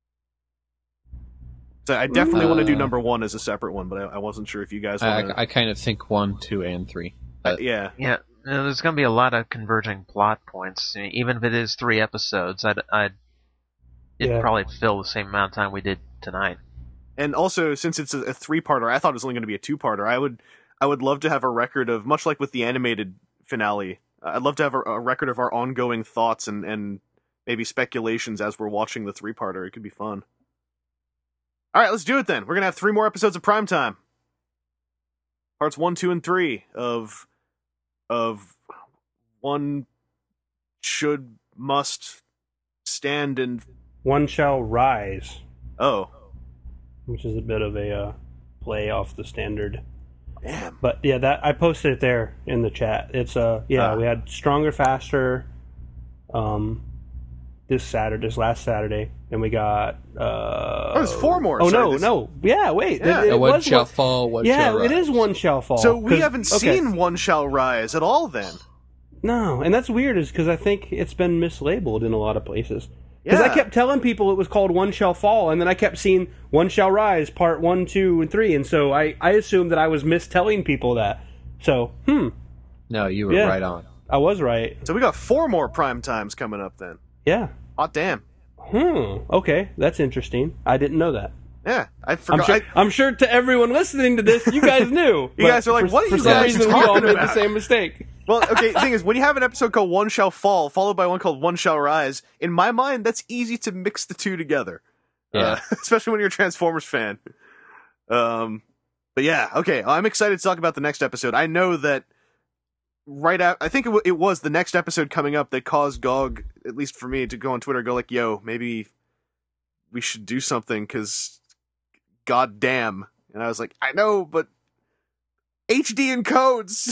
Speaker 2: So I definitely want to do number 1 as a separate one, but I wasn't sure if you guys want to...
Speaker 5: I kind of think 1, 2, and 3.
Speaker 2: Yeah.
Speaker 6: Yeah, there's going to be a lot of converging plot points. Even if it is 3 episodes, I'd it'd probably fill the same amount of time we did tonight.
Speaker 2: And also, since it's a three-parter, I thought it was only going to be a two-parter. I would love to have a record of, much like with the animated finale, I'd love to have a record of our ongoing thoughts and maybe speculations as we're watching the three-parter. It could be fun. All right, let's do it then. We're going to have 3 more episodes of Primetime. Parts 1, 2, and 3 of One Should Must Stand and
Speaker 3: One Shall Rise.
Speaker 2: Oh.
Speaker 3: Which is a bit of a play off the standard.
Speaker 2: Damn.
Speaker 3: But yeah, that I posted it there in the chat. It's we had Stronger, Faster this last Saturday, and we got
Speaker 2: there's 4 more.
Speaker 3: Oh, no. Yeah, wait.
Speaker 2: Yeah.
Speaker 5: One shall fall, one shall rise.
Speaker 3: It is One Shall Fall.
Speaker 2: So we haven't seen One Shall Rise at all then.
Speaker 3: No, and that's weird, is because I think it's been mislabeled in a lot of places. Because I kept telling people it was called One Shall Fall, and then I kept seeing One Shall Rise, part 1, 2, and 3, and so I assumed that I was mistelling people that. So,
Speaker 5: No, you were right on.
Speaker 3: I was right.
Speaker 2: So we got 4 more prime times coming up then.
Speaker 3: Yeah.
Speaker 2: Hot damn.
Speaker 3: Okay, that's interesting. I didn't know that.
Speaker 2: Yeah, I forgot.
Speaker 3: I'm sure to everyone listening to this, you guys knew.
Speaker 2: You guys are like, what are you guys
Speaker 3: talking about? For some reason, we all made the same mistake.
Speaker 2: Well, okay, the thing is, when you have an episode called One Shall Fall, followed by one called One Shall Rise, in my mind, that's easy to mix the two together.
Speaker 5: Yeah.
Speaker 2: Especially when you're a Transformers fan. But yeah, okay, I'm excited to talk about the next episode. I know that I think it was the next episode coming up that caused GOG, at least for me, to go on Twitter and go like, yo, maybe we should do something, because goddamn. And I was like, I know, but HD encodes!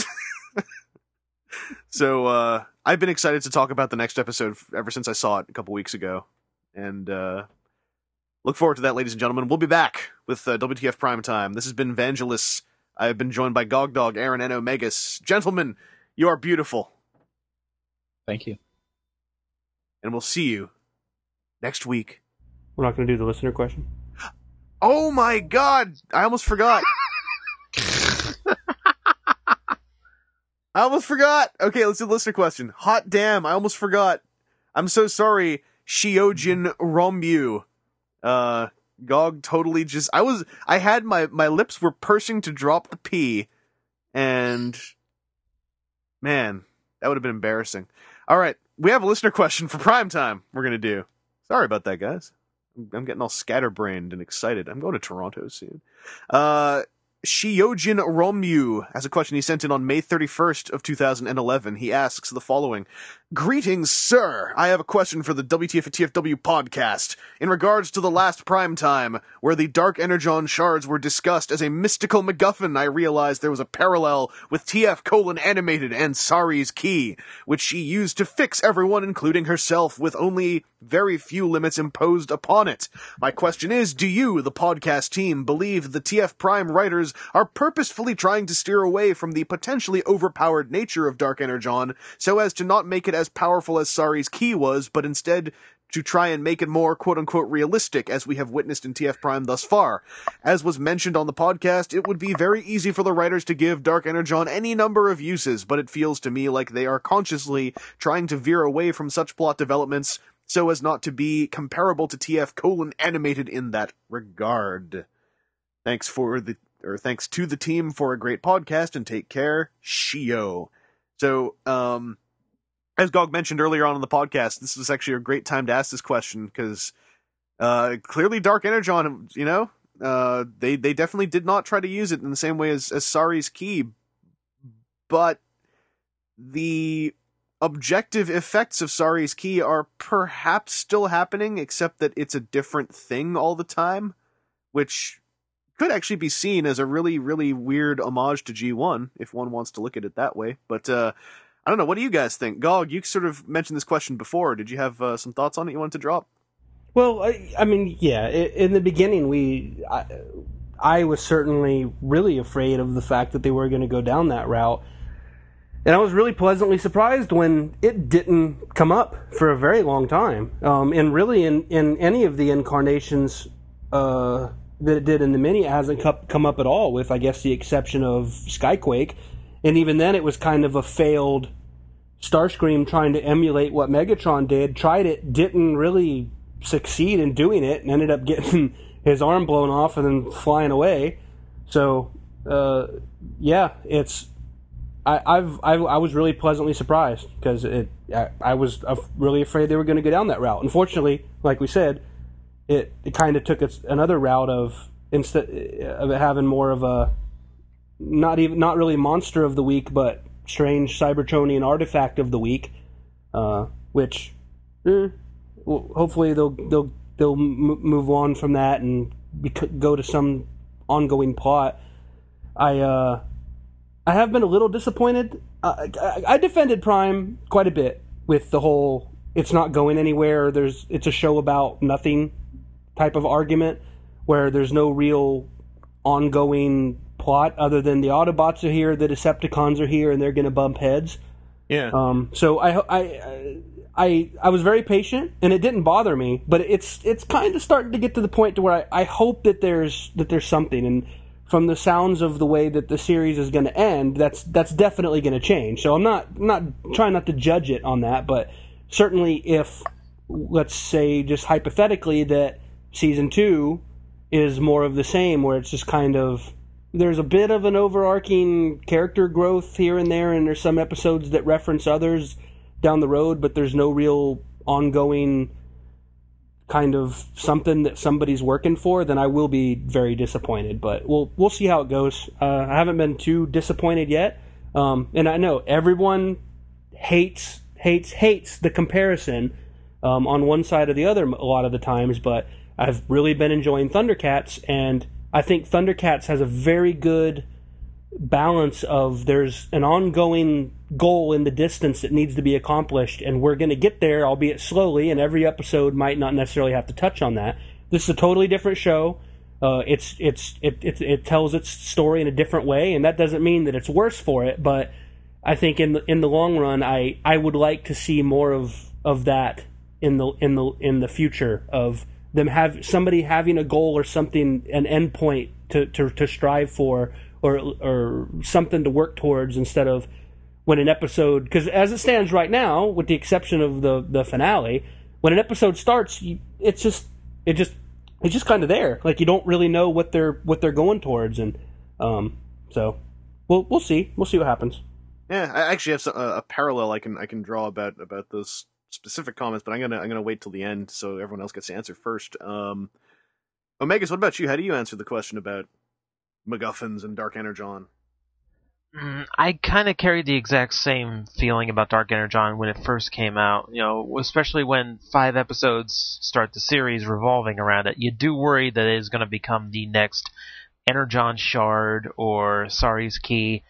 Speaker 2: So, I've been excited to talk about the next episode ever since I saw it a couple weeks ago. And, look forward to that, ladies and gentlemen. We'll be back with WTF Primetime. This has been Vangelis. I've been joined by GogDog, Aaron, and Omegas. Gentlemen, you are beautiful.
Speaker 5: Thank you.
Speaker 2: And we'll see you next week.
Speaker 3: We're not going to do the listener question?
Speaker 2: Oh my god! I almost forgot. Okay, let's do the listener question. Hot damn, I almost forgot. I'm so sorry, Shiojin Rombu. GOG totally just... I had my lips were pursing to drop the P, and... Man, that would have been embarrassing. Alright, we have a listener question for Primetime we're gonna do. Sorry about that, guys. I'm getting all scatterbrained and excited. I'm going to Toronto soon. Shiojin Romyu has a question he sent in on May 31st of 2011. He asks the following. Greetings, sir. I have a question for the WTF and TFW podcast. In regards to the last Primetime, where the Dark Energon shards were discussed as a mystical MacGuffin, I realized there was a parallel with TF:animated and Sari's key, which she used to fix everyone, including herself, with only very few limits imposed upon it. My question is, do you, the podcast team, believe the TF Prime writers are purposefully trying to steer away from the potentially overpowered nature of Dark Energon so as to not make it as powerful as Sari's key was, but instead to try and make it more quote-unquote realistic, as we have witnessed in TF Prime thus far? As was mentioned on the podcast, it would be very easy for the writers to give Dark Energon any number of uses, but it feels to me like they are consciously trying to veer away from such plot developments so as not to be comparable to TF:animated in that regard. Thanks to the team for a great podcast, and take care, Shio. So, as GOG mentioned earlier on in the podcast, this was actually a great time to ask this question, because clearly Dark Energon, they definitely did not try to use it in the same way as Sari's key, but the objective effects of Sari's key are perhaps still happening, except that it's a different thing all the time, which could actually be seen as a really, really weird homage to G1, if one wants to look at it that way. But, I don't know, what do you guys think? GOG, you sort of mentioned this question before. Did you have some thoughts on it you wanted to drop?
Speaker 3: Well, I mean, yeah, in the beginning, I was certainly really afraid of the fact that they were going to go down that route. And I was really pleasantly surprised when it didn't come up for a very long time. And really, in any of the incarnations that it did in the mini, it hasn't come up at all, with, I guess, the exception of Skyquake. And even then, it was kind of a failed Starscream trying to emulate what Megatron did. Tried it, didn't really succeed in doing it and ended up getting his arm blown off and then flying away. So, yeah, I was really pleasantly surprised because I was really afraid they were going to go down that route. Unfortunately, like we said, it kind of took another route of, instead of it having more of a not really monster of the week, but strange Cybertronian artifact of the week, which hopefully they'll move on from that and go to some ongoing plot. I have been a little disappointed. I defended Prime quite a bit with the whole it's not going anywhere, it's a show about nothing type of argument where there's no real ongoing plot other than the Autobots are here, the Decepticons are here, and they're going to bump heads.
Speaker 2: Yeah.
Speaker 3: So I was very patient, and it didn't bother me, but it's kind of starting to get to the point to where I hope that there's something, and from the sounds of the way that the series is going to end, that's definitely going to change. So I'm not trying not to judge it on that, but certainly if, let's say just hypothetically, that season 2 is more of the same, where it's just kind of, there's a bit of an overarching character growth here and there, and there's some episodes that reference others down the road, but there's no real ongoing kind of something that somebody's working for, then I will be very disappointed. But we'll see how it goes. I haven't been too disappointed yet, and I know everyone hates the comparison on one side or the other a lot of the times, but I've really been enjoying Thundercats, and I think Thundercats has a very good balance of there's an ongoing goal in the distance that needs to be accomplished, and we're going to get there, albeit slowly, and every episode might not necessarily have to touch on that. This is a totally different show. It tells its story in a different way, and that doesn't mean that it's worse for it, but I think in the long run, I would like to see more of that in the future, of them somebody having a goal or something, an end point to strive for, or something to work towards, instead of when an episode, because as it stands right now, with the exception of the finale, when an episode starts, it's just kind of there, like you don't really know what they're going towards, and so we'll see what happens.
Speaker 2: Yeah, I actually have a parallel I can draw about those specific comments, but I'm gonna wait till the end so everyone else gets to answer first. Omegas, what about you? How do you answer the question about MacGuffins and Dark Energon?
Speaker 6: I kind of carried the exact same feeling about Dark Energon when it first came out. You know, especially when 5 episodes start the series revolving around it. You do worry that it is going to become the next Energon Shard or Sari's Key.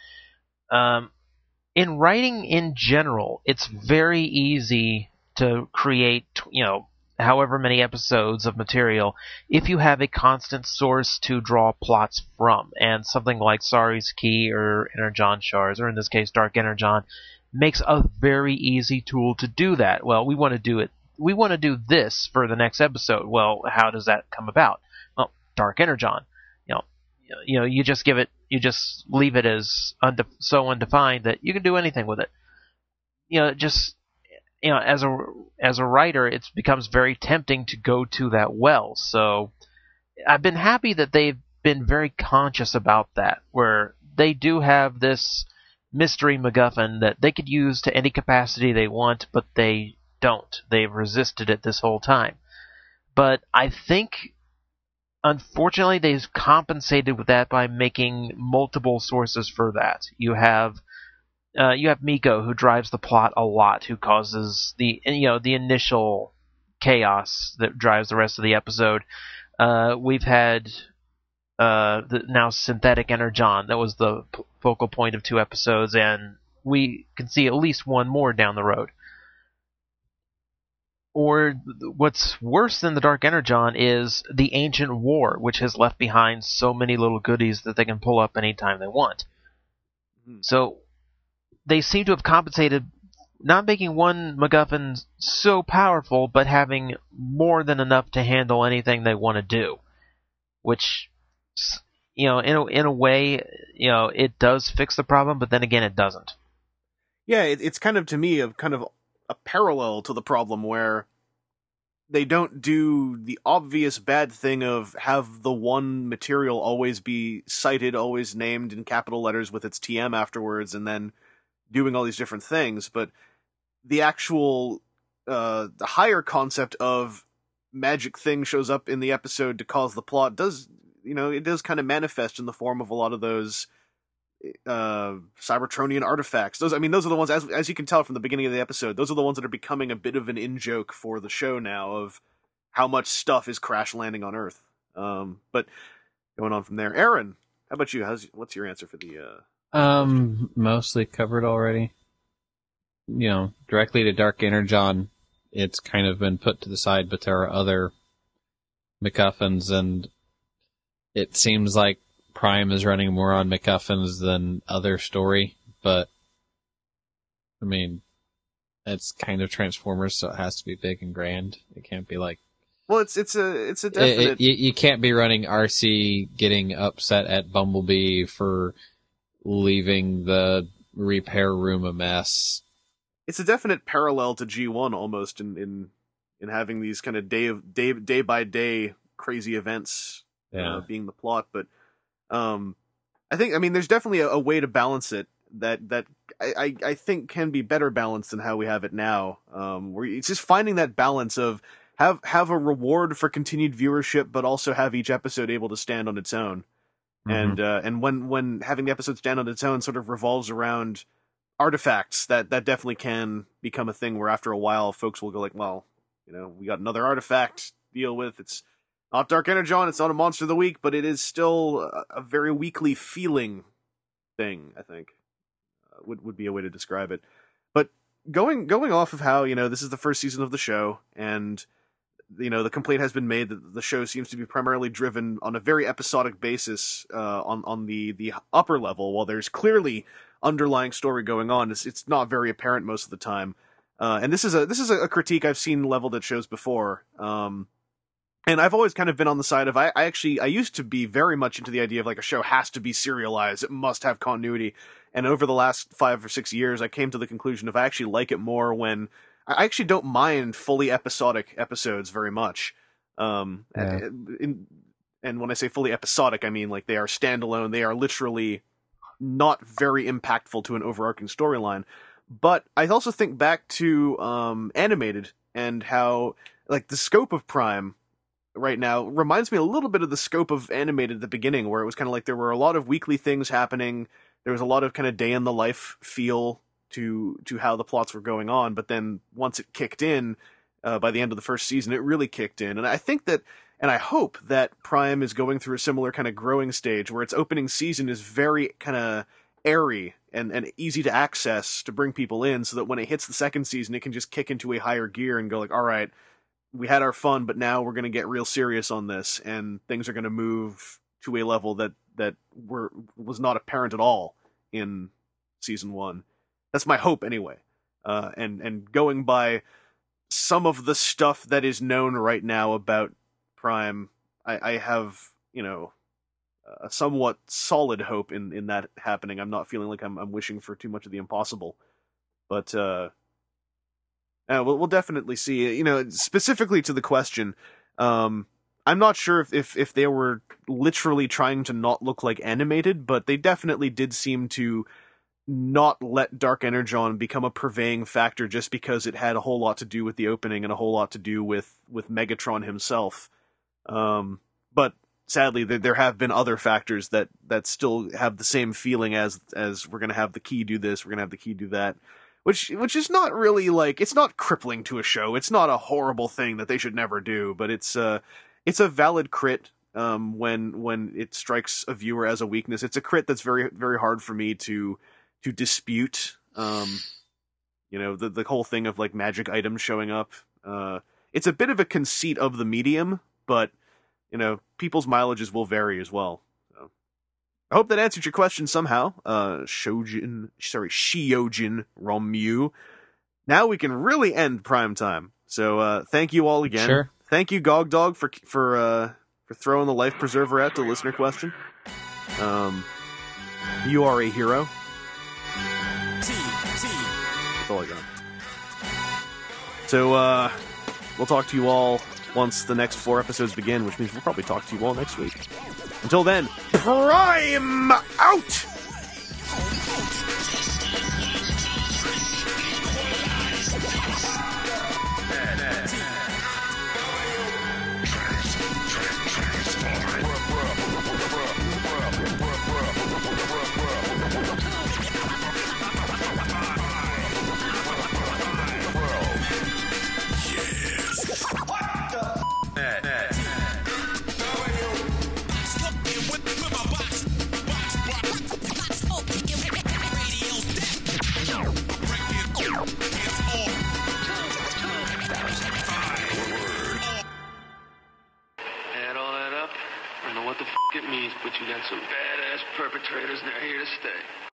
Speaker 6: In writing in general, it's very easy to create, however many episodes of material if you have a constant source to draw plots from. And something like Sari's Key or Energon Shards, or in this case Dark Energon, makes a very easy tool to do that. Well, we want to do it. We want to do this for the next episode. Well, how does that come about? Well, Dark Energon. You just give it. You just leave it as so undefined that you can do anything with it. As a writer, it becomes very tempting to go to that well. So I've been happy that they've been very conscious about that, where they do have this mystery MacGuffin that they could use to any capacity they want, but they don't. They've resisted it this whole time. But I think, unfortunately, they've compensated with that by making multiple sources for that. You have Miko, who drives the plot a lot, who causes the initial chaos that drives the rest of the episode. We've had the now synthetic Energon that was the focal point of 2 episodes, and we can see at least one more down the road. Or what's worse than the Dark Energon is the Ancient War, which has left behind so many little goodies that they can pull up anytime they want. So they seem to have compensated, not making one MacGuffin so powerful, but having more than enough to handle anything they want to do. Which, in a way, it does fix the problem, but then again, it doesn't.
Speaker 2: Yeah, it's kind of, to me, a parallel to the problem where they don't do the obvious bad thing of have the one material always be cited, always named in capital letters with its TM afterwards, and then doing all these different things. But the actual, the higher concept of magic thing shows up in the episode to cause the plot does, it does kind of manifest in the form of a lot of those Cybertronian artifacts. Those are the ones, as you can tell from the beginning of the episode, those are the ones that are becoming a bit of an in-joke for the show now of how much stuff is crash landing on Earth. But going on from there, Aaron, how about you? What's your answer for the?
Speaker 5: Mostly covered already. Directly to Dark Energon, it's kind of been put to the side, but there are other MacGuffins, and it seems like Prime is running more on MacGuffins than other story, but I mean, it's kind of Transformers, so it has to be big and grand. It can't be like,
Speaker 2: well, it's a definite.
Speaker 5: You can't be running RC getting upset at Bumblebee for leaving the repair room a mess.
Speaker 2: It's a definite parallel to G1 almost in having these kind of day by day crazy events being the plot, but. I think there's definitely a way to balance it that I think can be better balanced than how we have it now. Where it's just finding that balance of have a reward for continued viewership, but also have each episode able to stand on its own. Mm-hmm. And when having the episode stand on its own sort of revolves around artifacts, that definitely can become a thing where after a while folks will go like, well, we got another artifact to deal with. It's not Dark Energon, it's not a Monster of the Week, but it is still a very weekly feeling thing, I think. Would be a way to describe it. But going off of how, this is the first season of the show, and, the complaint has been made that the show seems to be primarily driven on a very episodic basis on the upper level, while there's clearly underlying story going on. It's not very apparent most of the time. And this is a critique I've seen leveled at shows before. And I've always kind of been on the side of, I used to be very much into the idea of like a show has to be serialized, it must have continuity. And over the last 5 or 6 years, I came to the conclusion of I actually like it more when, I actually don't mind fully episodic episodes very much. And when I say fully episodic, I mean like they are standalone, they are literally not very impactful to an overarching storyline. But I also think back to Animated and how, like, the scope of Prime right now reminds me a little bit of the scope of Animated at the beginning, where it was kind of like there were a lot of weekly things happening. There was a lot of kind of day in the life feel to how the plots were going on. But then once it kicked in, by the end of the first season, it really kicked in. And I think that, and I hope that Prime is going through a similar kind of growing stage where its opening season is very kind of airy and easy to access to bring people in, so that when it hits the second season, it can just kick into a higher gear and go like, all right, we had our fun, but now we're going to get real serious on this, and things are going to move to a level that was not apparent at all in season 1. That's my hope anyway. And going by some of the stuff that is known right now about Prime, I have, a somewhat solid hope in that happening. I'm not feeling like I'm wishing for too much of the impossible, but we'll definitely see. Specifically to the question, I'm not sure if they were literally trying to not look like Animated, but they definitely did seem to not let Dark Energon become a purveying factor just because it had a whole lot to do with the opening and a whole lot to do with Megatron himself. But sadly, there have been other factors that still have the same feeling as we're going to have the key do this, we're going to have the key do that, which is not really like, it's not crippling to a show. It's not a horrible thing that they should never do, but it's a valid crit when it strikes a viewer as a weakness. It's a crit that's very, very hard for me to dispute. The whole thing of like magic items showing up. It's a bit of a conceit of the medium, but people's mileages will vary as well. So, I hope that answered your question somehow. Shiojin Romu. Now we can really end Prime Time. So thank you all again.
Speaker 5: Sure.
Speaker 2: Thank you, Gog Dog, for throwing the life preserver at the listener question. You are a hero. That's all I got. So We'll talk to you all once the next 4 episodes begin, which means we'll probably talk to you all next week. Until then, Prime out!
Speaker 4: Add all that up, I don't know what the it means, but you got some badass perpetrators and they're here to stay.